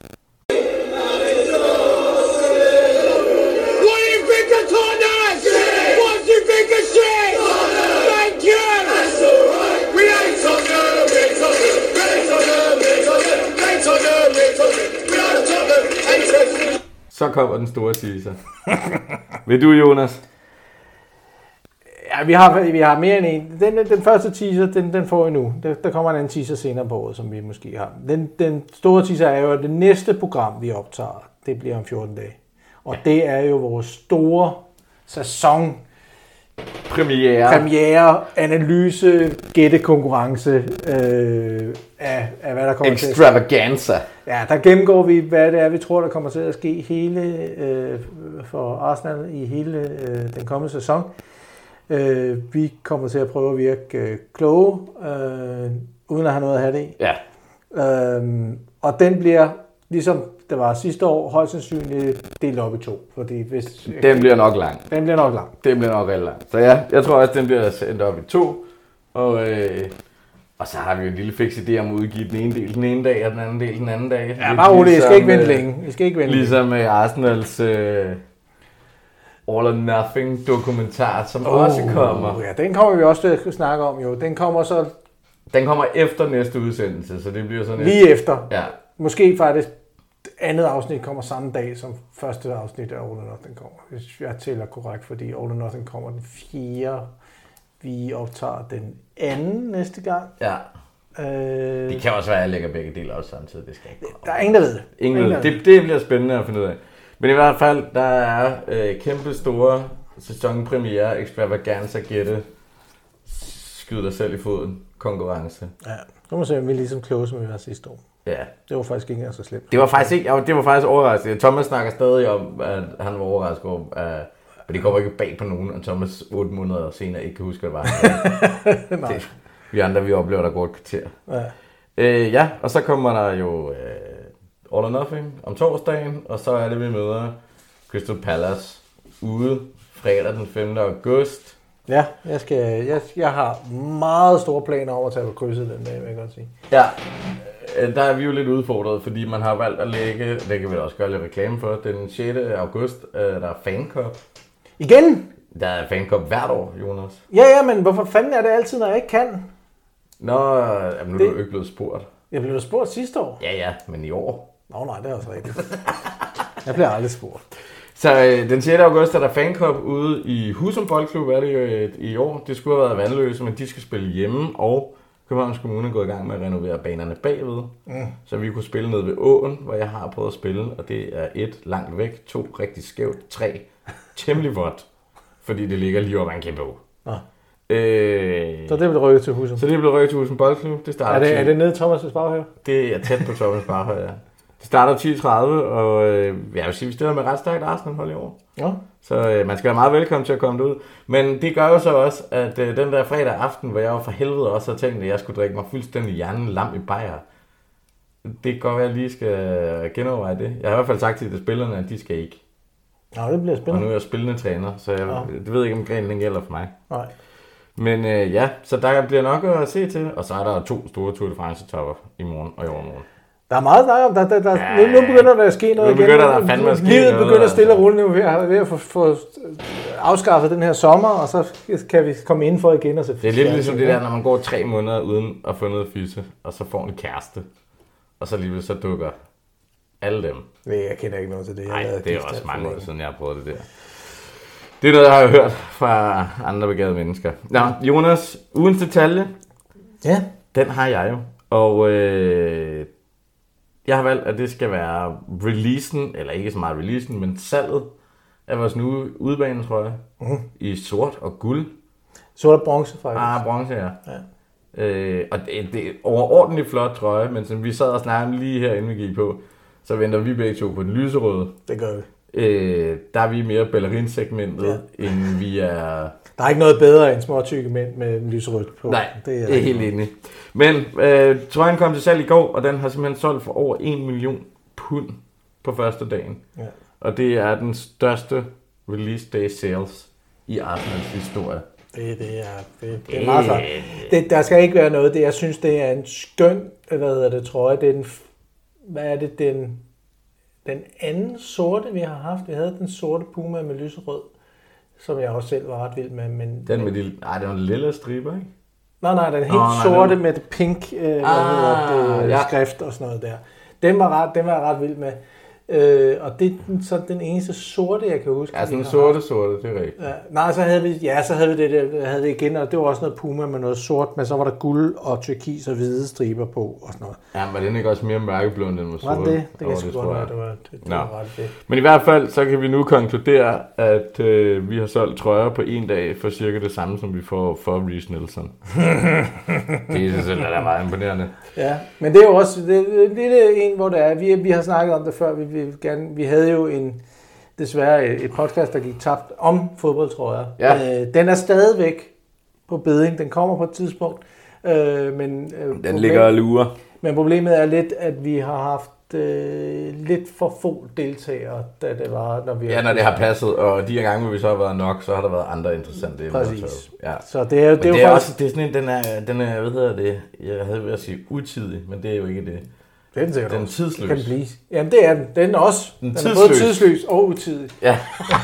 Så kommer den store teaser. Vil du, Jonas? Ja, vi har, vi har mere end en. Den, den første teaser, den, den får vi nu. Der, der kommer en anden teaser senere på året, som vi måske har. Den, den store teaser er jo, at det næste program, vi optager, det bliver om fjorten dage. Og ja. Det er jo vores store sæson Premiere. Premiere, analyse, gættekonkurrence øh, af, af, hvad der kommer Extravaganza. til. Ja, der gennemgår vi, hvad det er, vi tror, der kommer til at ske hele øh, for Arsenal i hele øh, den kommende sæson. Øh, vi kommer til at prøve at virke øh, kloge, øh, uden at have noget at have det i. Ja. Øh, og den bliver, ligesom det var sidste år, højst sandsynligt delt op i to. Fordi hvis, den bliver nok lang. Den bliver nok lang. Den bliver nok rigtig lang. Så ja, jeg tror også, den bliver sendt op i to. Og, øh, og så har vi jo en lille fix idé om at udgive den ene del den ene dag, og den anden del den anden dag. Ja, bare roligt. Jeg skal ikke vente længe. Jeg skal ikke vente ligesom med Arsenals øh, All or Nothing dokumentar, som oh, også kommer. Ja, den kommer vi også til at snakke om jo. Den kommer så... Den kommer efter næste udsendelse, så det bliver sådan... Lige et... efter. Ja. Måske faktisk andet afsnit kommer samme dag, som første afsnit af All or Nothing kommer. Hvis jeg tæller korrekt, fordi All or Nothing kommer den fjerde. Vi optager den anden næste gang. Ja. Øh... Det kan også være, at jeg lægger begge dele også samtidig. Det skal ikke der er ingen, der ved det. Ingen ingen ved det. det. Det bliver spændende at finde ud af. Men i hvert fald, der er øh, kæmpe store sæsonpremiere, extravaganza, gætte, skyd dig selv i foden, konkurrence. Ja, nu må se, om vi er ligesom kloge, som vi var sidste år. Ja. Det var faktisk ikke engang så slemt. Det var faktisk ikke, det var faktisk overraskende. Thomas snakker stadig om, at han var overrasket over, at men det kommer ikke bag på nogen, at Thomas otte måneder senere ikke kan huske, hvad det var. det, vi andre, vi oplever, der går et kvarter. Ja. Øh, ja, og så kommer der jo øh, All or Nothing om torsdagen, og så er det, vi møder Crystal Palace ude fredag den femte august. Ja, jeg, skal, jeg, jeg har meget store planer over at tage på krydset den dag, vil jeg godt sige. Ja, der er vi jo lidt udfordret, fordi man har valgt at lægge, det kan vi også gøre lidt reklame for, den sjette august, der er Fancop. Igen? Der er Fancop hvert år, Jonas. Ja, ja, men hvorfor fanden er det altid, når jeg ikke kan? Nå, jamen, nu det... er du ikke blevet spurgt. Jeg blev spurgt sidste år. Ja, ja, men i år. Nå, nej, det er også rigtigt. Jeg bliver aldrig spurgt. Så øh, den sjette august er der Fancop ude i Husum Boldklub, er det jo øh, i år. Det skulle have været Vandløse, men de skal spille hjemme, og Københavns Kommune er gået i gang med at renovere banerne bagved. Mm. Så vi kunne spille ned ved åen, hvor jeg har prøvet at spille, og det er et langt væk, to rigtig skævt, tre temmelig vådt, fordi det ligger lige over en kæmpe å. Ah. Øh, så det blev rykket til Husum? Så det blev rykket til Husum Boldklub. Det starter er, det, er det nede i Thomas' baghave? Det er tæt på Thomas' baghave, ja. Det starter ti tredive, og øh, jeg vil sige, vi stiller med ret stærkt Arsenal-hold i år. Ja. Så øh, man skal være meget velkommen til at komme derud. Men det gør jo så også, at øh, den der fredag aften, hvor jeg var for helvede også havde tænkt, at jeg skulle drikke mig fuldstændig hjernen lam i bajer. Det kan godt være, at jeg lige skal genoverveje det. Jeg har i hvert fald sagt til de spillerne, at de skal ikke. Ja, det bliver spændende. Og nu er jeg spillende træner, så jeg ja. det ved ikke, om grenen gælder for mig. Nej. Men øh, ja, så der bliver nok at se til. Og så er der to store Tour de France-topper i morgen og i overmorgen. Der er meget der, der, der, der ja, nu, nu begynder der at ske noget igen. Nu begynder der fandme at ske Livet noget. Begynder stille og roligt nu ved at, ved at få, få afskaffet den her sommer, og så kan vi komme indenfor igen og se. Det er lidt ligesom det der, når man går tre måneder uden at få noget fyse, og så får en kæreste, og så alligevel så dukker alle dem. Jeg kender ikke noget til det. Nej, det er også mange år siden, jeg har prøvet det der. Det er noget, jeg har hørt fra andre begavede mennesker. Nå, Jonas, ugens detalje. Ja. Den har jeg jo. Og øh, jeg har valgt, at det skal være releasen, eller ikke så meget releasen, men salget af vores nye udebanetrøje uh-huh. i sort og guld. Sort og bronze, faktisk. Ah, bronze, ja. ja. Øh, og det, det er overordentligt flot trøje, men som vi sad og snakkede lige her, inden vi gik på, så venter vi begge to på den lyserøde. Det gør vi. Øh, der er vi mere ballerin-segmentet, ja. end vi er Der er ikke noget bedre end småtykke mænd med lyserødt på. Nej, det er, det er helt enig. Men øh, trøjen kom til salg i går, og den har simpelthen solgt for over en million pund på første dagen. Ja. Og det er den største release day sales i Arsenals historie. Det, det, er, det, det er meget flot. Det, der skal ikke være noget. Det, jeg synes, det er en skøn, hvad hedder det, trøje. Det er den, hvad er det, den, den anden sorte, vi har haft. Vi havde den sorte Puma med lyserød, som jeg også selv var ret vild med. Men, den med de, nej, det var en lille striber, ikke? Nej, nej, den helt oh, sorte den... med det pink øh, hvad ah, hedder det, ja. skrift og sådan noget der. Den var, ret, den var jeg ret vild med. Øh, og det er så den eneste sorte, jeg kan huske. Ja, sådan en sorte, sorte, det er rigtigt. Ja, nej, så havde vi, ja, så havde vi det, det, havde det igen, og det var også noget Puma med noget sort, men så var der guld og turkis og hvide striber på og sådan noget. Ja, var den ikke også mere mørkeblå, end den var sorte? Var det? Det kan sgu godt være, det var, det, det var ret det. Men i hvert fald, så kan vi nu konkludere, at øh, vi har solgt trøjer på en dag for cirka det samme, som vi får for Reiss Nelson. Det er selv, der er meget imponerende. Ja, men det er jo også det, det, det er en, hvor det er. Vi, vi har snakket om det før. Vi, vi, gerne, vi havde jo en, desværre et podcast, der gik tabt om fodboldtrøjer. Ja. Øh, den er stadigvæk på beding. Den kommer på et tidspunkt. Øh, men, øh, den problem, ligger og lurer. Men problemet er lidt, at vi har haft øh, lidt for få deltagere, da det var, når vi ja, når det har passet, og de her gange, hvor vi så har været nok, så har der været andre interessante. Præcis. Ja. Så det er, det det er, er jo faktisk... også, det er sådan en, den er, den er, hvad hedder det, jeg havde ved at sige utidig, men det er jo ikke det. Det er den sikkert den er tidsløs. Kan blive. Jamen det er den. Den er også. Den, den er både tidsløs og utidig. Ja.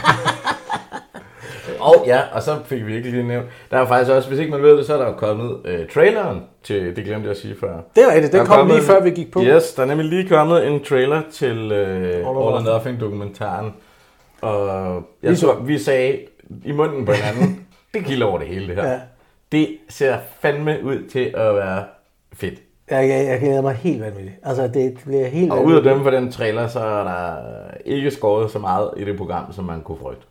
Og ja, og så fik vi ikke lige nævnt. Der er faktisk også, hvis ikke man ved det, så er der jo kommet øh, traileren til, det glemte jeg at sige før. Det er rigtigt, den kom lige før vi gik på. Yes, der er nemlig lige kommet en trailer til øh, All or Nothing dokumentaren. Og jeg tror, vi sagde i munden på hinanden, det kilder over det hele det her. Ja. Det ser fandme ud til at være fedt. Jeg, jeg, jeg glæder mig helt vanvittigt. Altså, det bliver helt og vanvittigt. Og ud af dem for den trailer, så er der ikke skåret så meget i det program, som man kunne frygte.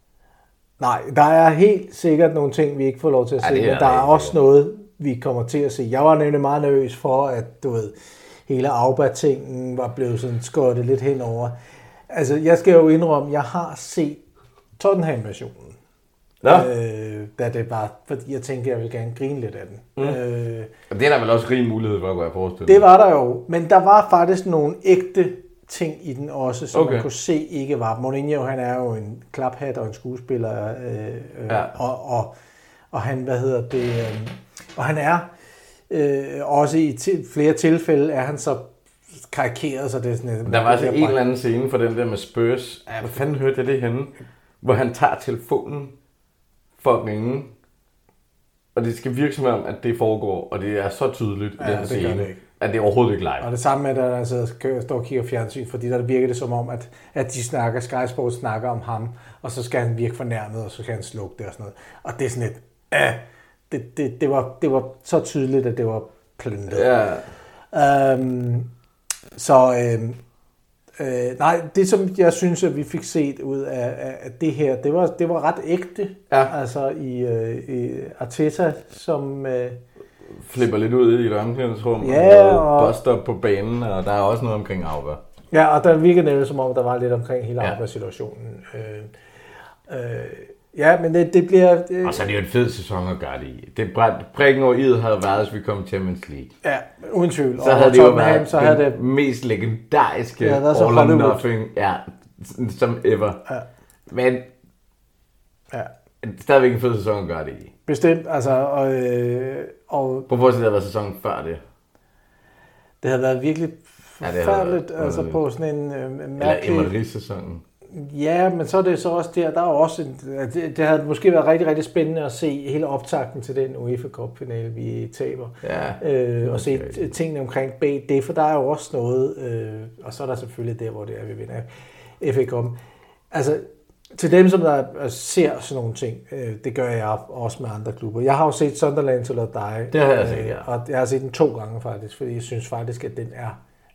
Nej, der er helt sikkert nogle ting, vi ikke får lov til at se, ja, men der er også sikkert noget, vi kommer til at se. Jeg var nemlig meget nervøs for, at du ved, hele Auba-tingen var blevet sådan skåret lidt henover. Altså, jeg skal jo indrømme, jeg har set Tottenham-versionen. Ja. Øh, da det var, fordi jeg tænkte, jeg ville gerne grine lidt af den. Mm. Øh, det er der vel også rig mulighed for at gå af forestille. Det var der jo, men der var faktisk nogle ægte ting i den også, som okay. man kunne se ikke var. Mourinho, han er jo en klaphat og en skuespiller, øh, øh, ja. og, og, og han, hvad hedder det, øh, og han er øh, også i til, flere tilfælde, er han så karikeret, så det er sådan... Der var altså en eller anden scene for den der med Spurs. Ja, hvad fanden hørte jeg det henne? Hvor han tager telefonen for at ringe, og det skal virke som om, at det foregår, og det er så tydeligt i ja, den scene, det at det er overhovedet ikke live. Og det samme med, at der altså, står og kigger fjernsyn, fordi der virker det som om, at, at de snakker, Sky Sports snakker om ham, og så skal han virke fornærmet, og så skal han slukke det og sådan noget. Og det er sådan et, øh, det, det, det, var, det var så tydeligt, at det var plantet. Ja. Um, så øhm, øh, nej, det som jeg synes, at vi fik set ud af, af det her, det var, det var ret ægte. Ja. Altså i, øh, i Arteta, som... Øh, flipper lidt ud i et omklædningsrum, ja, og, og buster på banen, og der er også noget omkring Auba. Ja, og der virker nemlig som om, der var lidt omkring hele ja. Auba-situationen. Øh, øh, ja, men det, det bliver... Det... Og så er det jo en fed sæson at gøre det i. Det prikken over i'et havde været, hvis vi kom til Champions League. Ja, uden tvivl. Så havde det jo været så havde det mest legendariske All or Nothing ja, som ever. Ja. Men ja. stadigvæk en fed sæson at gøre det i. Bestemt, altså... Og, øh, og Prøv at se, det havde været sæsonen før det. Det havde været virkelig forfærdeligt, ja, altså på sådan en øh, mærkelig... Eller Emery-sæsonen. Ja, men så er det så også der, der er også en, det, det havde måske været rigtig, rigtig spændende at se hele optakten til den UEFA Cup-finale, vi taber. Ja, øh, og se okay. tingene omkring bag det, for der er jo også noget, øh, og så er der selvfølgelig der, hvor det er, vi vinder F A Cup. Altså, til dem, som der ser sådan nogle ting, øh, det gør jeg også med andre klubber. Jeg har jo set Sunderland til at die. Det har jeg set, ja. Og jeg har set den to gange faktisk, fordi jeg synes faktisk, at den er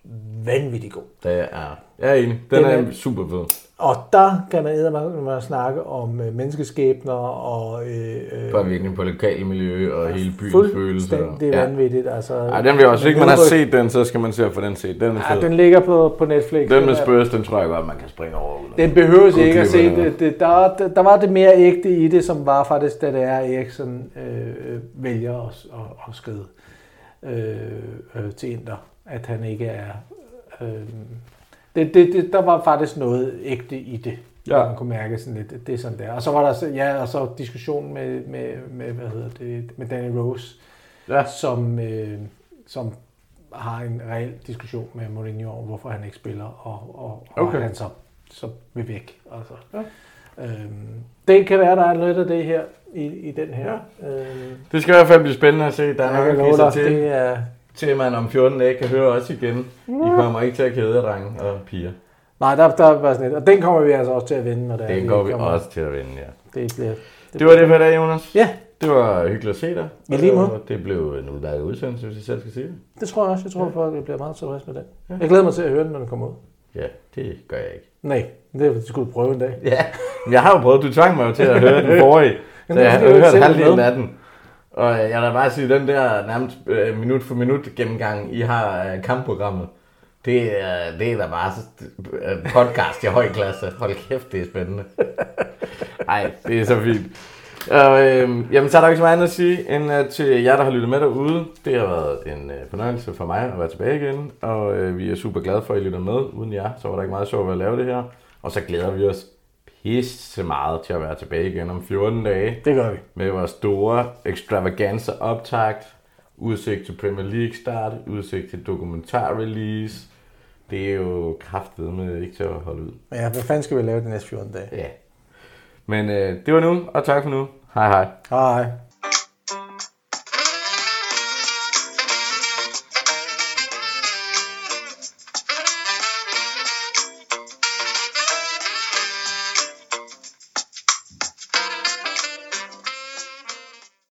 vanvittig god. Det er, jeg er enig. Den, den er, er super fed. Og der kan man eddermame snakke om øh, menneskeskæbner og... Øh, Bare virkelig på lokale miljø og hele byens følelse. Fuldstændig ja. vanvittigt. Altså, Ej, den vil jeg også. Hvis man har set den, så skal man se for den set. Den er fed. Ja, den ligger på, på Netflix. Den med Spurs, den tror jeg godt, man kan springe over. Den behøves ikke at se det. det der, der, der var det mere ægte i det, som var faktisk, da det er Eriksen øh, vælger at, at, at skrive øh, øh, til Inter, at han ikke er... Øh, det, det, det, der var faktisk noget ægte i det. Ja. Man kunne mærke sådan lidt, det, det er sådan der. Og så var der ja, og så diskussion med, med, med, hvad hedder det, med Danny Rose, ja. som, øh, som har en reel diskussion med Mourinho om, hvorfor han ikke spiller, og, og, og okay. han så, så vil væk. Altså. Ja. Øhm, det kan være, der er noget af det her i, i den her. Ja. Øhm, det skal i hvert fald blive spændende at se. Der er noget at til, det er... til at man om fjorten dage kan høre os igen. I kommer ikke til at kede jer, drenge og piger. Nej, der, der er bare sådan lidt. Og den kommer vi altså også til at vinde. Når der den er, går vi kommer. også til at vinde, ja. Det, bliver, det, det var det for i dag, Jonas. Ja. Det var hyggeligt at se dig. I lige måde. Det blev en udmærket udsendelse, hvis jeg selv skal sige det. Det tror jeg også. Jeg tror, ja. folk bliver meget tilfreds med den. Ja. Jeg glæder mig til at høre den, når den kommer ud. Ja, det gør jeg ikke. Nej, det skulle du prøve en dag. Ja, men jeg har jo prøvet. Du tvang mig jo til at høre den forrige. Så jeg har hørt halvdelen af den. Og jeg vil bare sige, den der nærmest øh, minut for minut gennemgang, I har øh, kampprogrammet, det er, det er da bare en podcast i høj klasse. Hold kæft, det er spændende. Ej, det er så fint. Og, øh, jamen, så er der ikke så meget andet at sige, end uh, til jer, der har lyttet med derude. Det har været en uh, fornøjelse for mig at være tilbage igen, og uh, vi er super glade for, at I lytter med. Uden jer, så var der ikke meget sjovt ved at lave det her. Og så glæder vi os pisse meget til at være tilbage igen om fjorten dage. Det gør vi. Med vores store extravaganza optakt, udsigt til Premier League start, udsigt til dokumentar release. Det er jo kraftedeme ikke til at holde ud. Ja, hvad fanden skal vi lave de næste fjorten dage? Ja. Men øh, det var nu, og tak for nu. Hej hej. Hej hej.